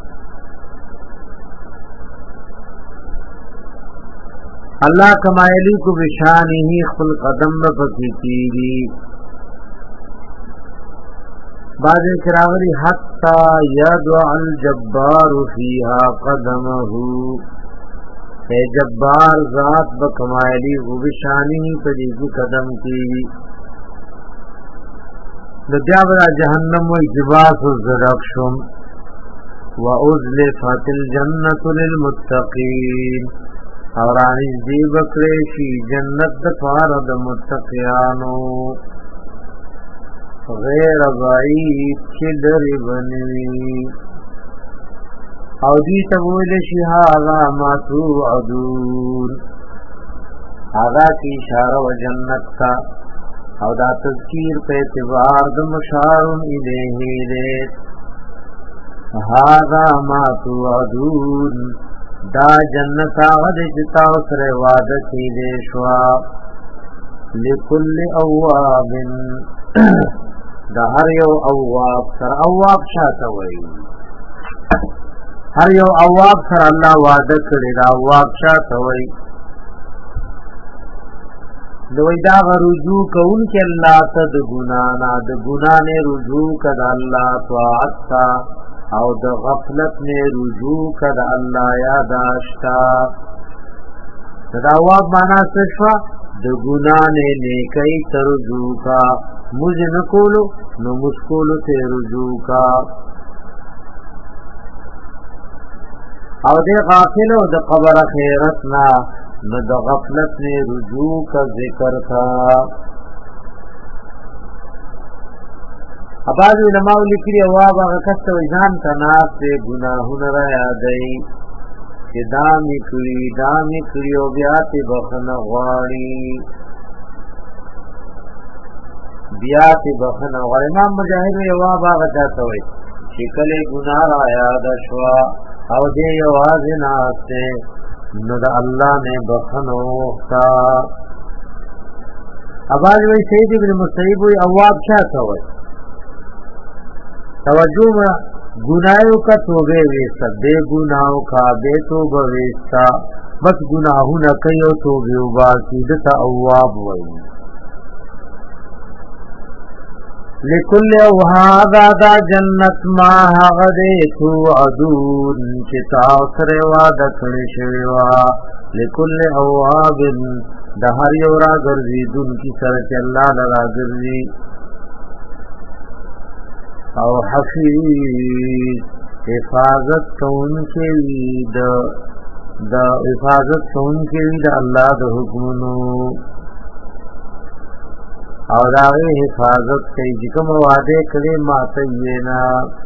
اللہ کمائلی کو بشانی ہی خپل قدم بپکی تیری بعد کراغلی حتی یدع الجبار فیہا قدمہو اے جبار ذات بکمائلی و بشانی پدیگی قدم کی دجابرا جہنم و اجباس الزدقشم و ازلفت الجنت للمتقین اور آنیز دی بکریشی جنت دفارد متقیانو غیر بعید کی در بنوی او دی تبویل شہاغا ما توعدون آغا کی اشارہ و جنت تا او دا تذکیر پہ اعتبار دا مشارن الیہی لیت هذا ما توعدون دا جنت آغا دے جتا اسر وعدہ کی دے شوا لکل اواب دا ہر یو اواب سر اواب شاہتا ہوئی ہر یو اواب سر اللہ وعدہ کری دا اواب شاہتا ہوئی دوی دا رجوع کون کے اللہ تا دا گنانا دا گنانے رجوع کد اللہ طاعتا او دا غفلت نے رجوع کد اللہ یاداشتا دا اواب مانا سشوا دا گنانے نیکی ترجوع کا مجھ نکولو نو مسکولو تے رجوع کا او دې غافل او د قبر خیرت نا نو د غفلت نے رجوع کا ذکر تھا. اباظ علماء لیکلی اواب آغا کست ویزان تناس دے گناہون را یادئی چه دامی کری و بیاتی بخن غواری امام مجاہد اواب آغا چاہتا ہوئی چه کلی گناہ را یاد شوا او دے یواز ناستے نو دا اللہ نے بخنو اختا. اباظ وی سید ابن مصیب وی اواب چاہتا ہوئی توجہ میں گناہوں کا توبے ویستا بے گناہوں کا بے توبہ ویستا بس گناہوں نہ کئیو توبے وباسی دتا اواب وی لکل اوہادا دا جنت ما حغدے تو عدون چتا اثر وعدہ کنشویوا لکل اوہاب دہر یورا گرزی دن کی سرچ اللہ لرا گرزی او حفیظ حفاظت کون کے وید دا حفاظت کون کے وید اللہ دا حکمنو او داغی حفاظت کئی جکم وعدے کرے ماتینا.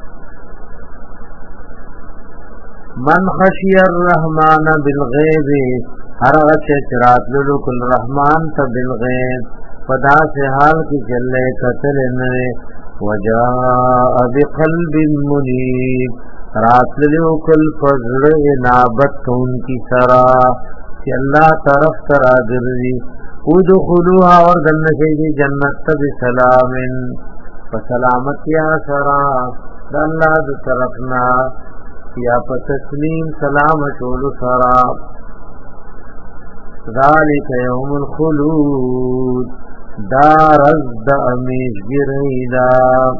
من خشی الرحمن بالغیب ہر غچ رات للک الرحمن تا بالغیب فدا سے حال کی جلے قتل انوے وجاء بقلب منیب رات للوکل فضل انابت کون کی سرا کہ اللہ طرف ترا گردی ادخلوها اور دن شیدی جنت بسلام فسلامتیا سرا دا اللہ دا طرفنا یا پتسلیم سلام شول سرا. ذالک یوم الخلود دار ازد امیش گریدا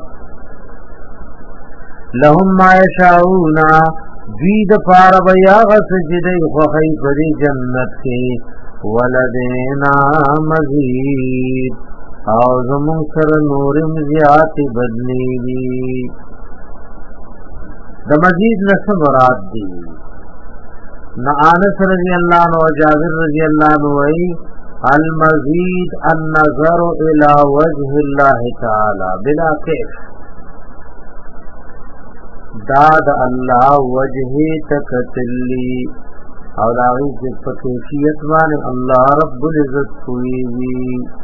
لهم ما یشاؤنا جید پار بیاغ سجدی خوخی پری جنت کی ولدینا مزید او زمون سر نورم زیادی بدلی دی. دا مزید نسل مراد دی نا آنس رضی اللہ عنہ و جابر رضی اللہ عنہ وی المزید النظر الى وجه اللہ تعالی بلا کیف داد اللہ وجہ تکتلی او داغی سے پکیفیت وانے اللہ رب العزت کوئی بھی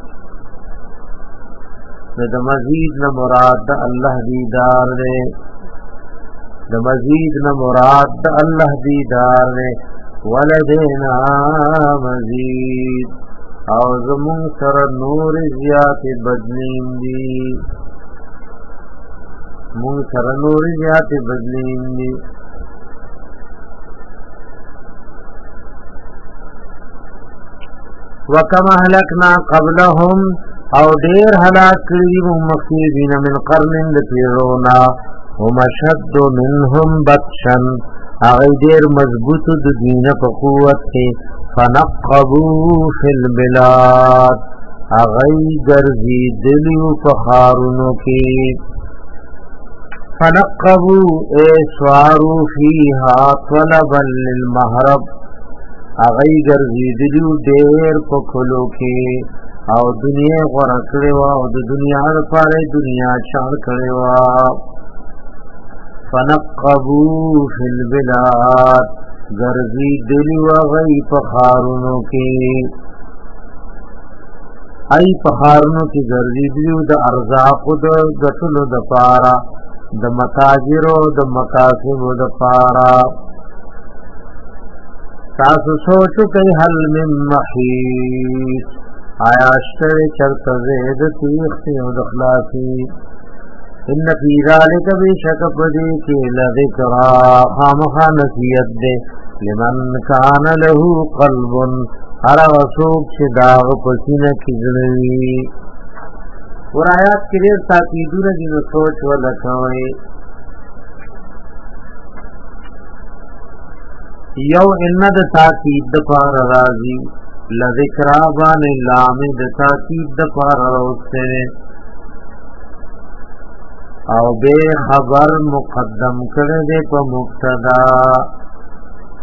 دا مزید نہ مراد دا اللہ دیدار دے دا مزید نہ مراد دا اللہ دیدار دے ولدینا مزید او زمون سر نور زیات بدلیم دی مون سر نور زیات بدلیم دی. وکم اهلکنا قبلهم او دیر هلاک کړي مخکې من قرن د پیرونا هم شد منهم بطشا هغه دیر مضبوط د دینه په قوت کې فنقبوا فی البلاد هغه ګرځي دلیو په خارونو کې فنقبوا سوارو فیها طلبا للمهرب اغی گرزیدلیو دیر پکلو کی او دنیا غورا کروا او د دنیا لپاره دنیا چار کروا. فنقبو فی البلاد گرزیدلیو اغی پخارونو کی ای پخارونو کی گرزیدلیو د ارزاقو د گتلو د پارا د متاجرو د مکاسبو د پارا. تاسو سوچو کئی حل من محیص آیا اشتر چرت زید تیختی و دخلاسی ان فی ذالک بی شک پدی کی لذکرا خامخا نصیت دے لمن کان لہو قلب ہر غصوب چھ داغ پسینہ کی ذنوی. اور آیات کے لئے تاکیدون جن سوچ و لکھوئے یو ان د تاکید د پار راضی لذکرا بان لام د تاکید د پار روسته او بے خبر مقدم کړه دې په مبتدا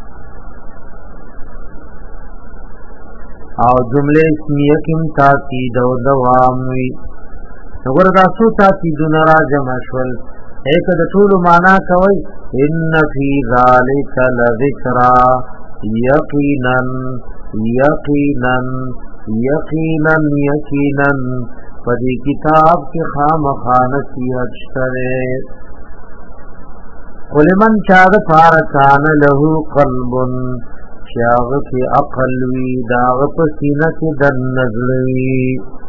او جمله اسمیه کم تاکید او دوام وی نګور دا سو تاکیدونه را جمع شول ایک د ټول معنا کوي ان فی ذلک لذکرا یقینا یقینا یقینا یقینا پدې کتاب کې خامخا نصیحت شته ولمن چاغ فارکان له قلب چاغ کې عقل وی داغ په سینه کې د نزلوي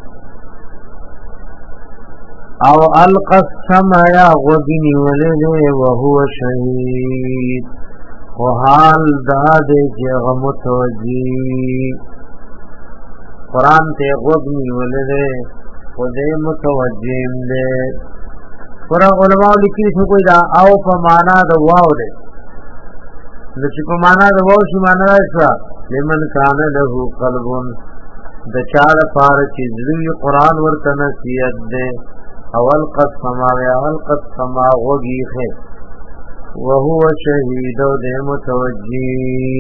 او القسم یا غدنی ولده وهو شهید و حال داده چه غمتوجی قرآن تے غدنی ولده خده متوجیم ده قرآن علماء لکی سو کوئی دا او پا مانا دا واو ده لچی پا مانا دا واو شی مانا دا شوا لمن کان له قلبون دا چار پار چیزلوی قرآن ورطا نصیحت ده اول قسم غوگی خی وهو شهید و ده متوجی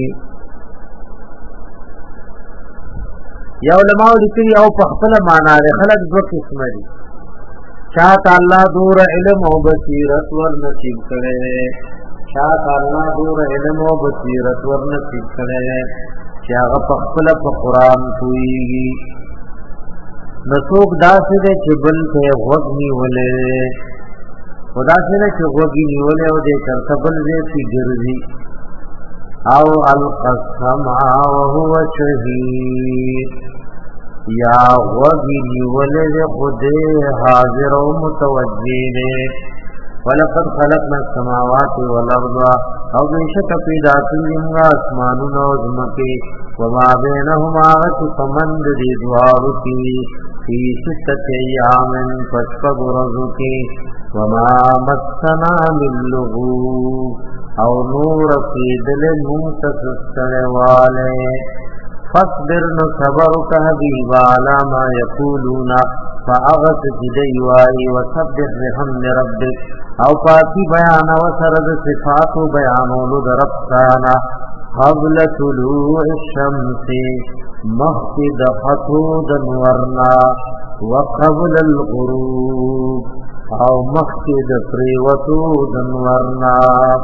یا علماء لکی او پخپل مانا ده خلق دو قسم دی چاہتا اللہ دور علم و بصیرت ور نصیب کرے چاہتا اللہ دور علم و بصیرت ور نصیب کرے چاہتا پخپل پا قرآن تویگی نسوک داسې ده چې بل ته غوږ نیولې او داسې ده چې غوږ نیولې او دې چرته بل ځای کې ګرځي او القسم وهو شهید یا غوږ نیولې خدای حاضر او متوجه ده ولقد خلقنا السماوات والارض او بشک پیدا کړی موږ اسمانونه او ځمکې وما بينهما فمند دي دوار کی فی ستة ایام فشفق رزقی وما مسنا من لغوب او نور فی دل منتصر والے فاصبر نصبرك حبیب علی ما یقولون فاغت جدیوائی وسبح بحمد ربک او پاکی بیان و سرد صفات و بیانولو درفتانا قبل طلوع الشمس مخد حطود ورنا وقبل الغروب او مخد پریوتود ورنا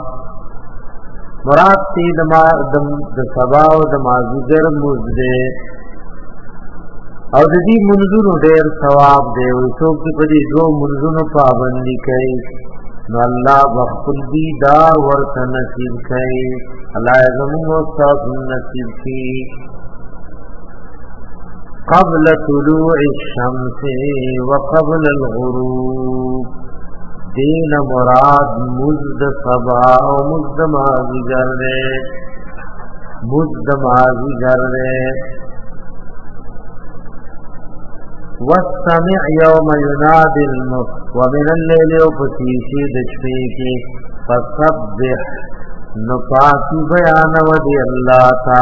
مراد تی د سبا او د مازیګر مزده او د دې منځونو ډېر ثواب دی او څوک چې په دې دوه منځونو پابندي کوي نو الله بخل دیدار ورته نصیب کوي الله زموږ تاسو نصیب کړي قبل طلوع الشمس وقبل الغروب دین مراد مزد صبا و مزد مازی گرده واستمع یوم یناد ومن اللیل وفتیشی دشفیکی فصبح نپاکی بیان ودی اللہ تا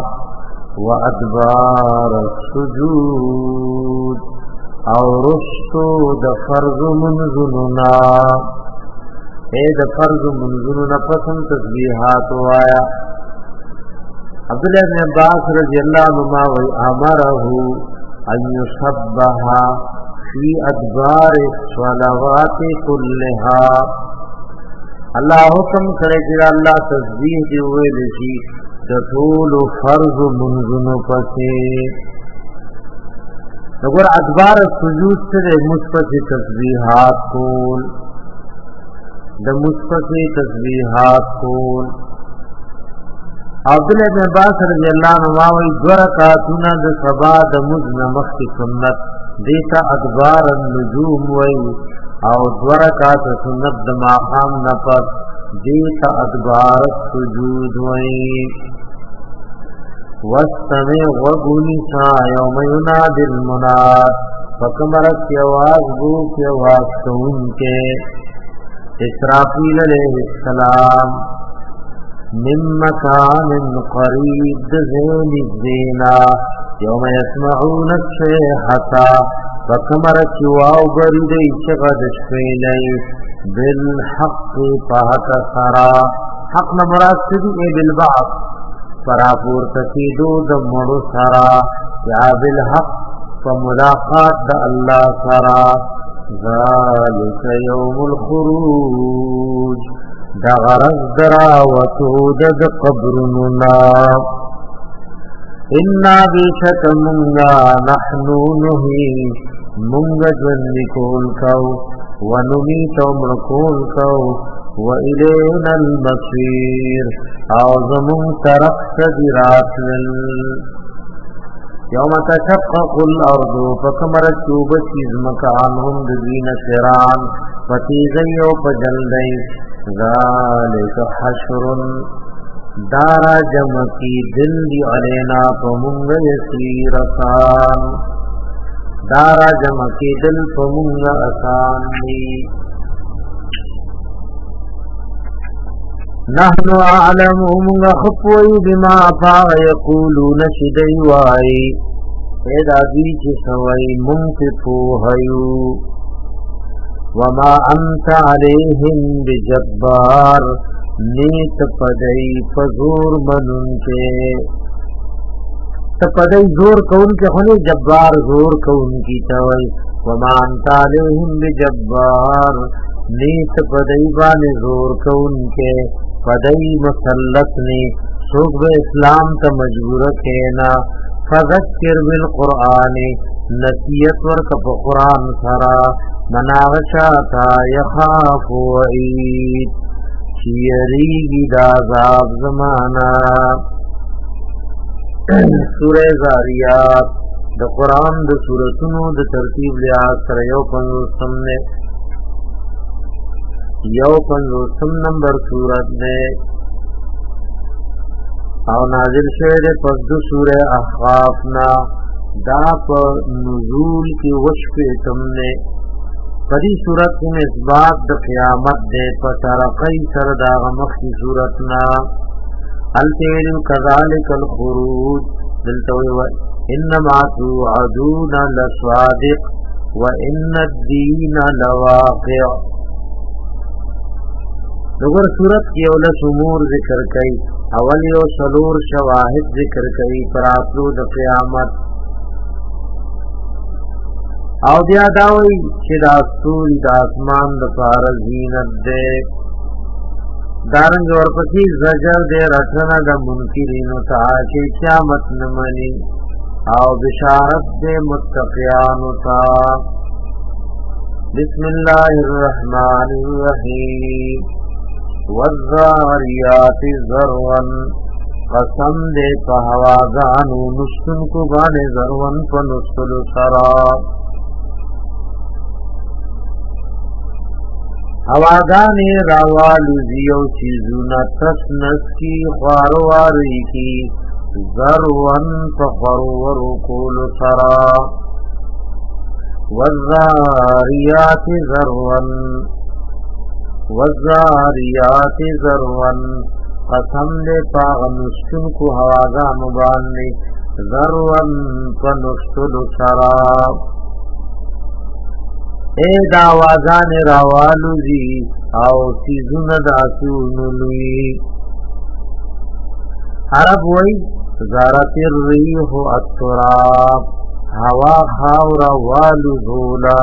وادبار السجود او رشتو د فرض منزننا اے د فرض منزننا پسند تسبیحات وایا عبداللہ بن عباس رضی اللہ عنہ وی امره ان یصبح فی ادبار الصلوات كلها اللہ حکم کرے کہ اللہ تسبیح دی ہوئے لشی د ټول فرض منزنو پسے نګور ادبار سجود سره مثبت تسبیحات کول د مثبت تسبیحات کول عبداللہ بن عباس رضی اللہ عنہ وی دو رکعتونه د سبا د مزنمخ کی سنت دیتا ادبار النجوم وی او دو رکعت سنت د ماقام نفس دیتا ادبار السجود وی واستمع وغنسا یوم یناد المناد فکمرت کی آواز بو کی آواز سون کے اسرافیل علیہ السلام من مکان قریب دزین الزینا یوم یسمعون الشیحتا فکمرت کی واو بردی چغد شفیلی بالحق فحق سرا حق نمراد سدی بالبعض پراپور تکیدو د مړو سرا یا بالحق فملاقات دا اللہ سرا ذالک یوم الخروج دا غرز دراوتو دد قبرننا انا بیشک منگا نحنو نحی منگا جن کول کو ونمیت امرکول کو وإلینا المصیر آزمون طرف صدرات یوم تشقق الارض فکمرت چوبت چیز مکانهم ددین سران فتیزی و پجلدی ذالک حشر دارا جمکی دل دی علینا پمونگ یسیر آسان دارا جمکی دل پمونگ آسان دی نحن اعلم منگ خپوئی بما فاغ یقولون شدی وائی ایدا بیچ سوئی منتفو حیو وما انت علیہم بجبار نیت پدئی فزور منن کے تپدئی زور کون کے خونی جبار زور کون کی توئی وما انت علیہم بجبار نیت پدئی بان زور کون کے پدئی مسلط نے سوگ اسلام تا مجبور کینا فذکر بالقرآن نصیحت ورک پا قرآن سرا مناغشاتا یخاف وعید چیریگی دا عذاب زمانا سورہ زاریات دا قرآن دا سورتنو دا ترتیب لحاظ سر یو پنزوستم نمبر سورت نے او نازل شعر پس دو سورہ احقافنا دا پا نزول کی وشفتم نے پدی صورت میں اثبات دا قیامت دے پترقی سرداغ مخی صورتنا التیل کذالک الخروج دلتوی و انما توعدون لصادق و ان الدین لواقع نگر صورت کی اولس امور ذکر کئی اول یو سلور شواہد ذکر کئی پراتلو دا قیامت او دیا داوئی چی دا سول دا اسمان دا پار زینت دے دارنگ ورپسی زجر دے رٹنا دا منکرینو تا چی قیامت نمانی او بشارت دے متقیانو تا بسم اللہ الرحمن الرحیم والذاریات ذرون قسم دے پا ہوازانو نشتن کو بانے ذرون پا نشتل سرا ہوازانی راوالو زیو چیزونا تسنس کی خوارواری کی ذرون پا خورورو کول سرا والذاریات ذرون والذاریات ذرون قسم دے پاغ نشتن کو ہوازا مبانی ذرون پنشتل سراب اے داوازان راوالو زی او سیزون داسونلوی عرب وی زارت الریح التراب ہوا خاور والو زولا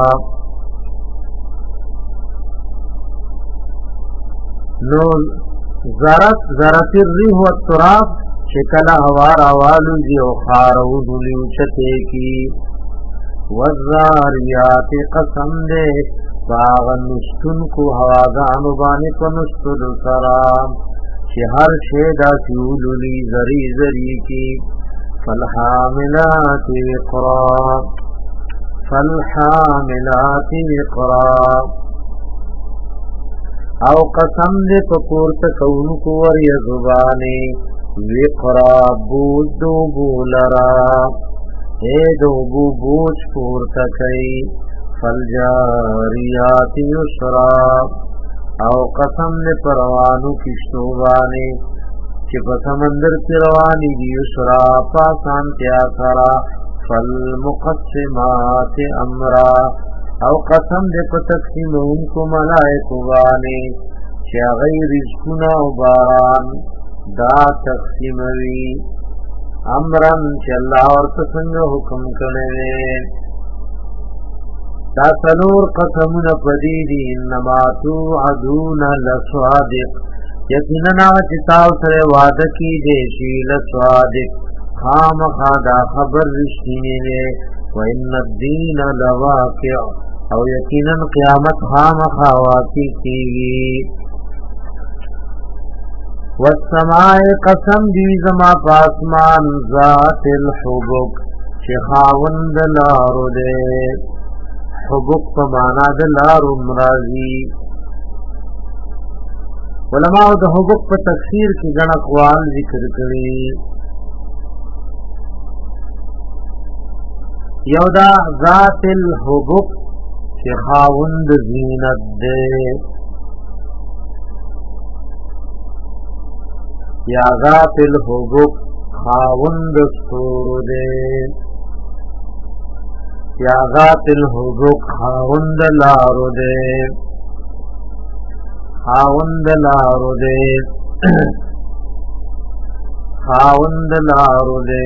نو زرت الریح والتراب شکل ہوار آوالو زی او خارو دلیو چتے کی والذاریات قسم دے باغ نشتن کو ہوازانو بانی پنشتل سرام چی ہر شیدہ سیولولی زری زری کی فالحاملات وقرا فالحاملات وقرا او قسم دے پپورت کون کو وری زبانی وقرا بود دو بولرا اے دو بو بوچ پورت کئی فالجاریات یسرا او قسم دے پروانو کشتو بانی چی پسمندر کی روانی دی یسرا پاسان کیا سرا فالمقسمات امرا او قسم دے پا تقسیم ان کو ملائکو بانی چی غیر رزقنا و باران دا تقسیموی امرن چې الله ورته څنګه حکم کړی دا څلور قسمونه پدې دي انما توعدون لصادق یقینا چې تاسو سره وعده کې دي شی لصادق خامخا دا خبر رښتینی دی وان الدین لواقع او یقینا قیامت خامخا واقع کیږي والسماء قسم دی زما پاسمان ذات الحبک چې خاوند لارو دے حبک په معنا د لارو مرضی علماء د حبک په تفسیر کې ګڼ اقوال ذکر کړي یو دا ذات الحبک چې خاوند زینت دے یا ذات الحبک خاوند ستورو دے یا ذات الحبک خاوند لارو دے خاوند لارو دے خاوند لارو دے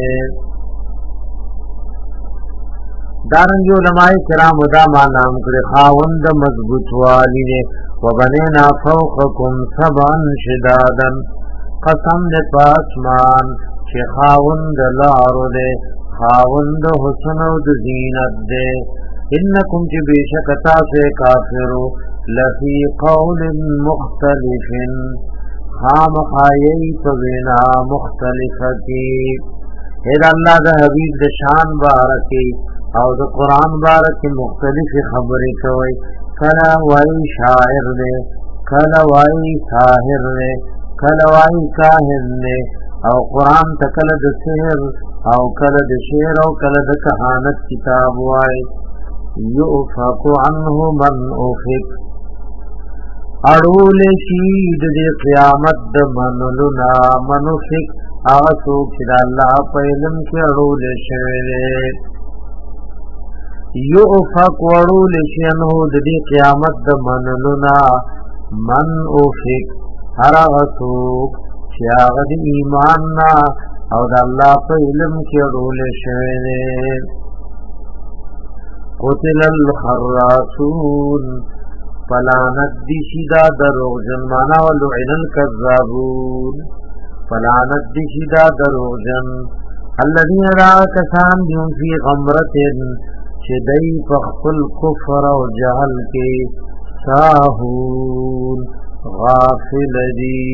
دارنگی علماء کرام دا معنام کرے خاوند مضبوط والی دے وبنینا فوقکم سبعا شدادا قسم دے پاسمان چه خاوند لارو دے خاوند حسن و زینت دے انکم چه بیشکتا سے کافرو لفی قول مختلف خام خایی پوینا مختلفتی اید اللہ دا حبیب دا شان بارکی او دا قرآن بارکی مختلف خبری کوئی کلا وائی شاعر دے کلا وائی ساہر دے کلوائی کاہن نے او قرآن تکل د سحر او کل د شعر او کل د کہانت کتاب وائی یؤفق عنه من افق اڑول شید دی قیامت د منلنا من افق آسو کدا اللہ پیلم کی اڑول شعر یؤفق اڑول شینہو دی قیامت د منلنا من افق هر غسوک چې هغه د ایمان نه او د الله په علم کې ډول شوی دی قتل الخراسون فلعنت دی شدا دروغجن معنا ولعن الكذابون فلعنت دی شدا دروغجن الذين را کسان دیم فی غمرت چې دای په خپل کفر او جهل کې ساهون غافل دی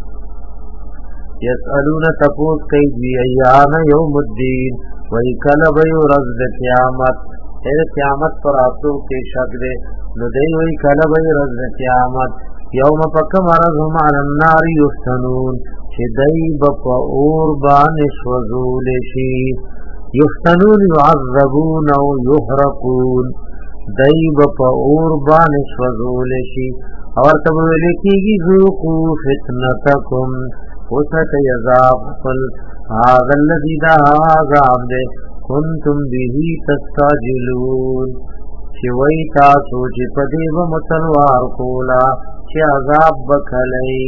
یسألون تپوس کئی دی ایان یوم الدین وی کلب یورز د قیامت اے قیامت پر آتو کے شک دے ندی وی کلب یورز د قیامت یوم پکم عرضهم علی النار یفتنون چی دی بپا اور بانش وزول شی یفتنون یعذبون او یحرقون دی بپا اور بانش وزول شی اور تب لکیگی ذوقو فتنتکم وسط یذاب قل آغا اللذی دا عذاب دے کنتم بیہی تستاجلون چی وی تاسو چی پدیب متلوار کولا چی عذاب بکھلئی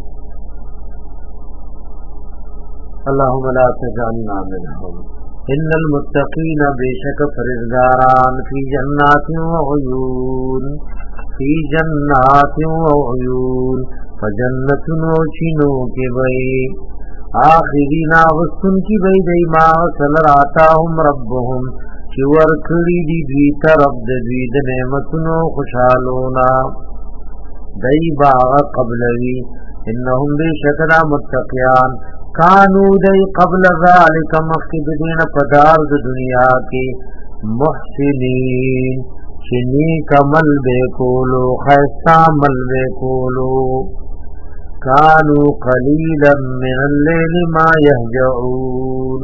اللہم لا تجعلنا منہم ان المتقین بیشک فرزگاران فی جنات و عیون فی جنات و عیون فجنت و چینو کی بئی آخرین آغستن کی بئی دی ما صلر آتاهم ربهم چی ورکڑی دی دوی طرف دوی دنعمتن و خوشحالونا دی باغ قبلوی انہم بے شکنا متقیان کانو دی قبل ذالک مخید دین پدار دنیا کی محسنین چنیک عمل بے کولو خیستا عمل بے کولو کانو قلیلا من اللیل ما یهجعون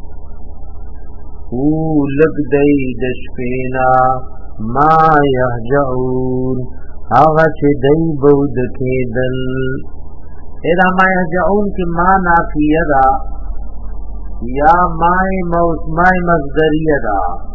او لگ دی دشپینا ما یهجعون آغا چه دی بود کے دل ایدہ ما یهجعون کی ما نافیه دا یا مائی مصدریه دا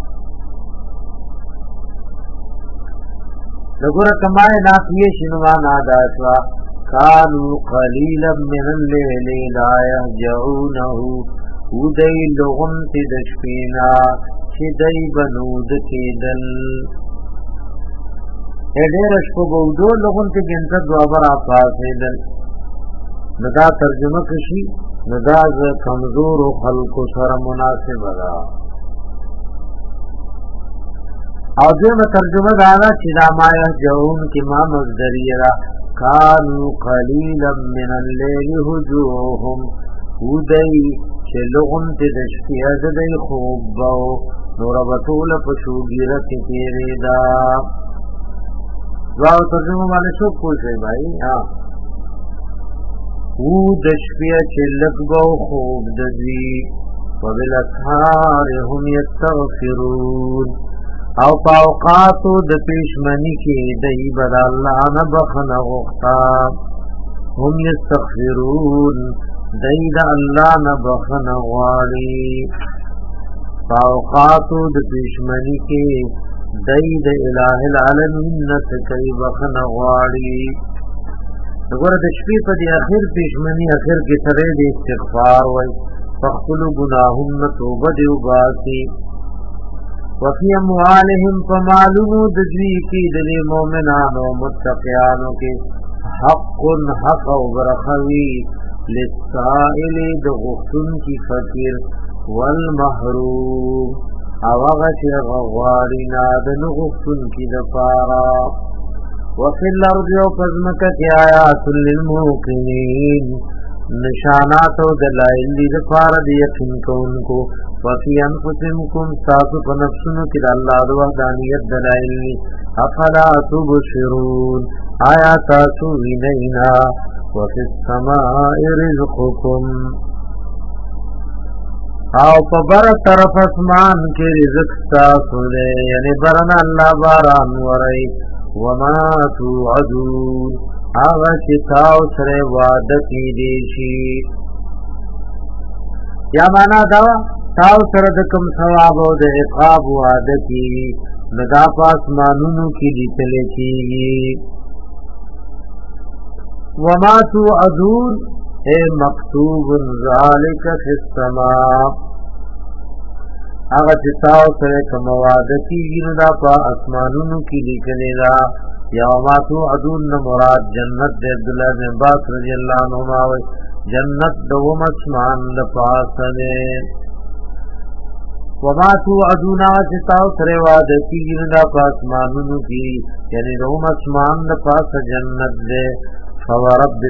لگورا کمائی نافیه شنوانا دا شوا کانو قلیلا من اللیل لا یهجعونه ودی لغنت دشپینا چی دی بنود کیدل ایڈیرش کو بودو لغنت گنتا دوابر آپاسیدل ندا ترجمه کشی ندا کمزور و خلق سر مناسب دا او دیم ترجمه دانا چیدا ما یحجعون کی ما مزدری را کانو قلیلا من اللیل حجوهم ودی چه لغن تی دشتی ازدی خوب باو نوربطول پشوگیرت تیری دا دعاو ترجمه مانے شو پوچھے بھائی او دشپیا چه لگ باو خوب ددوی وبالاسحار هم یستغفرون او پاوقاتو د پیشمنی کی دی بدا اللہ نبخن غختا هم یستغفرون دی دا اللہ نبخن غواری پاوقاتو د پیشمنی کی دی دا الہ العالمین نسکی بخن غواری نگوره د شپې په دی اخر پیشمنی اخر کی سره دی استغفار وی فخلو گناہم توبه دی وباسی وفی اموالهم فمالونو دجوی کی دلی مومنانو متقیانو کے حق حق و برخوی للسائل دغختن کی فکر والمحروم اوغت غغارنا دنغختن کی دپارا وفی الارض و فزمکت آیات للموقنین نشانات و دلائل دی دفار دی یقین کو ان کو وفی انفسکم ساتو فنفسنو کی اللہ دو وحدانیت دلائل افلا تبصرون آیا تاسو وینینا وفی السماء رزقکم او پبر طرف اسمان کی رزق تاسو دے یعنی برنا اللہ باران ورائی وما توعدون آغا چی تاو سر وعده کی دیشی یا مانا دوا تاو سر دکم ثواب و د عقاب وعده کی ندا پاس مانونو کی لیتلے کی وما توعدون اے مکتوب ذالک فی السماء آغا چی تاو سر کم وعده کی ندا پا اسمانونو کی لیتلے لا یا وما توعدون مراد جنت دے عبداللہ بن عباس رضی اللہ عنہما وی جنت دوم اسمان لپاسنے وما توعدون آجتاو سرے وعدتی گرنا پاسمانونو کی یعنی دوم اسمان لپاس جنت دے فورب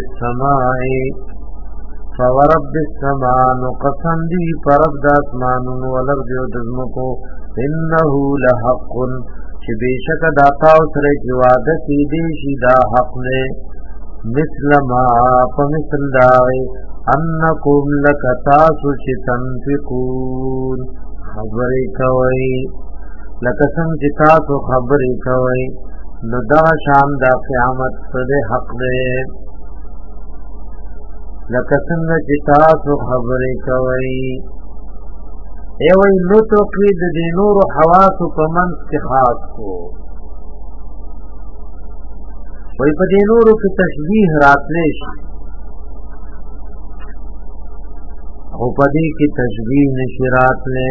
السمان قسم دی پرب دا اسمانونو والارض و دزمکو انہو لحق چه بیشک داتا سره کی وعده کی دیشی دا حق نے مثل ما فمثل داوی انکم لکتاسو چه تنفقون خبری کوئی لکسن چه تاسو خبری کوئی ندا شام دا قیامت صد حق دے لکسن چه تاسو خبری کوئی ایوی نطقی دی نور و حواسو پا منس کی خاص کو وی پا دی نورو کی تشبیح راتلیش او پا دی کی تشبیح نشی راتلے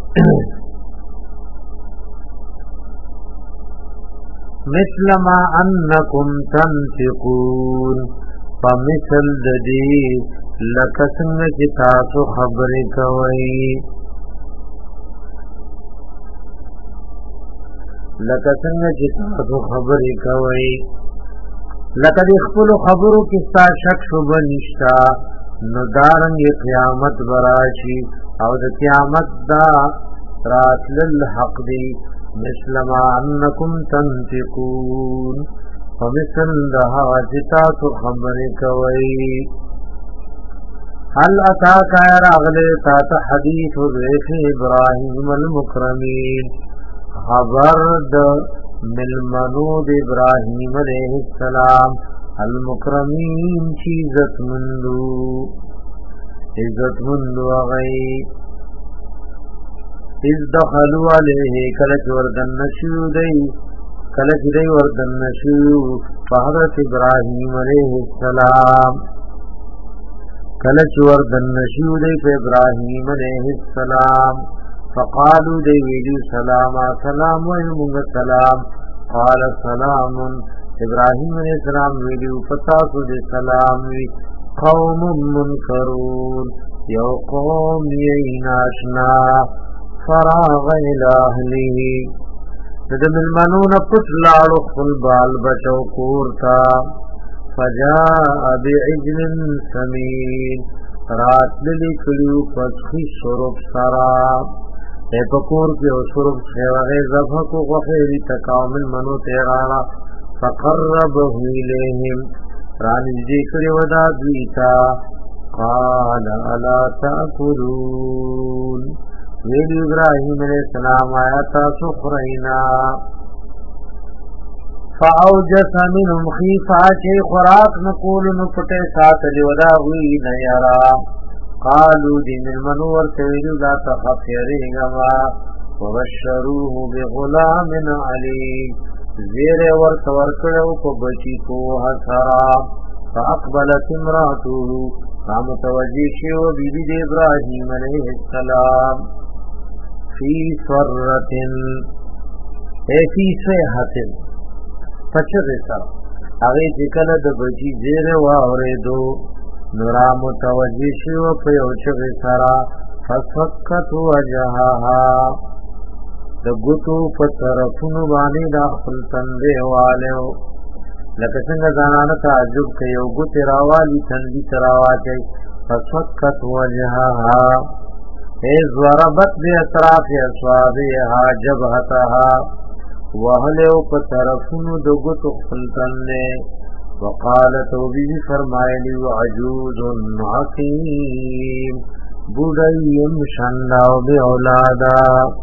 مثل ما انکم تنفقون پا مثل دی لکسنگ کی تاسو خبری کوئی لکه څنګه چې تاسو خبرې کوئ لکه د خپلو خبرو کې ستا شک شبه نشته نو دارنګې قیامت به راشي او د قیامت دا راتلل حق دی مثل ما انکم تنطقون فمثل د هغه چې تاسو خبرې کوئ هل اتاک راغلی تا ته حدیث ضیف ابراهیم المکرمین خبر د ملمنو د ابراهیم علیہ السلام المکرمین چی عزت مندو غی از دخلو علیہ کلچ وردن نشو دی وردن نشو فحضرت ابراهیم علیہ السلام کلچ وردن نشیو دی پہ ابراہیم علیہ السلام فقالو دی ویلیو سلاما سلام ویمونگ سلام قال سلام ابراہیم علیہ السلام ویلیو فتاسو دی سلام وی قوم منکرون یو قوم ییناشنا فراغ الہلی ندم المنون پتلالو خلبال بچو کورتا فجاء بعجل سمین رات للی کلیو پسخی شرب سرا اے پکور کی شرب خیوغی زفق و غفیری تکاو من منو تیرانا فقربه الیہم رانی ذکر ودا دویتا قال الا تأکلون ویلی ابراہیم علیہ السلام آیاتا سخرینا فاوجس منهم خیفا چه خوراک نقول نپتے ساتھ لیودا ہوئی نیارا قالو دی من منور تویلو لا تخف یریگما وبشروه بغلام علیم زیر ورت ورکڑو کو بچی کو حسرا فاقبلت امراته فمتوجی شیو بی بی دی ابراہیم علیہ السلام فی صرتن اے فی صیحتن پچھر سر اغی چکل د بچی زیر واوریدو نورا متوجی شیو پیوچغ سرا فسفکت وجہاها د ګوتو په طرفونو باندې د خپل تندې والو لکه څنګه ځانانه تعجب کوي او ګوتې راوالي تندې تراواچي فسکت وجهها ای ضربت باطراف اصابعها جبهتها وهلو په طرفونو د ګوتو خپل تندې وقالت وبي فرمایلی عجوز عقيم بودایم شنداو به اولادا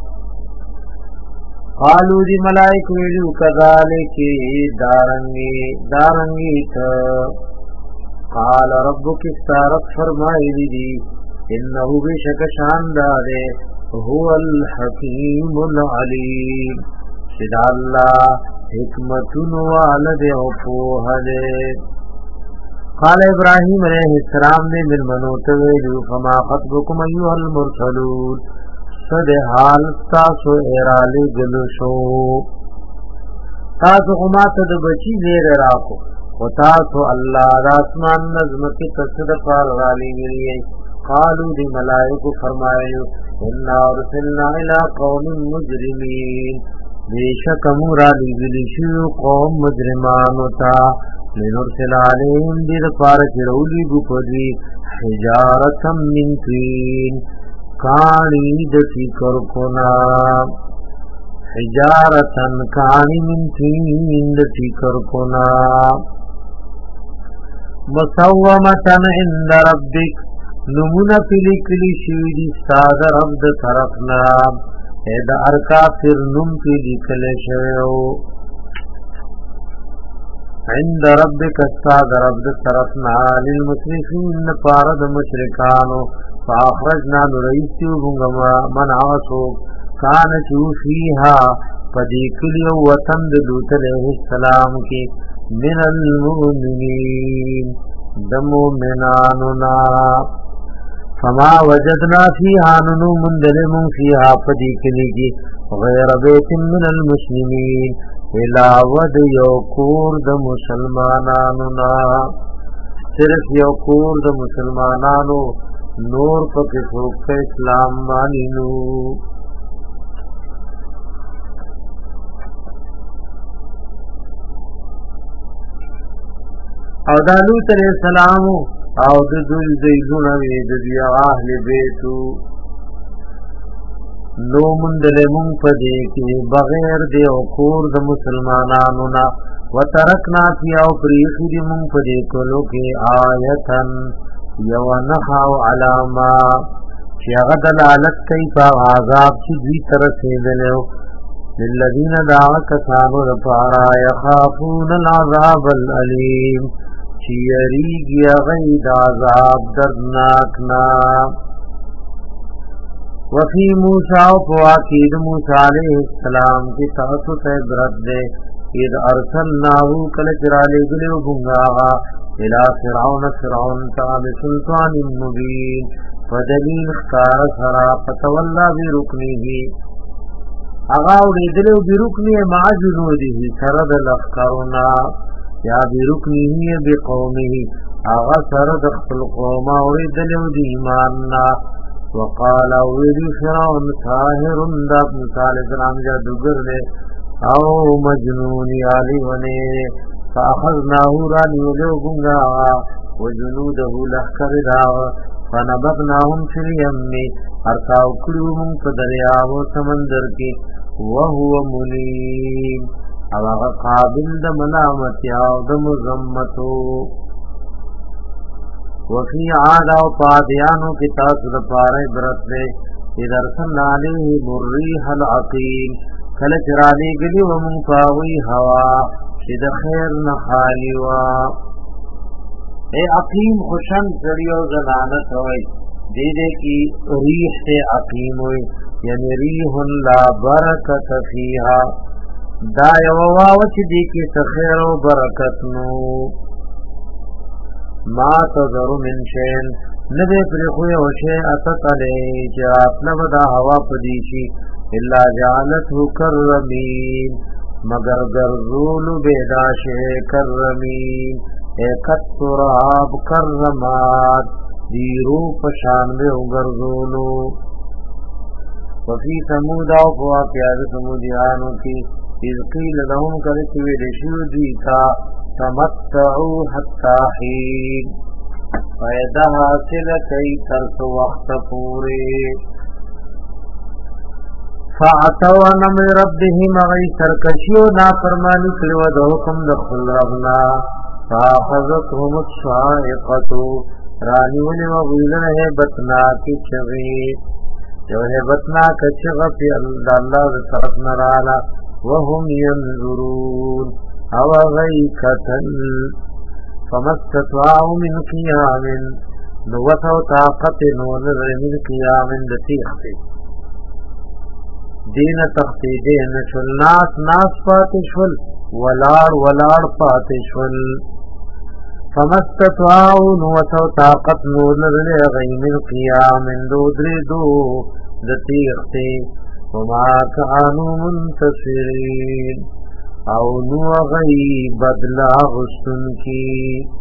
قالو دی ملائک ویلو کذالکی دارنگی تا قال ربک استارت فرمائی دی انہو بشک شاندارے هو الحکیم العلیم شدا اللہ حکمتن والد اپوہد قال ابراہیم علیہ السلام نے من منوت ویلو فما خطبکم ایوہ المرسلون صد حال تاسو ارالی گلشو تاسو خمات د بچی زیر راکو و تاسو اللہ راسمان نظمکی تصد پار رالی گلیے قالو دی ملائکو فرمائیو انا ارسلنا الى قوم مجرمین بیشک مورالی گلشو قوم مجرمانو تا لنرسل علیہم دیر پارک رولی گپدی حجارتا من طین کانی دتی کرکنا حجارتن کانی من تین دتی کرکنا مسومتن عند ربک نمونه پلی کلی شویدی ساد رب د طرفنا اید ارکا پھر نم پلی کلی شویو عند ربک ساد رب د طرفنا للمسرفین پارد مشرکانو فاخرجنا نرئیسیو بنگما من آسو کانچو فیہا پدیکلیو وطن دلوت علیہ السلام کی من المؤمنین دمو مناننا فما وجدنا فیہا ننو مندلمون فیہا پدیکلی کی غیر بیت من المسلمین علاوہ یوکور د مسلماناننا صرف یوکور د مسلمانانو نور پکې څوک اسلام مانینو او د لوط علیہ السلام او د دوی زونه وی د بیا اهل بیتو نو مندل مون پدې کې بغیر د کور د مسلمانانو نا وترکنا فی او پریخ دی مون پدې کولو کې آیتن یو نخاو علاما چی اغد لالت کئی پا عذاب چی دوی ترسیدلو للذین دعاکتانو دپارا یخافون العذاب العلیم چی یریگی غید عذاب دردناکنا وفی موسیٰ و فواقید موسیٰ علیہ السلام کی تحسس عبرت دے اذ ارسلناہو کلچرالے گلیو بنگاغا الى فرعون تا بسلطان مبین فدلیل اخکار سرا فتولا برکنه اغاو لیدلو برکنه مع جنوده سرد لخکرنا یا برکنه بقومه اغا سرد اخفل قوم اوریدلو دی ایماننا وقال اولی فرعون ساہر انداب مثال اسلام جادوگر دے او مجنونی آلی ونے فاخذناه رانی ولوگنگا وجنوده لخکر داغ فنبغناهم فی الیمی ارتاو کلوهم فدریاب و سمندر کی وهو ملیم او اغا قابل دا ملامتی او دا مزمتو وفی عاد او پادیانو کی تاسو دا پارے برت دے ادھر سن علیه الریح العقیم کلچ رالی گلی ومن پاوی ہوا شد خیر نخالی و اے عقیم خوشن سریو زنانت ہوئی دیدے کی ریح سے عقیم ہوئی یعنی ریح لا برکت فیہا دا یواوچ دی کی سخیر و برکت نو ما تذر من شین ندے پرخوی وشی اتت علی جرات نبدا ہوا پدیشی الا جعلته کرمین مگر گرزول بیداشے کرمین ایکت تراب کرمات دیرو پشان بے گرزولو وفی سمود او فواقیاد سمودیانو کی اذ قیل لهم کرچوی رشیو دیتا تمتعو حتی حین فیدہ حاصل کئی ترس وقت پورے فعتو نمر ربهم غی سرکشیو نافرمانی کلو دا حکم دخل ربنا فاخذتهم الصائقتو رانیون وغیلن حیبتنا کی چغی جو حیبتنا کچغ فی اللہ طرف نرالا وهم ينظرون او غی کتن فمستطاعو من قیام نوتو طاقت نونر من قیام دتیختی دین تختی دین شل ناس پاتشول ولار پاتشول فمستطاعو نوتو طاقت نونر غی من قیام دو دتیختی وما كانوا منتصرين او نو غی بدلا غسن کی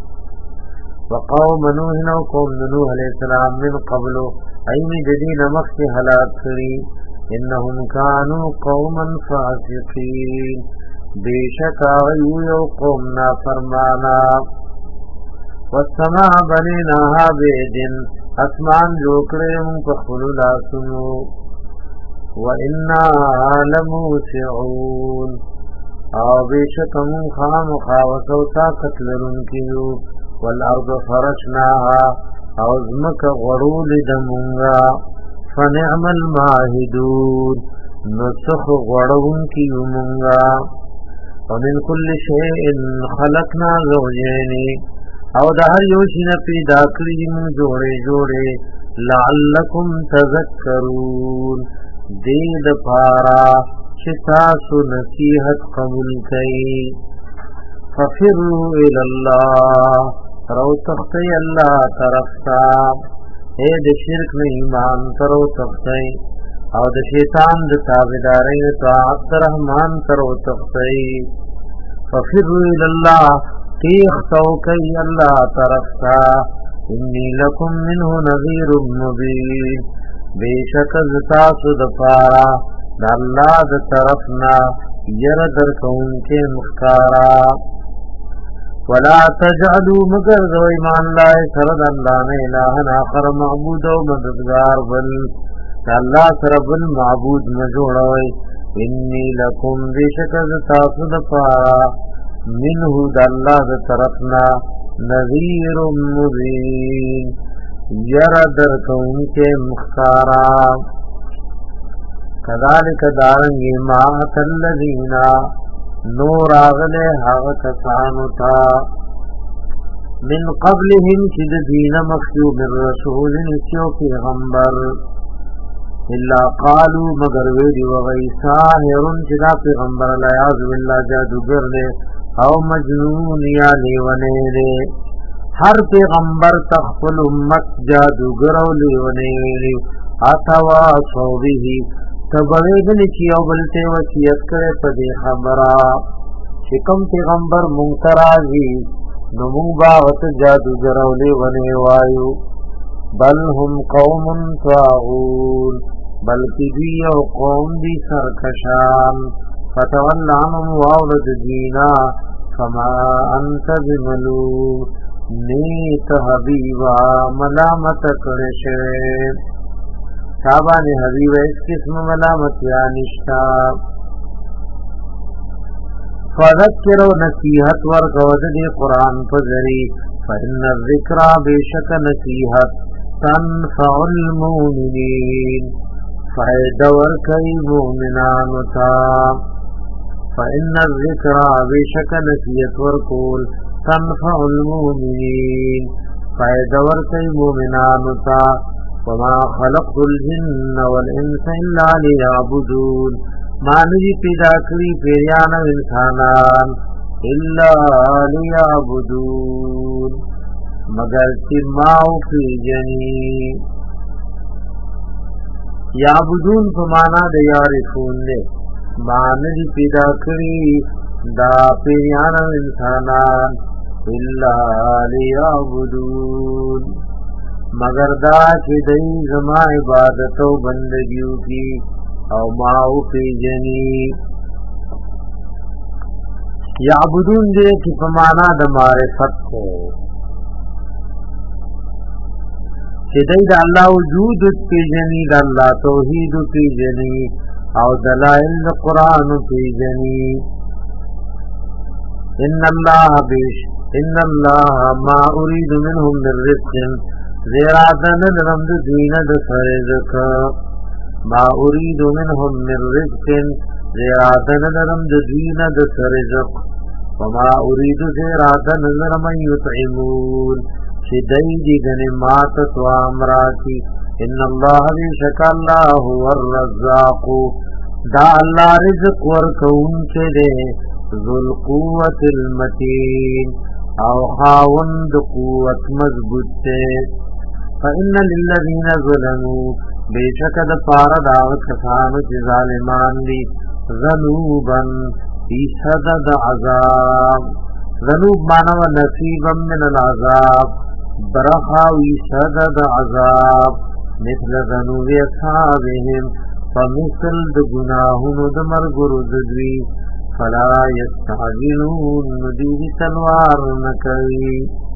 وقوم نوح و قوم نوح علیہ السلام من قبلو این جدین مخی حلاک کری انہم کانوا قوما فاسقین بیشک آغیو قوم نافرمانا والسماء بنیناها بیدن اسمان جوکرم پخلو لاسنو وَإِنَّا لَمُوسِعُونَ او بیشکم خام خاوسو طاقت لرنکیو والارض فرشناها او ازمک غرول دمونگا فنعم الماہدون نسخ غرونکیو منگا ومن کل شیئن خلقنا زوجینی او دهر یوشن پیدا کریم جوڑے لعلکم تذکرون دید پارا شتاسو نصیحت قبول کئی ففروا الاللہ رو تختی اللہ طرفتا اے د شرک نه ایمان ترو تختی او د شیطان د تابعدارۍ طاعت رحمان ترو تختی ففروا الاللہ تیختو کئی اللہ طرفتا انی لکم منه نذیر مبین بیشک زتاسو دپارا دا اللہ دا طرفنا یر در کون کے مخکارا ولا تجعلوا مگر دو ایمان لائے سرد اللہ نے الہن آخر معبود و مددگار بل دا اللہ سرب المعبود نجوڑوئی انی لکم بیشک زتاسو دپارا منہ دا اللہ دا طرفنا نذیر مبین یر در کون کے مخکارا کذالک دارنگی ماہت الذین نور آغلے حاغت سانتا من قبلهم چید دین مخیو من رسول نسیو پیغمبر الا قالو مگر ویدی وغی ساہرون چدا پیغمبر العیاذ باللہ جادوگر دے او مجنون یا لیونے دے هر پیغمبر تخفل امت جادوگر او لیونی اتوا صوبه تبویدن چی او بلتے وسیعت کرے پدی خبرا چکم پیغمبر منترازی نمون باغت جادوگر او لیونی وایو بل هم قوم طاغون بلکی دی او قوم دی سرکشان فتول عنهم واولد دینا فما انت بملوم نیت حبیبا ملامت کرشے صحابان حبیبا اس قسم ملامت یا نشتا فذکر و نصیحت ورکود دی قرآن پذری فإن الذکر بیشک نصیحت تنفع المؤمنین فائدہ ورکی مومنانتا فإن الذکر بیشک نصیحت ورکول تنفع المؤمنین فائدہ ورکی مومنانتا وما خلقت الجن والانس الا ليعبدون ما نجی پیدا کری پیریان و انسانان الا ليعبدون مگر چی ماو پی جنی یعبدون فمانا دے یارفون دے ما نجی پیدا کری دا پیریان و انسانان الا لیعبدون مگر دا چې دای زما عبادت او بندګیو کی او ما او فی جنی یعبدون دې کی پمانا د معرفت کو چې دای د الله وجود فی جنی د الله توحید فی جنی او دلائل قرآن فی جنی ان الله ما اريد منهم من رزق زیراتن لرمد دینه د فرزق ما اريد منهم من رزق زیراتن لرمد دینه د فرزق وما اريد زیراتن لرم یطعمون شدای دی غنیمات تو امراتی ان الله بیشک الله هو الرزاق دا الله رزق ورکون چه دے ذل قوت المتین او خاوند قوت مضبوط تے فإن للذین ظلموا بیشک د پار دعوت کسانو چه ظالمان دی ذنوبا ایسد عذاب ذنوب مانو نصیبا من العذاب برخا ایسد عذاب مثل ذنوب اصحابهم فمثل د گناہونو د مرګرو ددوی فلا یستعجلون ندیو تلوار نکوی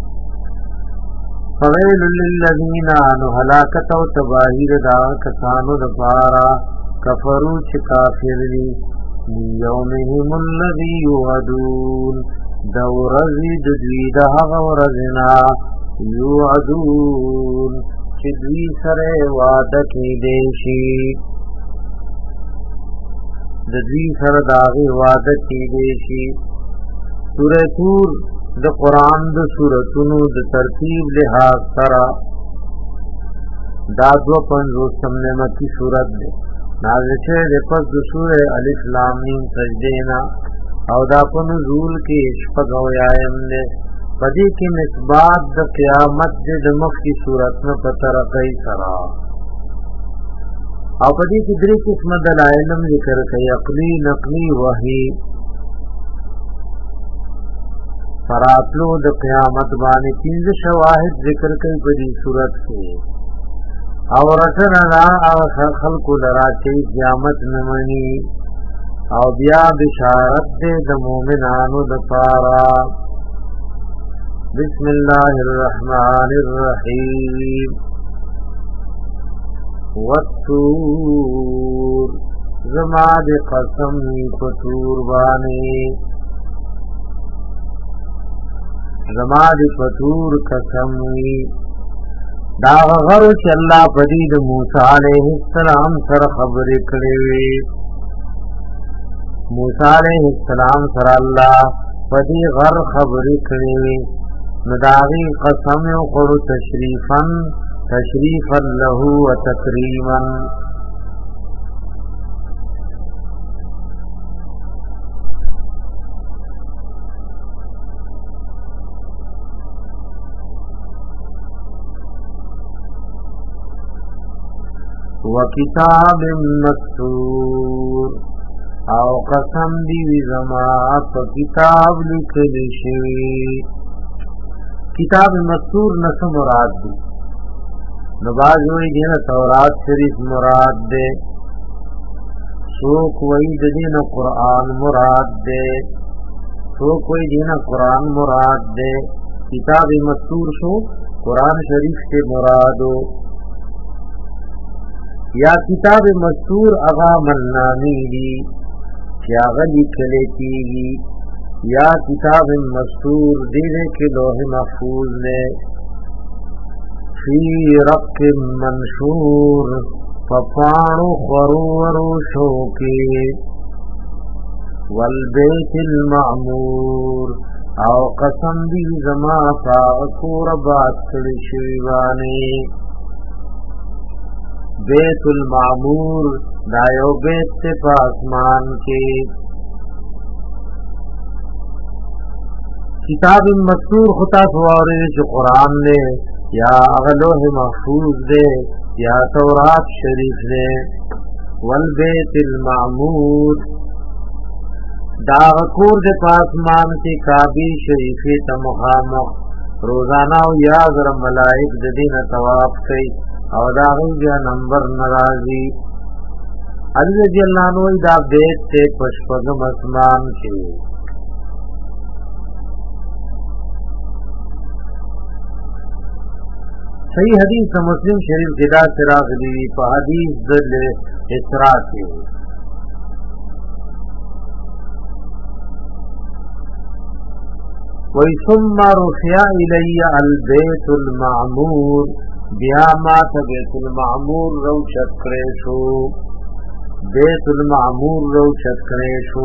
فویل للذین آنو حلاکت و تباہیر دا کسانو دپارا کفرو چه کافر دی لیومهم الذی یوعدون دو رزی ددوی دا حق و رزنا یوعدون چه دوی سر وعدکی دیشی د دوی سره داغه وعده کیږي شي سورۃ طور د قران د سوراتونو د ترتیب لحاظ سره دا 250 مکی سورۃ ده نازل شوه د پس د سورۃ الف لام میم سجدینا او دا په نزول کې شپږ آیام ده پدې کې نسبات د قیامت د مخکې سورۃ نه پتر کوي سره او پدې کې درې قسم دلایل ذکر کوي عقلی نقلی وحی فراتلو د قیامت باندې 3 شواهد ذکر کوي په دې صورت کې او رتنا او خلق لرا کې قیامت نمنی او بیا بشارت دې د مؤمنانو د پاره بسم الله الرحمن الرحیم والطور زما دے قسم پتور بانے زما دے پتور قسم دا غر چې الله پدید موسی علیہ السلام سره خبرې کړې موسی علیہ السلام سره الله پدی غر خبرې کړې نو داغي قسم او خور تشریفا له وتکریما وکتاب مسطور او قسم دی زما په کتاب لیکل شوی. کتاب مسطور نس مراد دی نباز وی دین تورات شریف مراد دے, سوک وی دین قرآن مراد دے, سوک وی دین قرآن مراد دے. کتاب مسطور شو قرآن شریف سے مرادو یا کتاب مسطور اغا منامی دی کیا غلی کلے کی یا کتاب مسطور دینے کے لوح محفوظ نے فی رق منشور فپانو خرورو شوکی والبیت المعمور او قسم دی زما پاکور بات کړي شیوانی. بیت المعمور دا یو بیت ته په اسمان کې. کتاب مسطور خطا سواره چې قرآن دے یا اغلوح محفوظ دے یا تورات شریف دے. والبیت المعمور دا کور دے پاسمان کی کعبی شریفی تا مخامخ روزانہ و یازر ملائک دین طواف کئی او دا غیبیا نمبر نرازی. علی رضی اللہ عنہ دا بیت تے پشپگم اسمان کی. صحیح حدیث مسلم شریف جدا چراغ دی پا حدیث دل اسراء کی. وی ثم رفع الی البیت المعمور بیا مات بیت المعمور رو چکرے شو. بیت المعمور رو چکرے شو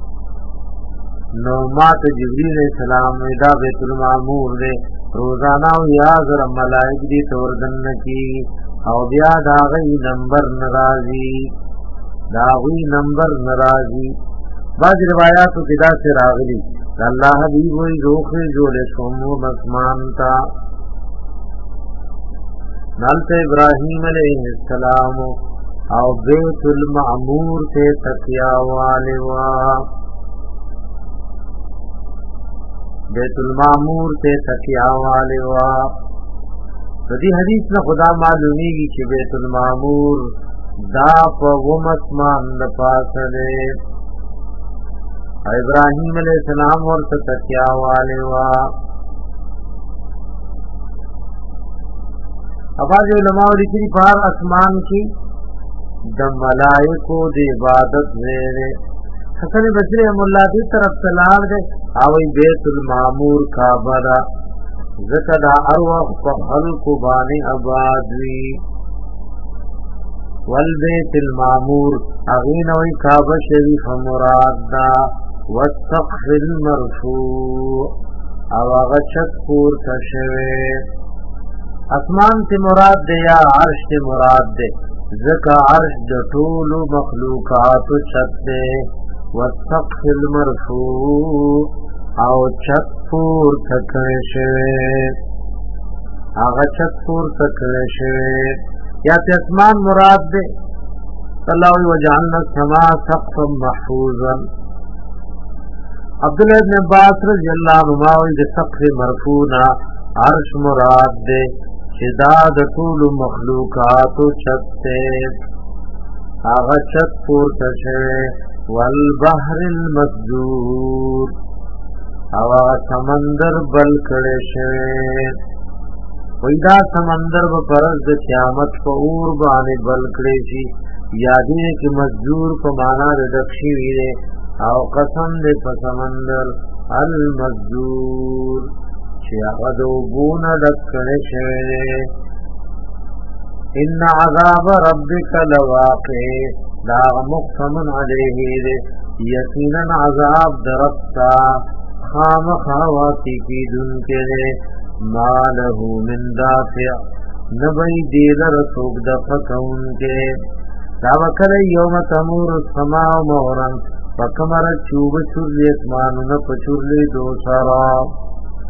نو مات جبریل السلام دا بیت المعمور دے روزانہ و یازر ملائک دی توردن کی او بیا داغی نمبر نرازی داغی نمبر نرازی. بعض روایاتو کدا سے راغلی اللہ حبیب وی روخ جوڑے سومو مسمانتا نالت ابراہیم علیہ السلام او بیت المعمور تے تقیا والوا. بیت المعمور تے تقیا والوا. دی حدیث نہ خدا معلومی گی کہ بیت المعمور دا پا ومسمان دپاسلے ابراہیم علیہ السلام اور تقیا والوا. اباظ علماء لکھری پار اسمان کی د ملائکو دی عبادت زیرے. حسن بصری رحمہ اللہ دی طرف تلال دے آوی بیت المعمور کعبہ دا ذکر دا ارواح پا خلق بانی عبادوی. والبیت المعمور اغینوی کعبہ شریف مراد دا. والسقف المرفوع او اغچت پور تشوے. اسمان تی مراد دے یا عرش تی مراد دے ذکا عرش د ټولو مخلوقات چت دے. والسقف المرفوع او چت پور تکشوے اغا چت پور تکشوے یا تی اسمان مراد دے. اللہ وجعلنا السماء سقفا محفوظا. عبداللہ ابن عباس رضی اللہ عنہ دے سقف مرفوعنا عرش مراد دے شداد طول مخلوقات چت تے آغا چت پور تشوے. والبحر المسجور آغا سمندر بل کڑے شوے. ویدہ سمندر بپرز دے قیامت پا اور بانے بل کڑے شی یادی کہ مسجور پا مانا ردکشی ویرے او قسم دے پا سمندر المسجور چی اغدو بونا دکڑے شوے. ان عذاب ربک لواقع داغ مقسم علیہ دے یقینا عذاب درفتا خام خواتی کی دن کے دے. ما له من دافع نبی دیدر سوک دفکون کے. داوکر یوم تمور السماء مورن فکمر چوب چرلی اسمانو نپچرلی دو سرا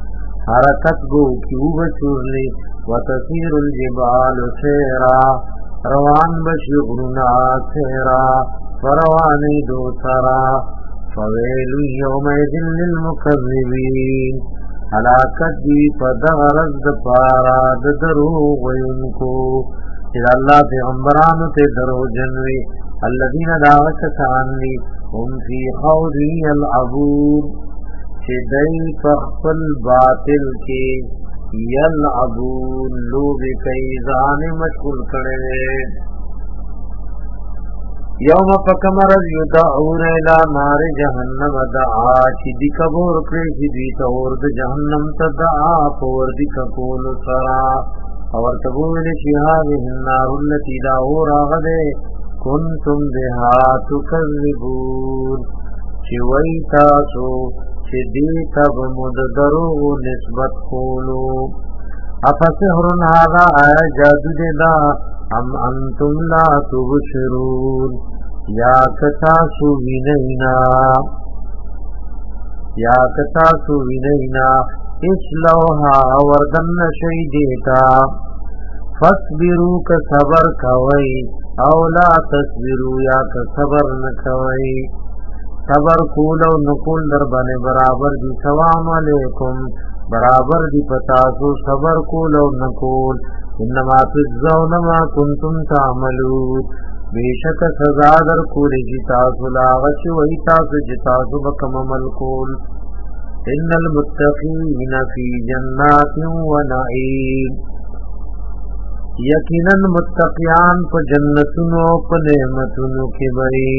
حرکت گو کیوب چرلی وتسیر الجبال سیرا روان بشی غرنا سیرا فروانی دو سرا فویل یومئذ للمکذبین حلاکت دی پدغرز دپارا دروغ وینکو چیز اللہ پیغمبرانو تے درو جنوی الذین دعوت سانوی هم فی خوضی یلعبون چی دی پخپل باطل کی یلعبون لوبی کئی زان مشغول کرے یوم فکمرز یدعون الى نار جہنم دعا چی دی کبور کریشی دیتا ورد جہنم تدعا پورد ککول سرا اور تبولی شہابه النار اللتی داور آغدے کنتم بها تکذبون چی وی تاسو چی دیتا بمددروغ نسبت کولو افسحرن هذا آیا جادو دیدا ام انتم لا تبصرون یا کتاسو وینینا اسلوها وردن شیدیتا فاصبروا کصبر کوئی او لا تصبروا یا کصبر نکوئی صبر کولو نکول در بنے برابر دی سلام علیکم برابر دی پتاسو صبر کولو نکول انما تجزون ما کنتم تعملون بیشک سزا در کولی جتاسو لاغش وی تاسو جتاسو بکم عمل کول ان المتقین فی جنات و نعیم یقینا متقیان په جنتونو په نعمتونو کې وي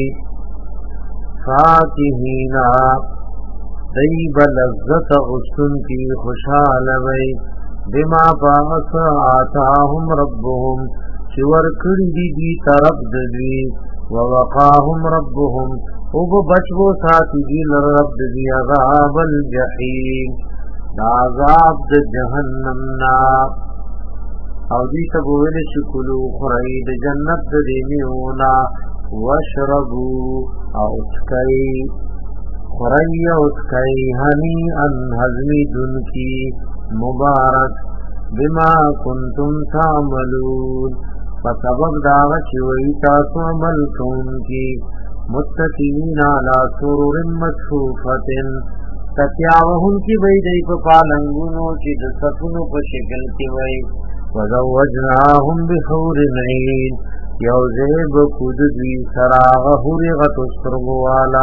فاتحینا دیب لذت غسن کی خوشحال وی بما باس آتاهم ربهم چور کردی دی طرف دی ووقاهم ربهم اوب بچو ساتھی دی لرب دی عذاب الجحیم دا عذاب د جہنم نا او دی تبویل شکلو خرید جنت دیمیونا وشربو اوسکئی خری اوسکئی ہنی ان حزمی دن کی مبارک بما کنتم تعملون فسبب داغچ وی تاسو عمل کون کی متقین علی سرور مصفوفت تکیاوہن کی بیدئی پا پالنگونو چی دستفنو پا شکل کی وی وزوجناهم بحور عین یوزیب کوددوی سراغ حورغت استرگوالا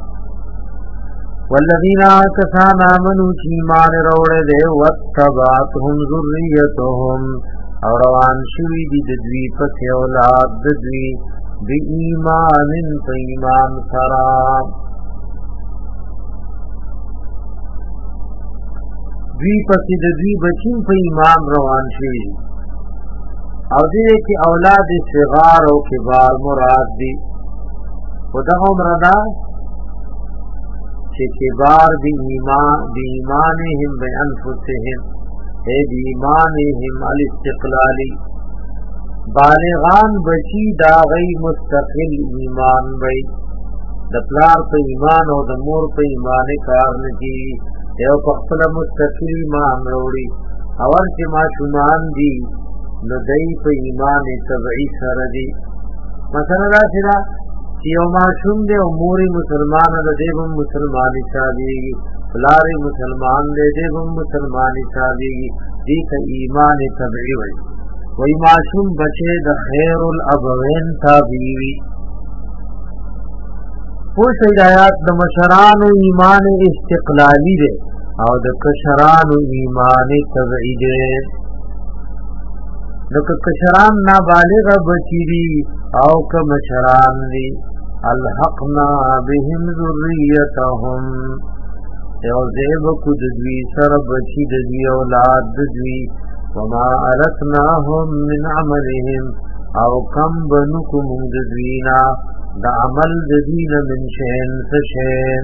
والذین آکسان آمنو چیمان روڑ دے واتبعتهم ذریتهم اور روان شوی دی ددوی پس اولاد ددوی بی ایمان پا ایمان سرا دوی پس ددوی بچین پا ایمان روان شوی او دیده کی اولاد صغار و کبار مراد دی خدا مردا چه کبار بی ایمانهم بی انفسهم اے بی ایمانهم الاستقلالی بالغان بچی دا غی مستقل ایمان بی دپلار پا ایمان او دمور پا ایمان کارنکی ایو پختل مستقل ایمان روڑی اور چه ما شمان دی ندئی پا ایمان طبعی سردی مثلا را سرا یو معصوم دے اموری مسلمان دے دیبم مسلمانی صادیگی فلاری مسلمان دے دیبم مسلمانی صادیگی دیکھ ایمان طبعی وی وی معصوم بچے دا خیر الابوین تابیوی پوش ہدایات دا مشران ایمان استقلالی دے او دا کشران ایمان طبعی دے نک کشران نابالغ بچی دی او کمشران دی الحقنا بهم ذریتهم یو زیب کددوی سر بچی ددوی اولاد ددوی وما علتناهم من عملهم او کم بنکم ددوینا دا عمل ددوین من شین سشین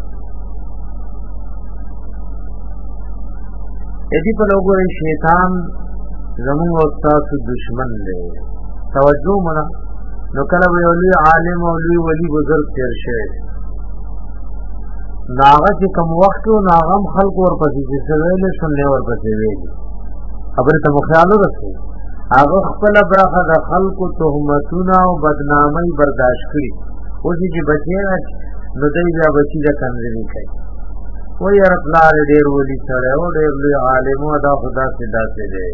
ایدی پر لوگو شیطان زمون استاد دشمن لے توجہ منا نو کله ویلی عالم او ولی بزرگ تیر شه ناغه چې کوم وخت او ناغم خلق ور پسې چې سویل شنه ور پسې ویل خبره ته خیال ورسې هغه خپل برخه د خلکو تهمتونه او بدنامي برداشت کړي او چې بچي نو دوی بیا بچي د کنځري کوي و یې خپل ډېر ولي سره او ډېر لوی عالم او دا خدا سدا سے دی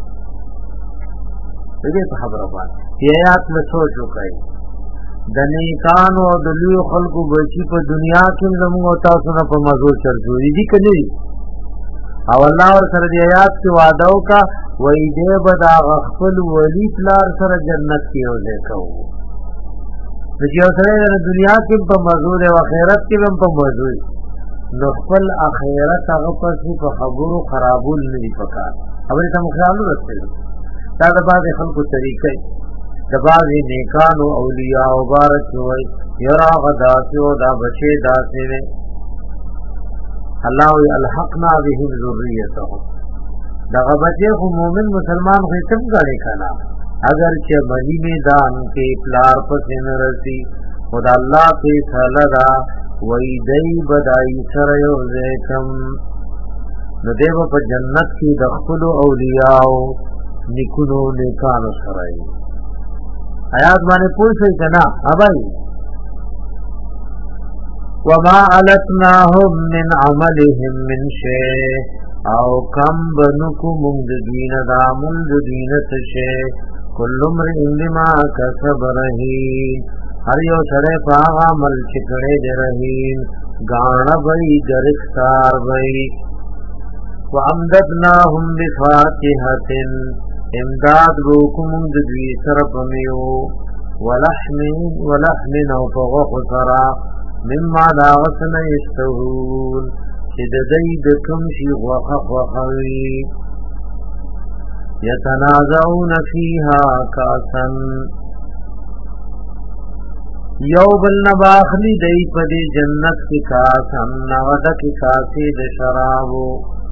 دې په خبره باندې یات له سوچ وکړي د نیکانو او د لوی خلکو بچي په دنیا کې زموږ او تاسو نه په مزو چرځوي دي کړي او الله ور سره دی آیات کې وعده وکا وای دې بدا خپل ولی پلار سره جنت کې وځي کو د یو سره د دنیا کې په مزور او آخرت کې هم په مزور نو خپل آخرت هغه پسې په خبرو خرابول نه دی پکار خبرې ته مخالو رسېږي دا د بعض خلکو طریقې د بعض نیکانو اولیاء او بارک وای یرا غدا او دا بچي داسې نه الله الحقنا بهم ذریتهم دا بچي خو مومن مسلمان خو تم غړي کنا اگر چې مدی میدان کې پلار پسې نرسي خدا الله په صلادا وای دی بدای سره یو زکم نو دیو په جنت کې د خپل اولیاء نیکونو نیکانو سره آیات باندې پوښتنه کنا اوبای وما علتناهم من عملهم من شيء او کم بنکو مندگین دا مندگین تشه کل امرئ بما کسب رهین هر یو سره پاغ عمل چکڑے دے رهین گانا بئی گرفتار بئی وامددناهم بفاکهت امداد روکو مندگی سرپمیو ولحم او پغخ سرا مما داغسن یشتهون چې د دې د کوم شي وخوي یتنازعون فیها کاسن یو بل نباخلی دی په دې جنت کې کاسن نواد کې کاسې د شرابو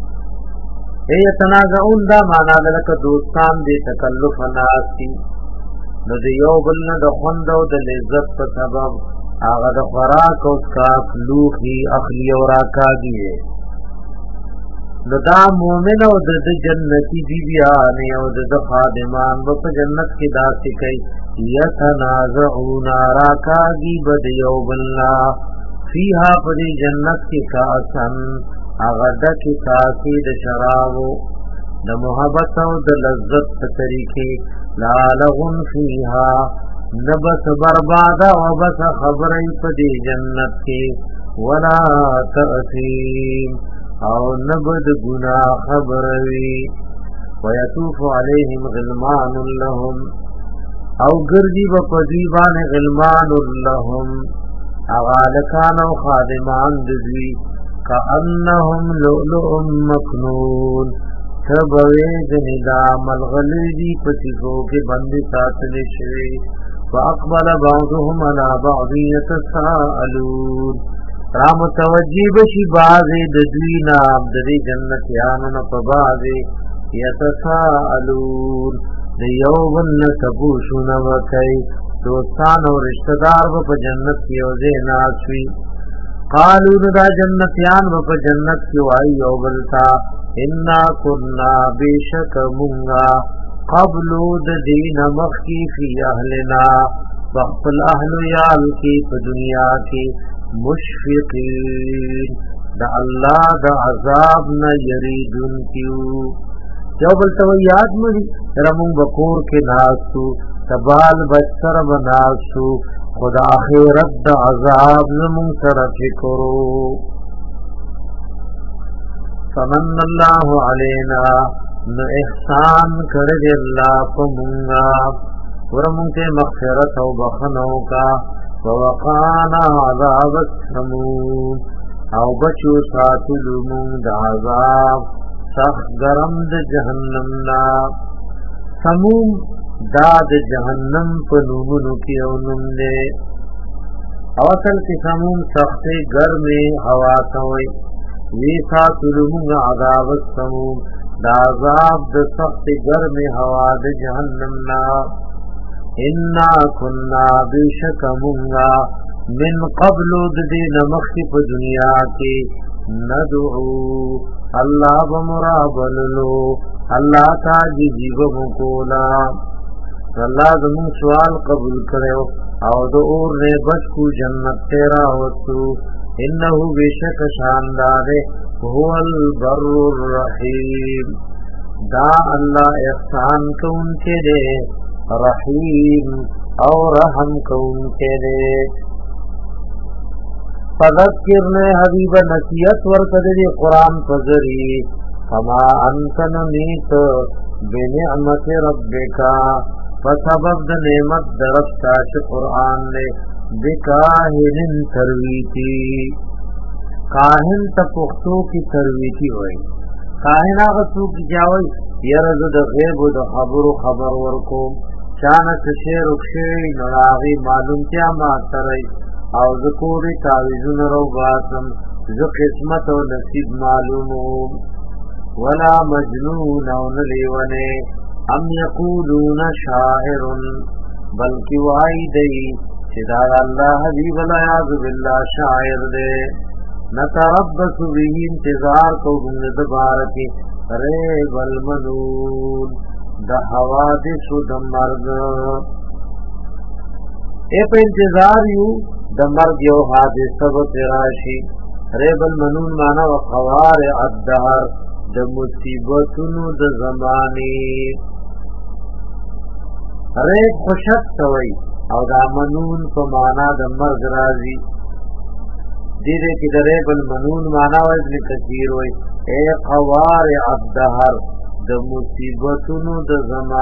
یتنازعون دا معنا ده لکه دوستان دې تکلف ناسي نو د یو بل نه د خوند او د لذت په سبب آغا دا خوراک او سکاف لوخی اخلی و راکاگی ہے نو دا مومن او دا جنتی بیبیانی او دا خادمان با پا جنت کی داسی کئی یتنازعون راکاگی بد یوبلنا فیہا پا دی جنت کی کاسن آغا دا کی کاسی دا شرابو دا محبت او دا لذت طریقی لا لغن فیہا نبس بربادا و بس خبری پدی جنت کی ولا تأثیم او نبد گناہ خبروی ویتوف علیہم غلمان لهم او گردی و پدیبان غلمان لهم اغالکان و خادمان دزوی کأنهم لؤلؤ مکنون تبوید ندا ملغلیدی پسیفو کے بندی ساتھ شوی فاقبل بعضهم على بعض يتساءلون رام توجیب شي بعض د دوینا د جنتیانو نه په بعض يتساءلون د یو بل تبوشون وکي دوستان او رشتہ دار په جنت کې او زیناسوي قالوا دا جنتیان په جنت کې وای یو بلتا ان كنا بشک مونغا قبلو د دین مخی فی اهلنا وقل اهل یال کی په دنیا کې مشفقین دا الله د عذاب نه یریدون کیو جو بل تو یاد مړي رمون بکور کې ناسو تبال بچر بناسو خدا اخرت د عذاب زمون سره فکرو فمن الله علینا نو احسان کړی الله په مونږه ورمونته مغفرت او بخنو کا ووقانا عذاب السموم او بچو ساتلو مونږ د عذاب سخت گرم د جهنم نا سموم دا د جهنم په نومونو کې او نوم دی او اصل کې سموم سخت ګرمه هوا کوي وی ساتلو مونږ عذاب السموم دا عذاب د سخت گرم هوا د جهنم نا انا كنا بشکمنا من قبل د دین مخی په دنیا کې ندعو الله بمرابلو الله تا جیب مکولا اللہ زمون سوال قبول کرو او دو اور نے بچ کو جنت تیرا وستو انہو بیشک شاندار هو البر الرحیم دا اللہ احسان کون کے دے رحیم او رحم کون کے دے فذکر نے حبیب نصیحت ورکدے قرآن فضری فما انت نمیت بنعمت ربکا فسبب د نعمت درفتا چه قرآن نے بکاہن ترویتی کاہن تا پختو کی ترویتی ہوئی کاہن آغا سو کی جاوئی یرز د غیب و د خبر ورکو چانک شیر اکشوی نراغی معلوم کیا ماترائی او ذکوری تاویزون رو باسم ذو قسمت و نصیب معلومو ولا مجنون او نلیونے ام یقولون شاعر بلکی وائی دی چدار اللہ حبیب العیاض باللہ شاعر دے نتربس بھی انتظار کو گمد بارکی ریب المنون دا حوادث دا مرگ اے پہ انتظار یو دا مرگ یو حادث سب تراشی ریب المنون مانا و خوارع الدہر دا مصیبتنو دا زمانی ریب خوشت توئی او دا منون پا مانا دا مرگ رازی دیدے کی دا ریب المنون مانا و ابن کثیر ہوئی اے قوارع الدہر دا مصیبتنو دا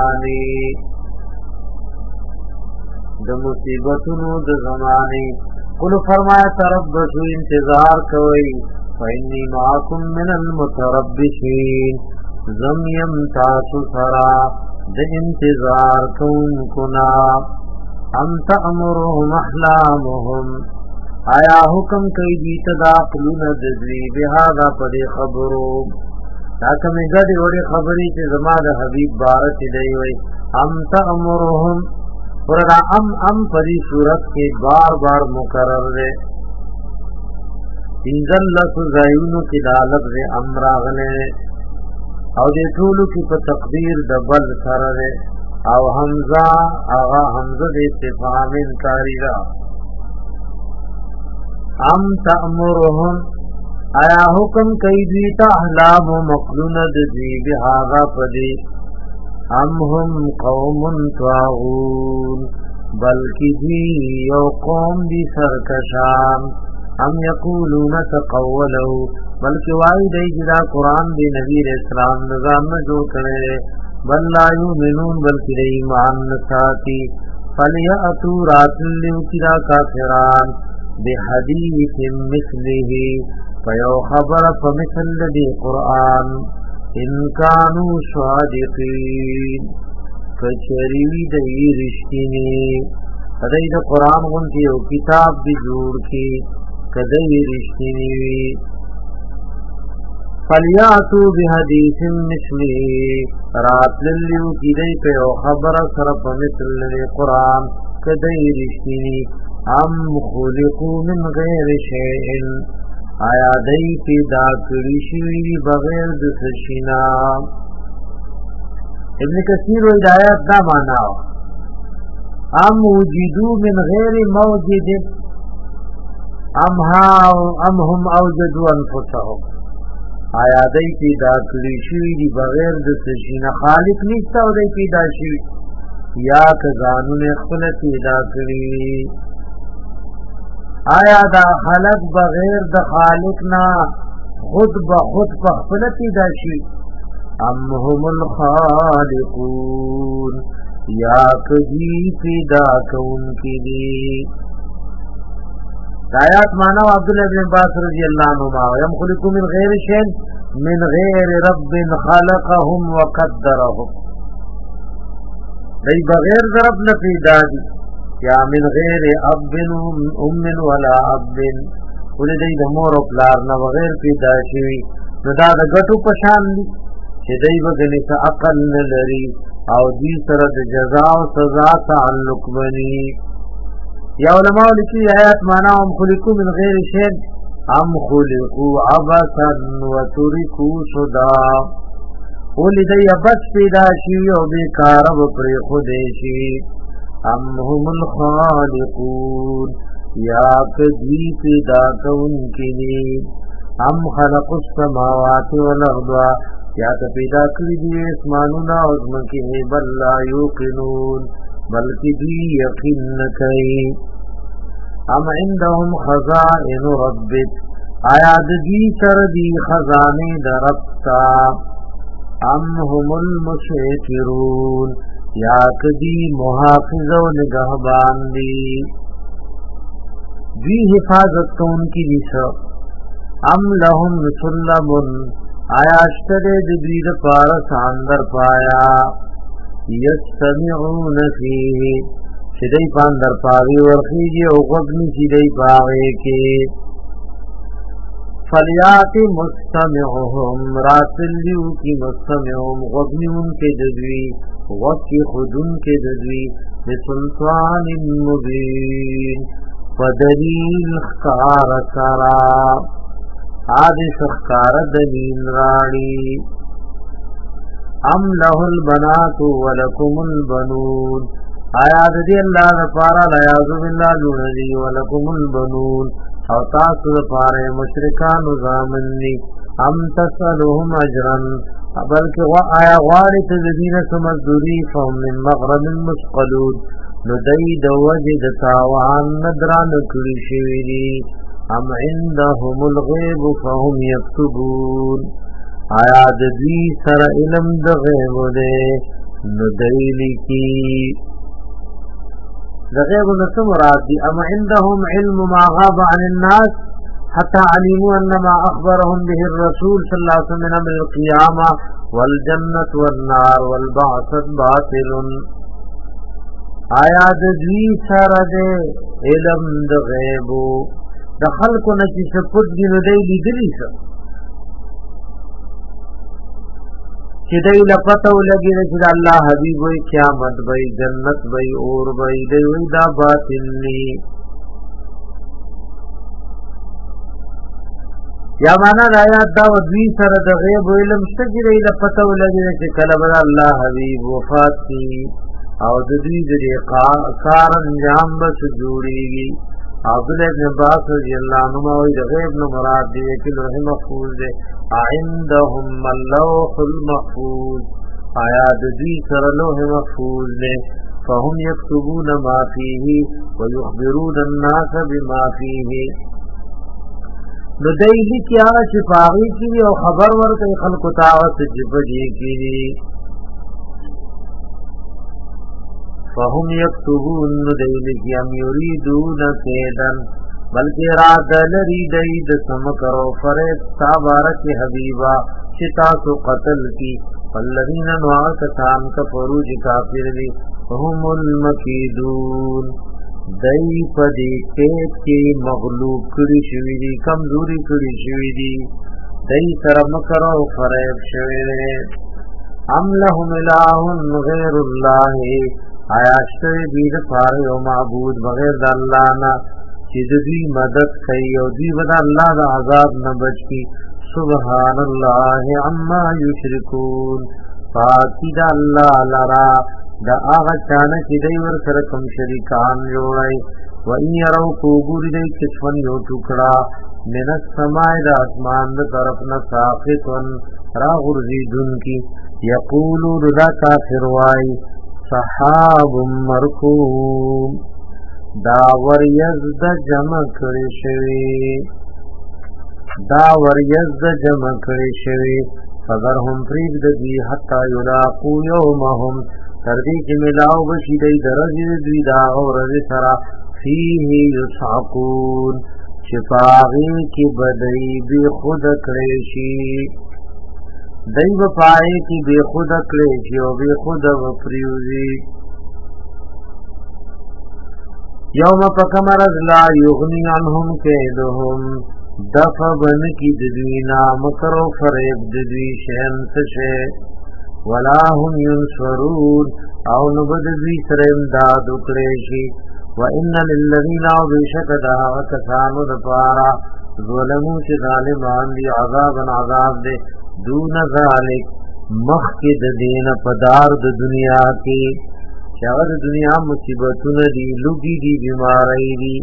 زمانی قلو فرمایا تربسو انتظار کوئی فإنی معاکم من المتربسین زمیم تاسو سرا د انتظار کون کنا ام تأمرهم احلامهم آیا حکم کئی دیت داخلون دزوی بهذا پدی خبرو تاکمی گڑی وڑی خبری چی زمان حبیب بارت دیوئی ام تأمرهم وردا ام پدی صورت کے بار بار مقرر دے انزل لسو زائونو کی دا لفظ امراغنے او دې ټولو کې په تقدیر د بل سره ده او حمزه هغه حمزه د استفهام انکاری ده ام تأمرهم آیا حکم کوي دوی ته احلام مقلون د دوی به هغه پدی ام هم قوم طاغون بلکې دوی یو قوم دي سرکشان ام یقولون تقولو بلکہ وائی دی جدا قرآن دی نبی اسلام نظام میں جو کرے بل لا یؤمنون بلکہ دی ایمان نساتی فلیأتو رات لیوترا کافران بحدیث مثلہ فیو خبر فمثل دی قرآن ان کانو صادقین کچریوی دی رشتینی دی دی قرآن غنتی او کتاب دی جوڑ کی کدی رشتینی فلیاتو بحدیث مثلی رات للیو کی دی پہ او خبر صرف مثل قرآن کدی رشتینی ام خلقو من غیر شیئن آیا دی پیدا کری شوی بغیر دسشینا ابن کثیر و ہدایت دا مانا ام وجدو من غیر موجد ام هم اوجدو انفسهم آیا دی پیدا کری شوی دی بغیر د سشین خالق نیستا او دی پیدا شوی یا کزانون اخفل پیدا کری آیا دا خلق بغیر د خالقنا خود بخود پخفل پیدا شوی ام هم الخالقون یا کجی پیدا کون کی دی آیات مانا عبداللہ بن عباس رضی اللہ عنہ یم خلقو من غیر شین من غیر رب خلقهم وقدرهم دی بغیر رب نفیدا دی یا من غیر اب ام ولا اب ولی دی دمور و پلار نا بغیر پیدا شوی ندا دا گٹو پشان دی چه دی بگنی سا اقل نلری او دی سرد جزا و سزا تعلق بنی یا علماء لکی آیات مانا ام خلقو من غیر شین ام خلقو عبسا و ترکو صدا ولدی بس پیدا شي او بیکار و پر خودی شي ام هم الخالقون یا کدی پیدا کونکی دی ام خلق السماوات والارض یا پیدا کړی دی اسمانونه او زمکه بل لا یوقنون بلکې دی یقین نکوي ام عندهم خزائن ربک آیا د دې سره دی خزانه درپتا ام هم المسیطرون یا کدی محافظ و نگہبان دی دی حفاظت کون کی دیسا ام لهم سلمن آیا اشتر دبیر پارس اندر پایا یستمعون فیه چدی پاندر پاوی ورخیجی او غبنی چدی پاوی کے فلیات مستمعهم راسلیو کی مستمعهم غبنی ان کے ددوی وقی خودن کے ددوی بسلطان مبین فدلیل خکار سرا آدش خکار دلیل رانی ام له البنات ولکم البنون آیات دی اللہ دپارا لیازو باللہ لونزی ولکم البنون او تاسو دپارا مشرکان زامنی ام تسألهم اجرن بلکہ آیا غارت ذبین سمزدوری فهم من مغرم مسقلون ندئی دوجد تاوان ندران کلی شویدی ام عندهم الغیب فهم یکتبون آیا دوی سر علم د غیب دے ندئی لکی د غیب نسو مراد دی ام عندهم علم ما غاب عن الناس حتى علموا ان ما اخبرهم به الرسول صلى الله عليه وسلم من القيامه والجنه والنار والبعث باطل آیا د دوی سره د علم د غیب د خلکو نه چې سپوت دی نو دی لیدلی څه چې دی لپته ولګي چې الله حبیب وي قیامت وي جنت وي اور وي دی وي دا باطل ني یا معنا د آیات دا دوی سره د غیب علم شته چې دی لپته ولګي چې کله به الله حبیب وفات کی او د دوی د کار انجام به جوړیږي عبداللہ ابن عباس رضی اللہ عنہ وی د غیب نو مراد دی کہ لوح محفوظ دے عندهم اللوح المحفوظ آیا د دوی سره لوح محفوظ دے فهم یكتبون ما فيه ويخبرون الناس بما فيه نو دیلی کیا چې پاغي کی او خبر ورته خلق تعاوت جبجی کی فهم یکتبون دیلکی ام یریدون کیدن بلکہ اراد لری دید سمکر و فرد تابارک حبیبا شتاس قتل کی فالذین نوعکتان کفروج کافر دی فهم المکیدون دی پدی کیت کی مغلوب کری شوی دی کمزوری کری شوی دی دی سرمکر و فرد شوی دی ام لهم الہ غیر اللہ آیا شتوی دید پاری و معبود بغیر دا اللہ نا چیز دوی مدد کئی و دوی بدا اللہ دا عذاب نبچ کی سبحان اللہ عما یشرکون پاکی دا اللہ لرا دا آغا چانکی دی ورسرکم شرکان جوڑائی و این یرو کوگوری دی کسفن یو ٹکڑا من السماع دا اسمان دا طرفنا ساقتن را غرزیدن کی یقولو دا کافر وائی صحاب مرکوم دا وریز دا جمع کری شوی فذرهم پریگ دی حتی یلاقو یومهم تردی کی ملاو بشی دی درجی دی دا غورز سرا فیه یسعقون شفاغی کی بدئی بی خود کریشی دی بپائے کی بے خود کلیشی و بے خود وپریوزی یوم پکمرز لا یغنی عنہم کیدہم دفع بن کی ددوینا مکر و فریب ددوی شین سشے ولا هم ینصرون او نبدوی سر امداد اکریشی وَإِنَّ لِلَّذِينَ وَبِشَكَ دَهَا كَسَانُ دَپَارَا ظُلَمُوا چِ ظالمان دی عذابا عذاب دے دون ذالک مخک د دین پدار د دنیا کې چاغ د دنیا مصیبتونه دی لوګي دی بیماری دی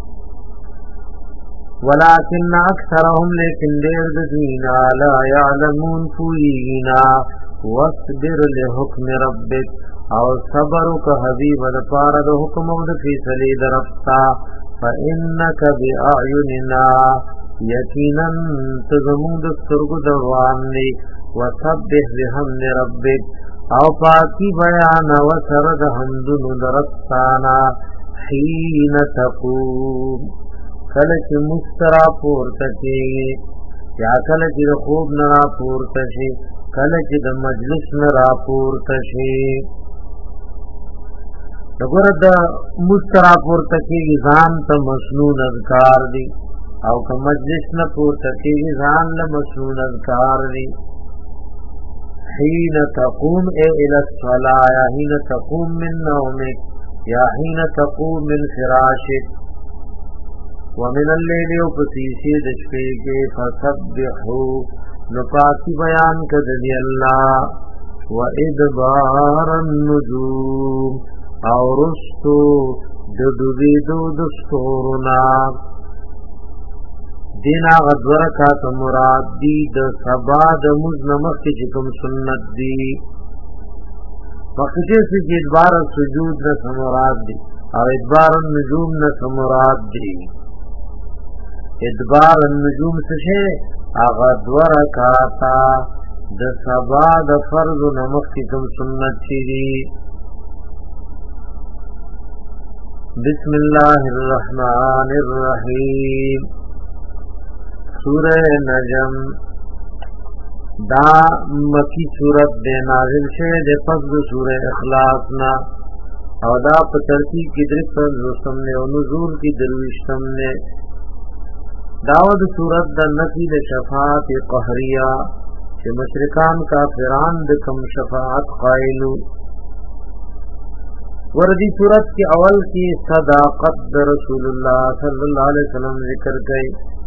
ولكن اکثرهم لیکن دیر د دینا لا يعلمون فوینا واصبر لحکم ربک او صبر که حبیب د پاره د حکم او د فیصله درفتا فانك باعیننا یقینا تزمون د سترګو د وانه وسبح بحمد ربک او پاکی بیان و سرد حمدن درستانا حین تقوم کلچ مسترا پورتکی یا کلچ د خوب نرا پورتشی کلچ د مجلس نرا پورتشی دغور د مسترا پورتکی ځان ته مسنون اذکار دی او که مجلس نه پورتکی ځان له مسنون اذکار دی حين تقوم الى الصلاه یا حين تقوم من نومك یا حين تقوم من فراشك ومن الليل وفتيسي دشپے کے فسبحوا نپاکی بیان کدی اللہ وادبار النجوم او رستو ددویدو دستورنا دینا غدور کا تو مراد دی د سبا د مزنمخ کی کوم سنت دی وقتی سے ادبار سجود نہ مراد دی او ادبار النجوم نہ مراد دی ادبار النجوم سے غدور کا تا د سبا د فرض نمخ کی کوم سنت دی بسم اللہ الرحمن الرحیم سورہ نجم دا مکی سورت دے نازل شوه دے پس دو سورہ اخلاص نا او دا په ترتیب کی درپن رسم نے او نزول کی درویشتم نے داود سورت دا نفی دے شفاعت قہریہ چه مشرکان کافران دے کم شفاعت قائلو وردی سورت کی اول کی صداقت دا رسول اللہ صلی اللہ علیہ وسلم ذکر گئی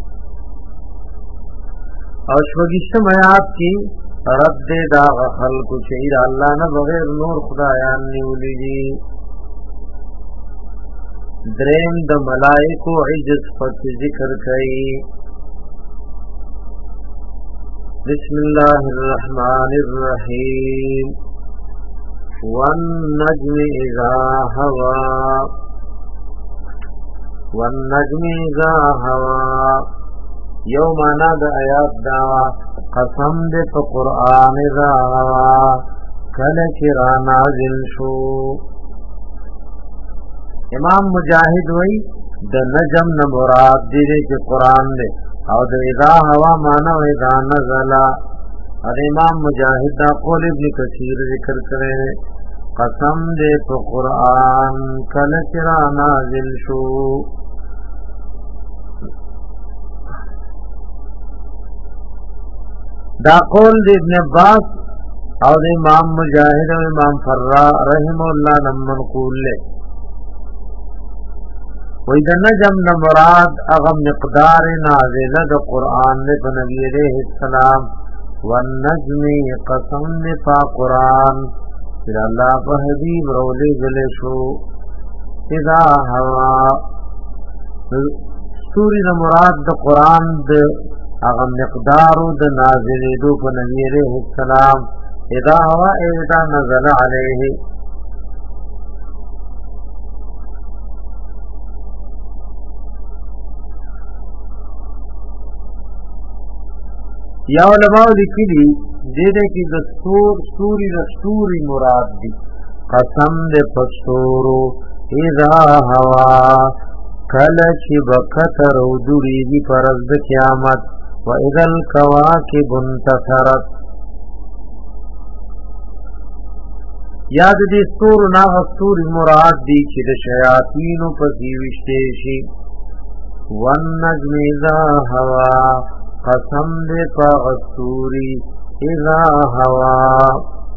اور شوگشتم آیات کی رد داغ خلق چہیر اللہ نہ بغیر نور خدایان نیولی جی درین د ملائکو عجز پت ذکر کئی بسم اللہ الرحمن الرحیم والنجم اذا ہوا والنجم اذا ہوا یو مانا دا آیات داوا قسم دے پا قرآن دا ہوا کلچ را نازل شو امام مجاہد وی دا نجم نمراد دیدے چی قرآن دے او دا اذا ہوا مانا و اذا نزلا اور امام مجاہد دا قول ابن کثیر ذکر کرے قسم دے پا قرآن کلچ را نازل شو دا قول دی ابن عباس او دی امام مجاہد و امام فرا رحم اللہ نمن قول لے وی دا نجم نمراد اغم مقدار نازلہ دا قرآن نے پا نبی علیہ السلام والنجم قسم نے پا قرآن پھر اللہ پا حبیب رولے گلے شو اذا ہوا ستوری نمراد دا قرآن دا اغم مقدارو د نازلی دو پا نبی علیہ السلام اذا ہوا اذا نزل علیہ یا علماء لکی دی دیدے کی دستوری مراد دی قسم دے پستورو اذا ہوا کلچ بکتر او دوری دی پرزد قیامت وَإِذَا الْكَوَاكِبُ انْتَثَرَتْ یاد دی ستور ناغ ستور مراد دی چی دا شیاطینو پسی وشتیشی وَالنَّجْمِ اِذَا هَوَا قسم دے پاغ ستوری اِذَا هَوَا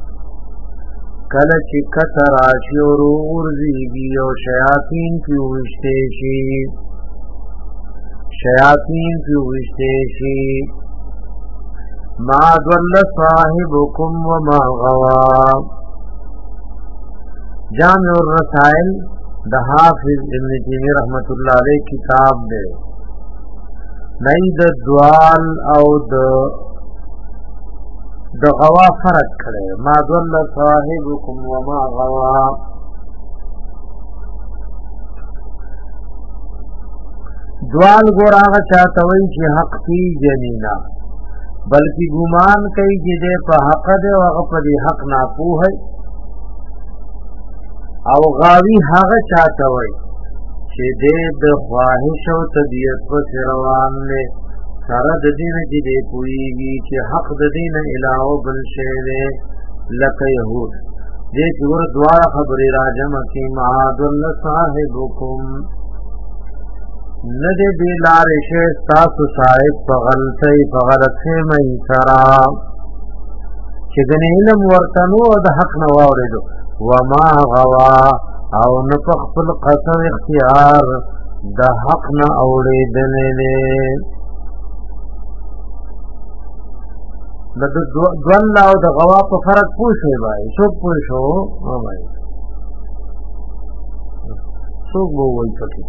کلچ کتر آشی و رو غرزیگی و شیاطین کی وشتیشی شیاطین کی وشتیشی ما ضل صاحبكم وما غوا. جامع الرسائل د حافظ ابن تیمیہ رحمت اللہ علیہ کتاب دے. نئی د دوال او د غوا فرق کرے. ما ضل صاحبكم وما غوا. دوال ګوراغه چاته وی چې حق پی جنینا بلکې ګمان کوي چې دې په حق دې او هغه په حق نه پوهه. او غاوی هغه چاته وی چې دې د خواهش او طبيعت په روان نه سره د دین چې دې پويږي چې حق د دین الهو بل شی دې لکه يهود دې څور دوار خبرې راجم کې معاذ صاحبكم ندے بیلار شے تاسو صاحب پغلطی پغلطی مئی سرا چگن علم ورطنو او دا حق نواردو وما غوا او نپخپل قصر اختیار دا حق نا اوریدنے لے. دواللہ او دا غوا پا فرق پوشوی بائی سوک پوشو بائی سوک بووی پکی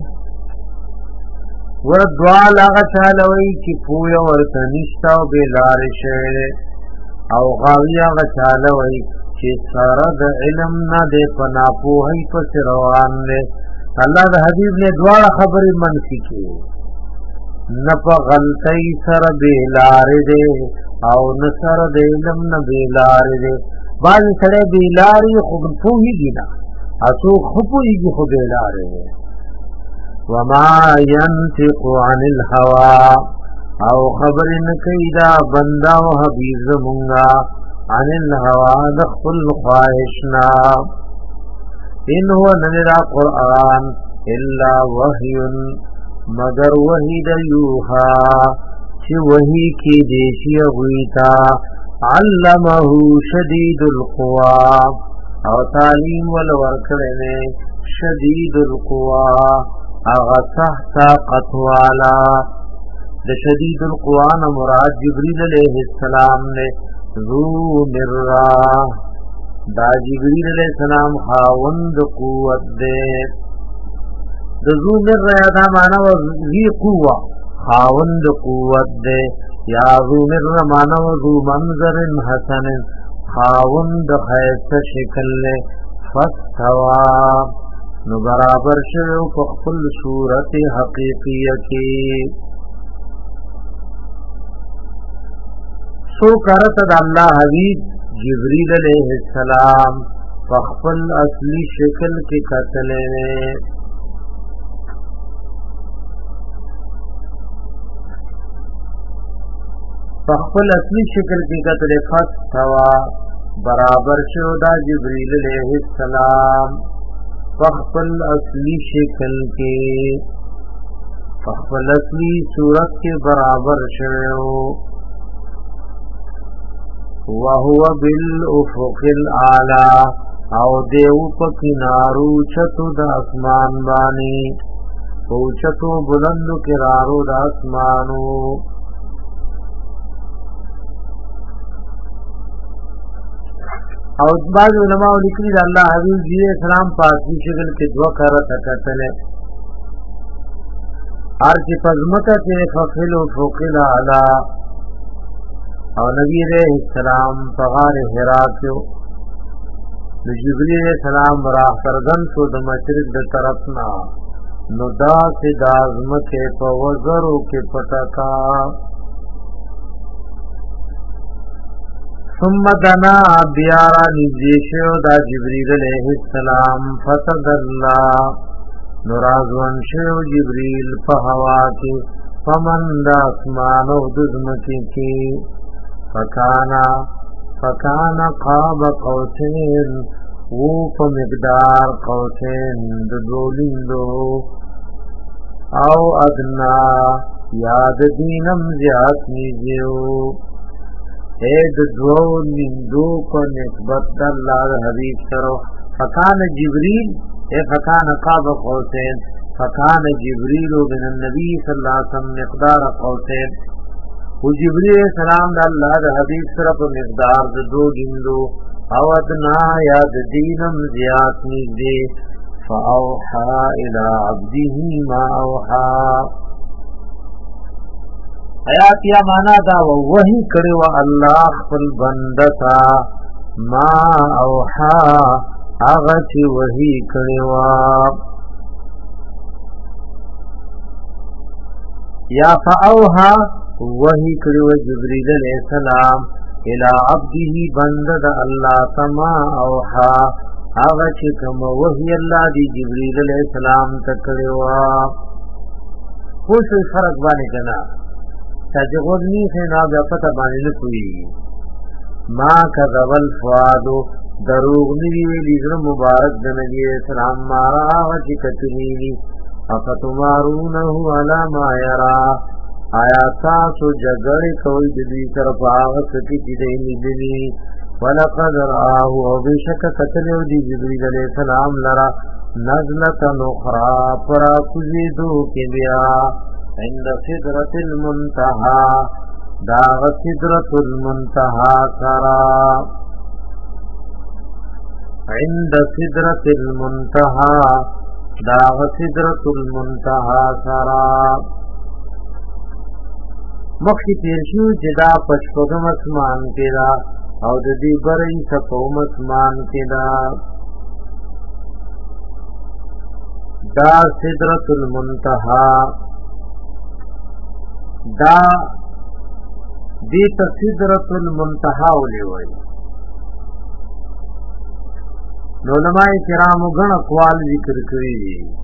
وردوال آغا چالوئی چی پویا ورطنشتا و بیلار شعر او غاوی آغا چالوئی چی سرد علم نا دے پناپوہی پس روان لے. اللہ دا حبیب نے دوال خبری منفی کی نپا غلطی سر بیلار دے او نسر دے علم نا بیلار دے. بعض سڑے بیلاری خوب پوہی گی نا اسو خپوئی گی خوب بیلار دے. وما ينطق عن الهوى او خبر نکیدا بندا و حبیب زمونگا عن الهوى دخل خواهشنا ان هو نذرا قرآن الا وحی مگر وحی دیوها چی وحی کی دیشی ہوئیتا علمه شدید القوا او تعلیم والورکرنے شدید القوا اغصح طاقت والا. د شدید القوان مراد جبریل علیہ السلام نے ذو مرہ دا جبریل علیہ السلام خاوند قوت دے. د ذو مرہ دا معنی و ذی قوة خاوند قوت دے یا ذو مرہ معنی و ذو منظر حسن خاوند خیست شکل لے. فستوا نو برابر شو په خپل صورت حقیقیه کې سو کرت د الله حبیب جبرئیل علیہ السلام په خپل اصلي شکل کې کتلې. په خپل اصلي شکل کې کتلې فاستوا برابر شو دا جبرئیل علیہ السلام فخفل اصلی شکل کے فخفل اصلی صورت کے برابر شعو وهو بالافق الاعلی او دیو پکنارو چتو دا اسمان بانی او چتو بلندو کرارو دا اسمانو. او بعض علماء لکلی دا اللہ حبیب جی اسلام پاسی شکل کے دو کرت کتنے آرچی پزمکہ کے فقل و فقل علا او نبی علیہ السلام فغار حراکیو جبریل علیہ السلام راہ سرگن شو دا مشرق دا طرفنا نو دا سی دا عظمت پا وزرو کے پتکا ثم دنا بیارا نزیشو دا جبریل علیہ السلام فتدلا نرازوان شو جبریل پہوا کی فمن دا اسمانو دزمکی کی فکانا قاب قوسین وہ پا مقدار قوسین دولندو او ادنا یاد دینم زیاد نیزیو اید دو نندو کو نسبت اللہ حبیب سرو. فکان جبریل فکان قاب قوسین فکان جبریل بن النبی صلی اللہ علیہ وسلم مقدار قوسین او جبريل السلام د الله د حبيب سره په مقدار د 2 ګندو او ادنا یا د دینم زیات نږدې فاوحى الى عبده ما اوحى آیات یا معنا دا وحی کړو الله خپل بندتا ما اوحى هغه چې وحی کړو یا فاوحى وحی کړو جبرئیل علیہ السلام الى عبده بند د الله تما اوحى هغه چې کوم وحی الله دی جبرئیل علیہ السلام ته کړو خو څه فرق باندې کنا چې غوږنی خنا بیا پته باندې نه کوي ما کذب الفؤاد دروغ نی ویلی زړه مبارک د نبی اسلام مارا چې کتلی افتمارونه علی ما یرا آیا تاسو جګړه کوي د دې طرف هغه څه چې دې لیدلی ولقد راه او بشک قتل دی جبرئیل علیہ السلام لرا نزلت اخرى پر کوزیدو کې بیا عند سدرۃ المنتهى دا سدرۃ المنتهى سرا عند سدرۃ المنتهى دا سدرۃ المنتهى سرا مخی تیر شو چې دا پشپدم اسمان کې دا او د دې برې سپوم اسمان کې دا سدرۃ المنتهى دا دې سدرۃ المنتهى ولوي نو علماء کرام غن اقوال ذکر کړی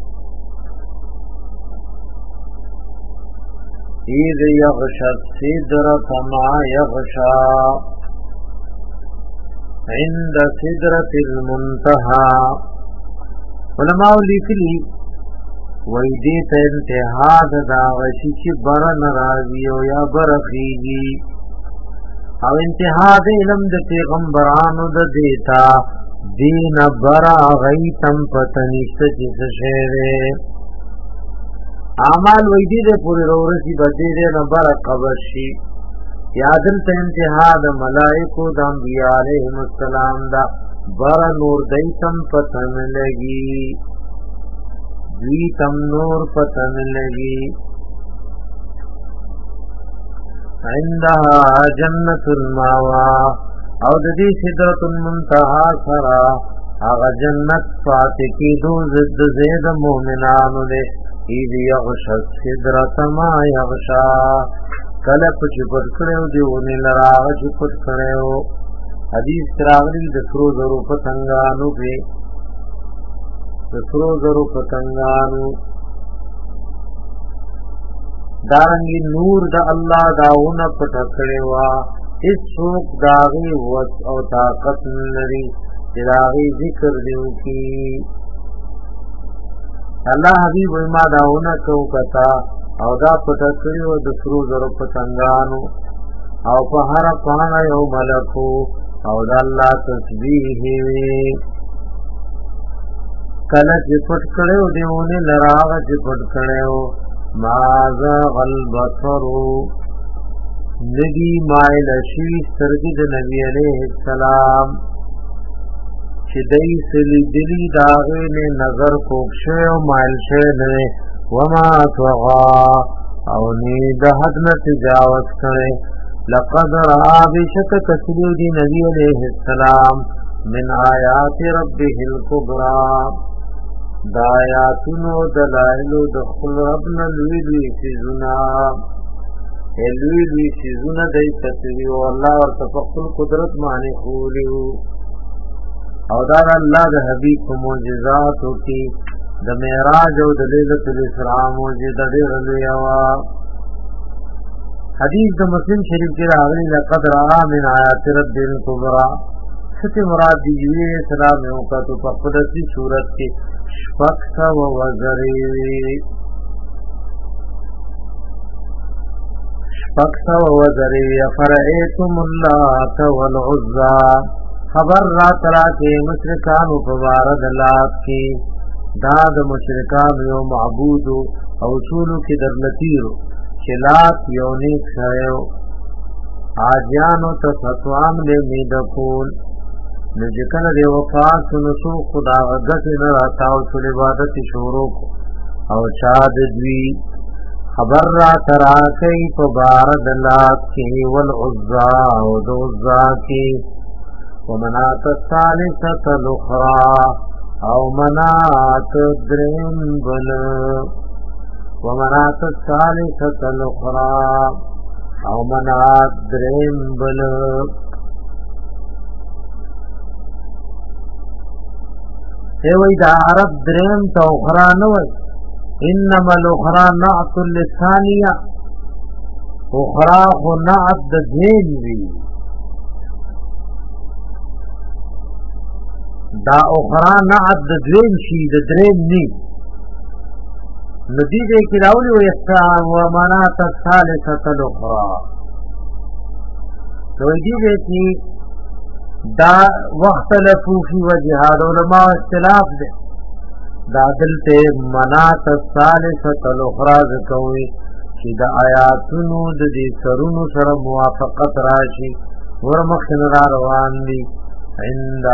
اذ یغشى السدرة ما یغشى عند سدرة المنتهى علماء لیکلی ویدی تا انتہا دا غشی چی برن راوی او یا برخیگی او انتہا دا علم دا پیغمبرانو دا دیتا دین برا غیتم پتنیشت جس شیرے اعمال ویدی دا پوری رورسی بدی دے نبر قبرشی یادل تا انتہا دا ملائکو دا انبیاء علیہ السلام دا برا نور دیتم پتن لگی تم نور پتن لگی عندها جنت الماوا او ددی سدرۃ المنتهى سرا اغا جنت فاتکی دو زد زید مومنانو دے اذ یغشى السدرۃ ما یغشى کله کچھ پټ کړو دیونه لرا چې پټ کړو حدیث راغلی د سرو زرو پتنګانو به سرو زرو پتنګانو دارنګي نور د الله داونه پټ کړو هیڅ څوک داغي وس او طاقت لري چې داغي ذکر دیو کی الله حبیب ما داونه کو کتا او دا پټ کړو د سرو زرو پتنګانو او په هر پاڼه یو ملکو او د الله تسبیح کله چې پټ کړو دیونه لراغ چې پټ کړو ماذا غلبصرو ندی مایل شی سرګد نبی علیہ السلام چې دای سلی دلی داغه نه نظر کوښه او مایل شه نه وما طغى او نی د حد نه تجاوز کړي لقد را بشک کثیر دی نبی علیہ السلام من آیات ربه الكبرى دا آیاتونو دلائل د خپل رب نه لوی لوی سيزونه لوی لوی سيزونه دای کثیر او الله ورته خپل قدرت معنی خولیو او دا الله د حبیب معجزات او کی د معراج او د ليلۃ الاسراء معجزه ډېر لوی وا حدیث د مسلم شریف کې راغلی لقد را من آیات رب الكبرى ست مراد دی وی سلام یو کا تو په قدرتی صورت کې شفقا و وزری شفقا و وزری فرئیتم اللات والعزى خبر را ترا کې مشرکان او فوارد لات کې داد مشرکان یو معبود او اصول کې درلتیرو چلات یو نیک شایو آجانو تفتوام لے میدکول نجکل دے وفات نسو خدا غدت نراتاو چل عبادت شورو کو او چاد دوی خبر را تراکی پبارد لات کی والعزا او دوزا کی ومنات الثالثة الاخرى او منات درین بل ومنات الثالثة الاخرى او منات درین بل ایوی دا عرب درین تا اخرى نوی انما الاخرى نعت للثانیہ اخرى خو نعت درین وی دا اخرى نعت درین شی درین نی ندیده کی راولی ویستعام ومنات الثالثة الاخرى تو دیده کی دا وقت لفوفی و جہاد علماء اختلاف دے دا دلتے منات الثالثة الاخرى ذکوی چی دا آیاتونو دا دی سرونو سر موافقت راشی ورمخن را روان دی عند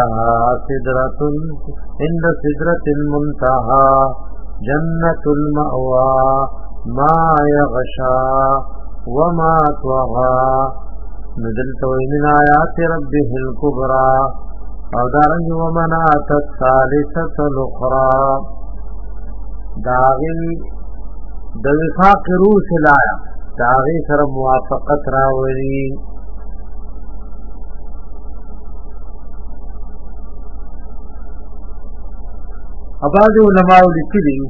صدرة المنتہا جنة المأوى ما يغشى وما طغى ندلت ومن آيات ربه الكبرى او دارنج ومنات الثالثة الأخرى داغی دوفاق روس لایا داغی سر موافقت راوری اباظ علماء لکلی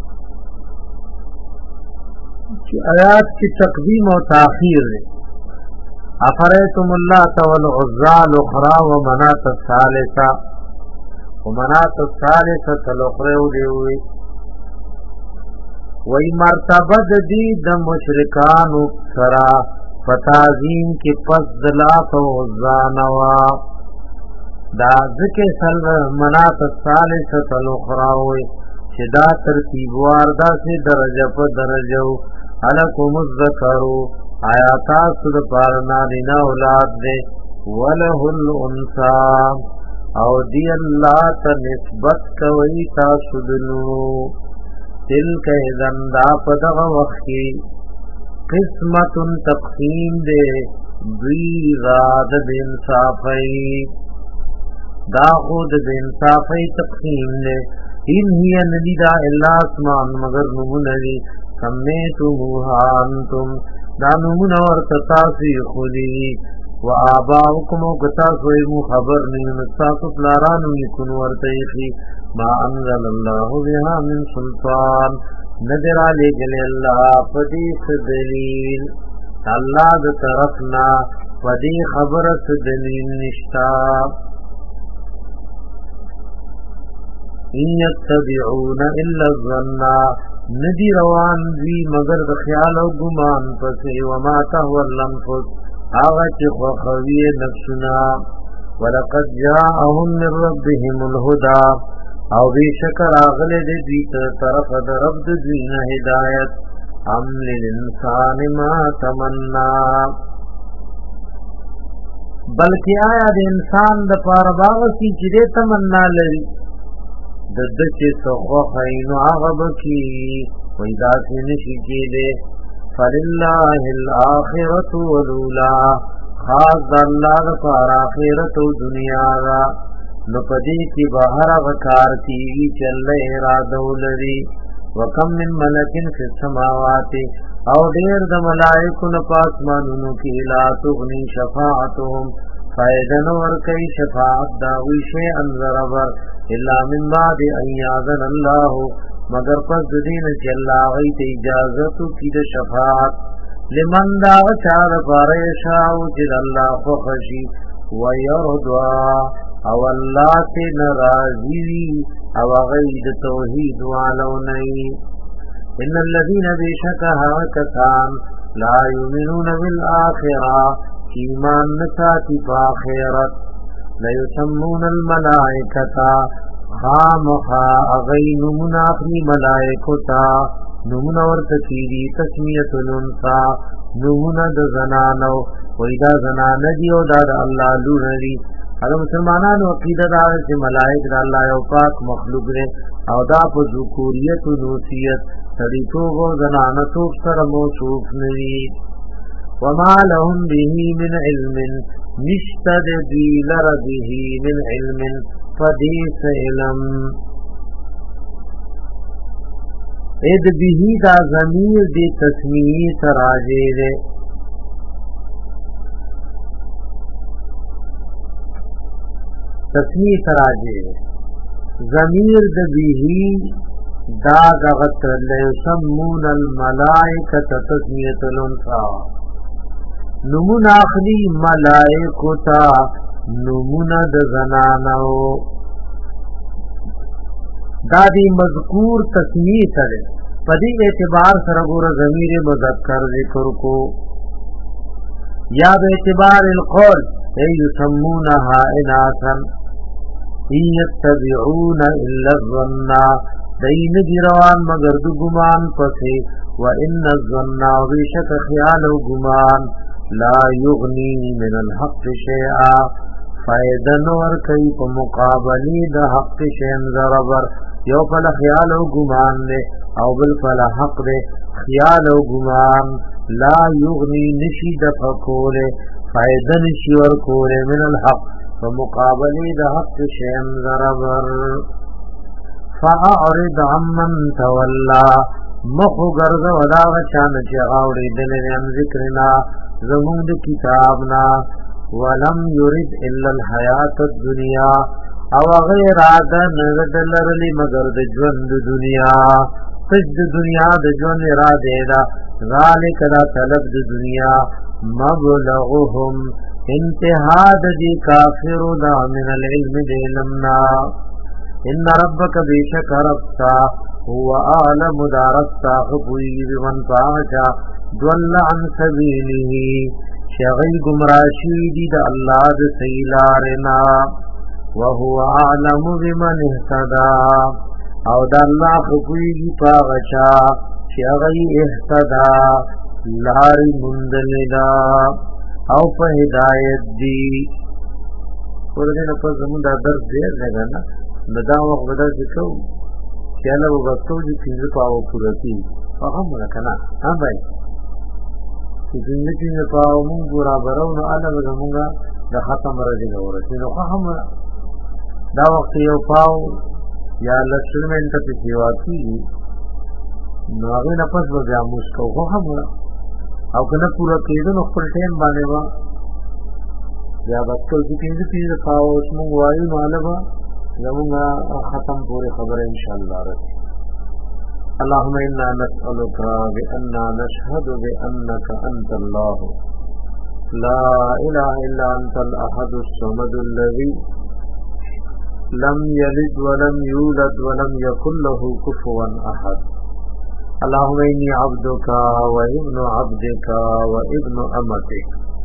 آیات کی تقدیم و تاخیر ہے افریتم اللات والعزى الاخرى ومنات الثالثة ومنات الثالثة الاخرى دیوی وی مرتبت دی د مشرکان سرا فتازین کی پس دلات و عزانوا دا ذکر سل منات الثالثة الاخرى وی چدا ترتیبوار دا سی درجہ پا درجو علکم الذکرو آیاتا سد پارنا دینا اولاد دے وله الانسا او دی اللہ تا نسبت کوئی تا سدنو تلک اذن دا پدغ وقتی قسمت تقسیم دے دوی راد بانصافی دا خود بانصافی تقسیم دے ان ہی ندیدہ اللہ اسمان مگر نمونوی سمیتموها انتم دا نمون ورطا تاسی خودی و آباؤکم و کتاسوی مو خبر نہیں نستاسو پلارانو نکن ورطا ایخی ما انزل اللہ بها من سلطان ندر آلے گلے اللہ فدیس دلیل اللہ دا طرفنا فدی خبرت دلیل نشتا ان یتبعون الا الظن ندی روان دی مگر د خیال او ګمان پسې وما تهوى الانفس هغه چې خوخوي نفسنا ولقد جاءهم من ربهم الهدى او بشکر اغله دې طرف د رب د دین هدایت ام للانسان ما تمنا بلکې آیا د انسان د پاره باغسی چې دې تمنا لري د دچې سخو خینو عغب کی ویدا سے نشی کی دے فللہ الاخرت ولولا خاص اللہ فار آخرت و دنیا را نپدی کی بہر وکار کی چل ارادو لری وکم من ملکن فی السماوات او دیر د ملائکو نپاسمانونو کی لا تغنی شفاعتهم فائدن ورکی شفاعت داوی شیئن ضربر الا من بعد ان یاذن اللہ مگر پس دین چی اللہ غیت اجازتو کی دا شفاعت لمن دا چار پاریشاو چید اللہ فخشی ویردوا او اللہ تی نرازی او غید توحید والو نئی ان الذین بیشکها کسان لا یؤمنون بالآخرہ ایمان نساتی فآخرت لیسمون الملائکتا خامخا اغی نمنا اپنی ملائکتا نمنا ورتکیری تسمیت الانسا نمنا دزنانو وإذا زنانه دی او دا الله لور دی. دا مسلمانانو عقیده دا چې ملائک دا الله یو پاک مخلوق دی او دا په ذکوریت او نوسیت سړیتوب او زنانتوب سره موصوف ندي. وما لهم به من علم نشتد دی لرده من علم فدیس علم. اید بیهی دا ضمیر دی تسمیعی تراجے دے. تسمیعی تراجے دے ضمیر دی بیهی دا غغت لیسمون الملائکت تسمیعت الانسا نمون آخری ملائکتا نمون د زنانو دادی مذکور تسمیع سره پدی اعتبار سره ګور ضمیر مذکر ذکر کو یا به اعتبار القول ای یسمونها اناسا یتبعون الا الظن دین دیروان مگر د ګمان پسې و ان الظن وشک خیال او ګمان لا یغنی من الحق شیئا فائدہ نور کئی په مقابلی د حق شین ضربر یو پل خیال و گمان دے او بل پل حق دے خیال و گمان لا یغنی نشی دفکولے فائدہ نشی ورکولے من الحق فمقابلی د حق شین ضربر. فاعرض عمن تولا مخو گرز ودا غچان چی غاوری دلن ذکرنا زمون د کتابنا ولم يرد الا الحیات الدنیا او غیر اراده نردلرلی مگر د ژوند دنیا تجد دنیا د ژوند اراده دا ذالک دا طلب د دنیا مبلغهم انتها د دی کافر دا من العلم دلمنا ان ربک بیشک ربتا هو اعلم دارستا خبوی بمن فاچا دول عن سبیله شغی گمراشی دی دا اللہ دا سیلارنا وهو اعلم بمن اهتدى او دا اللہ خبوی پاغشا شغی اهتدى لاری مندلدا او پا ہدایت دی. قرآن نفس زمون دا درد دیر لگا نا دا وقت بدا ذکرو چیالا و بکتو جی پینزو پاو پورتی فاهم لکنا ہاں بھائی زندگی میں پاو مون پورا براو نو آلا بزمونگا دا ختم رجی نورسی نو فاهم دا وقت یو پاو یا لسلمنٹ پی سیواتی نو آغی نفس بگیا موسکو فاهم او کنا پورا کیدو نو خپل ٹیم بانے با یا بکتو جی پینزو پاو اسمونگ وایو نو آلا با زمونگا ختم پوری خبر انشاءاللہ رسی. اللهم إنا نسألك بأننا نشهد بأنك أنت الله لا إله إلا أنت الأحد الصمد الذي لم يلد ولم يولد ولم يكن له كفوا أحد. اللهم إني عبدك وابن عبدك وابن أمتك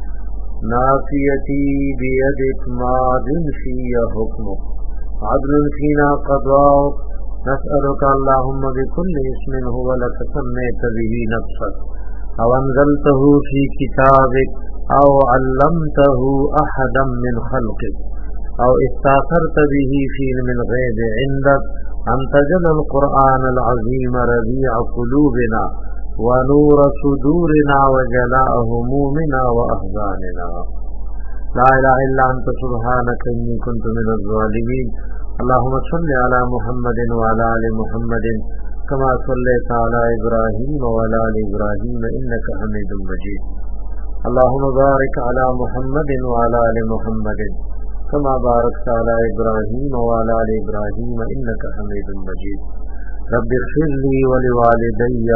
ناصيتي بيدك ماض في حكمك عدل فينا قضاءك نسألك اللهم بكل اسم هو لك سميت به نفسك أو أنزلته في كتابك أو علمته أحدا من خلقك أو استأثرت به في علم الغيب عندك أن تجعل القرآن العظيم ربيع قلوبنا ونور صدورنا وجلاء همومنا وأحزاننا. لا إله إلا أنت سبحانك إني كنت من الظالمين. اللهم صل على محمد وعلى آل محمد كما صليت على إبراهيم وعلى آل إبراهيم إنك حميد مجيد. اللهم بارك على محمد وعلى آل محمد كما باركت على إبراهيم وعلى آل إبراهيم إنك حميد مجيد. رب اغفر لي ولوالدي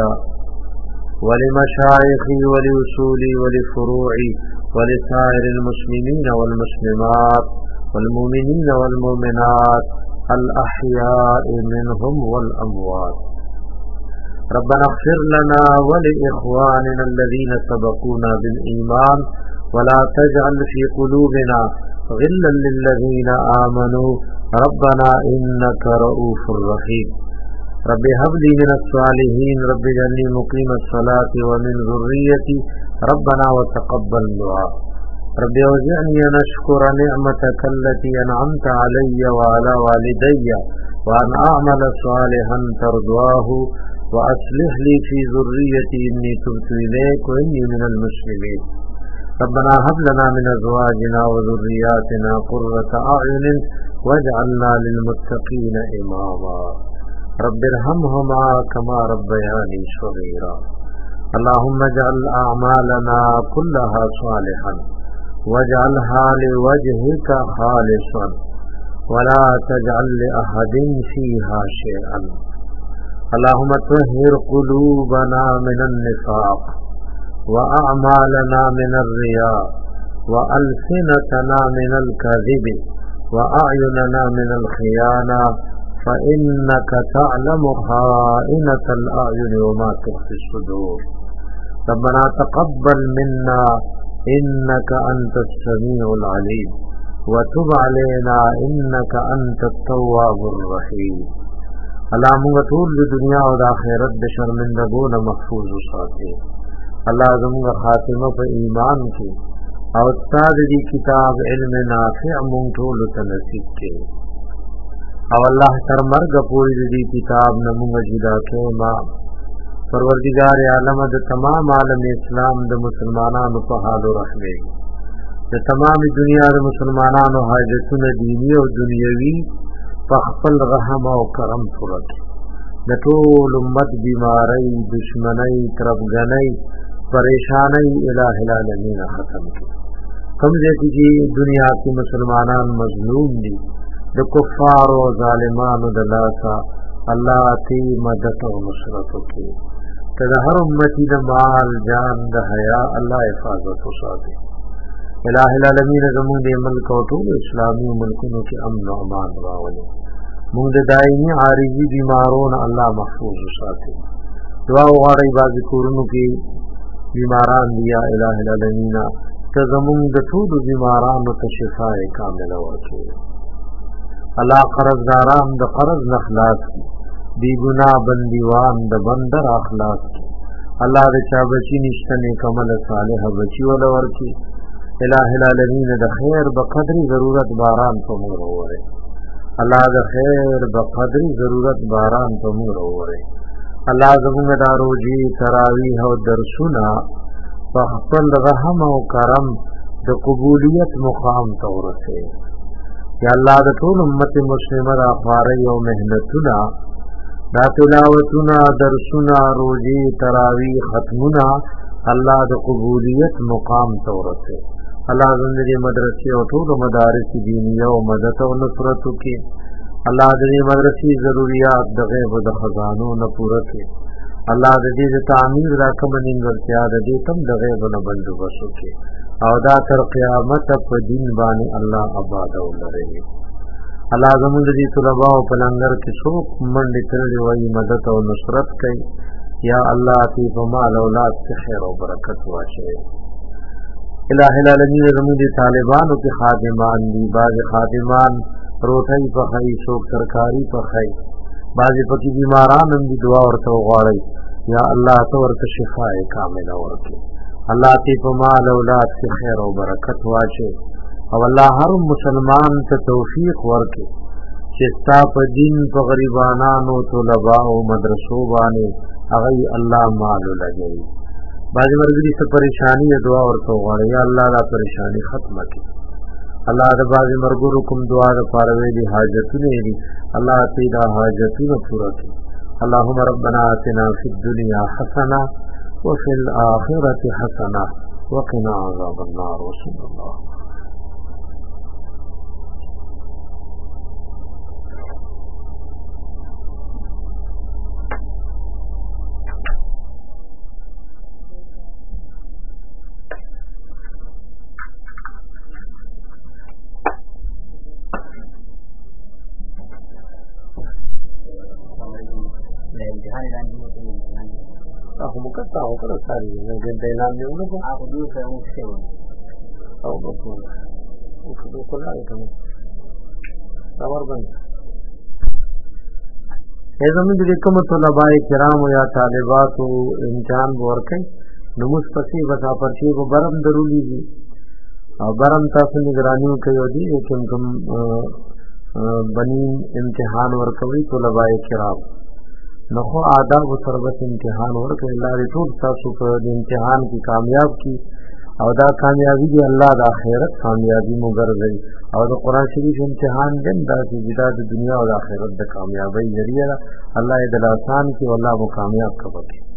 ولمشايخي ولأصولي ولفروعي ولسائر المسلمين والمسلمات والمؤمنين والمؤمنات الأحياء منهم والأموات. ربنا اغفر لنا ولإخواننا الذين سبقونا بالإيمان ولا تجعل في قلوبنا غلا للذين آمنوا ربنا إنك رؤوف رحيم. رب هب لي من الصالحين رب اجعلني مقيم الصلاة ومن ذريتي ربنا وتقبل دعاء رب اوزعني ان اشكر نعمتك التي انعمت علي وعلى والدي وان اعمل صالحا ترضاه واصلح لي في ذريتي اني تبت اليك واني من المسلمين ربنا هب لنا من ازواجنا وذرياتنا قرة اعين واجعلنا للمتقين اماما رب ارحمهما كما ربياني صغيرا اللهم اجعل اعمالنا كلها صالحا واجعلها لوجهك خالصا ولا تجعل لأحد فيها شيئا اللهم طهر قلوبنا من النفاق وأعمالنا من الرياء وألسنتنا من الكذب وأعيننا من الخيانة فإنك تعلم خائنة الأعين وما تخفي الصدور ربنا تقبل منا إنك أنت السميع العليم وتب علينا إنك أنت التواب الرحيم الله موږ ټول د دنیا او د آخرت د شرمندګونو محفوظ وساتي الله زموږ خاتمه په ایمان کې او استاد دې کتاب علم نافع موږ ټول ته نصیب کړي او الله تر مرګ پورې دې کتاب نه موږ جدا کړي ما پروردگار عالم د تمام عالم اسلام د مسلمانانو په حال او رحمه د تمام دنیا د مسلمانانو حاجتونه دینی او دنیوي په خپل رحم او کرم پوره کړي د ټول امت بیماری دشمنی تربګنۍ پریشانی الہ العالمین ختم کړي کوم ځای چې دنیا کې مسلمانان مظلوم دي د کفار او ظالمانو د لاسه الله تی مدد او نصرت وکړي د هر امتی د مال جان د حیا الله حفاظت وساتي الہ العالمین زموږ د ملک او ټول اسلامي ملکونو کې امن او امان راولي موږ د دایمي عارضی بیمارونو الله محفوظ وساتي دعا وغواړئ بعضې کورونو کې بیماران دي یا الہ العالمین ته زموږ د ټولو بیمارانو ته شفا کامله ورکړي الله قرضداران د قرض نه خلاص کړي بی گناہ بندیوان د بندر اخلاص کی اللہ د چا بچی نشته نیک عمل صالح بچی ول ورکی الہ العالمین د خیر بقدری ضرورت باران په مور اوره اللہ د خیر بقدری ضرورت باران په مور اوره اللہ زموږ د روزي تراویح او درسونه په خپل رحم او کرم د قبولیت مقام ته ورسه یا الله د ټول امت مسلمه د افاری او مهنتونه دا تلاوتنا درسنا روزی تراوی ختمنا اللہ دا قبولیت مقام تورتے اللہ زندگی مدرسی و طول مدارس دینیہ و مدد و نصرتو کی اللہ دنی مدرسی ضروریات دا غیب و دا خزانو نپورتے اللہ دید تعمیر دا کمنین ورتیا دا دیتم دا غیب و نبندو بسو کی او دا تر قیامت پا دین بانی اللہ عبادہ و لرے اللہ زمون دی طلباء و پلنگر کی سوک منڈی ترلی وی مدد و نصرت کئی یا اللہ تی پمال اولاد کی خیر و برکت واشے الہ العالمین زمون دی طالبانو کی خادمان دی باز خادمان روٹائی پخائی سوک ترکاری پخائی بازی پکی بیماران دی دعا ورطا غاڑی یا اللہ تو ورطا شفاء کامل ورکی اللہ تی پمال اولاد کی خیر و برکت واشے او الله هر مسلمان ته توفیق ورکړي چې ستا په دین په غریبانو طلباء او مدرسو باندې هغه الله مال لګوي باندې ورګي څه پریشانی دعا ورته غواړي یا الله دا پریشانی ختم کړي الله د باندې مرګورو کوم دعا د پاره دي حاجتونه دي الله دې دا حاجتونه پوره کړي اللهم ربنا آتنا فی الدنيا حسنه وفي الاخره حسنه وقنا عذاب النار وصلى الله aku bukan tahu kalau tadi dengan dalamnya itu aku dulu saya mesti tahu betul itu betul lah itu tawar bang زمون دې کوم طلباء کرام یا طالبات او امتحان ورکړي نو مستقي وسا پرچی کو برم ضروری دي او برم تاسو نگرانیو کوي دي کوم بنی امتحان ورکوي طلباء کرام نو خو آداب سره امتحان ورکړي الله دې ټول تاسو په امتحان کې کامیاب کی او دا کامیابی دی الله د آخرت کامیابی مګرځي او د قران شریف امتحان دې دا چې د دنیا او د آخرت د کامیابی ذریعہ الله دې آسان کی او الله مو کامیاب کړي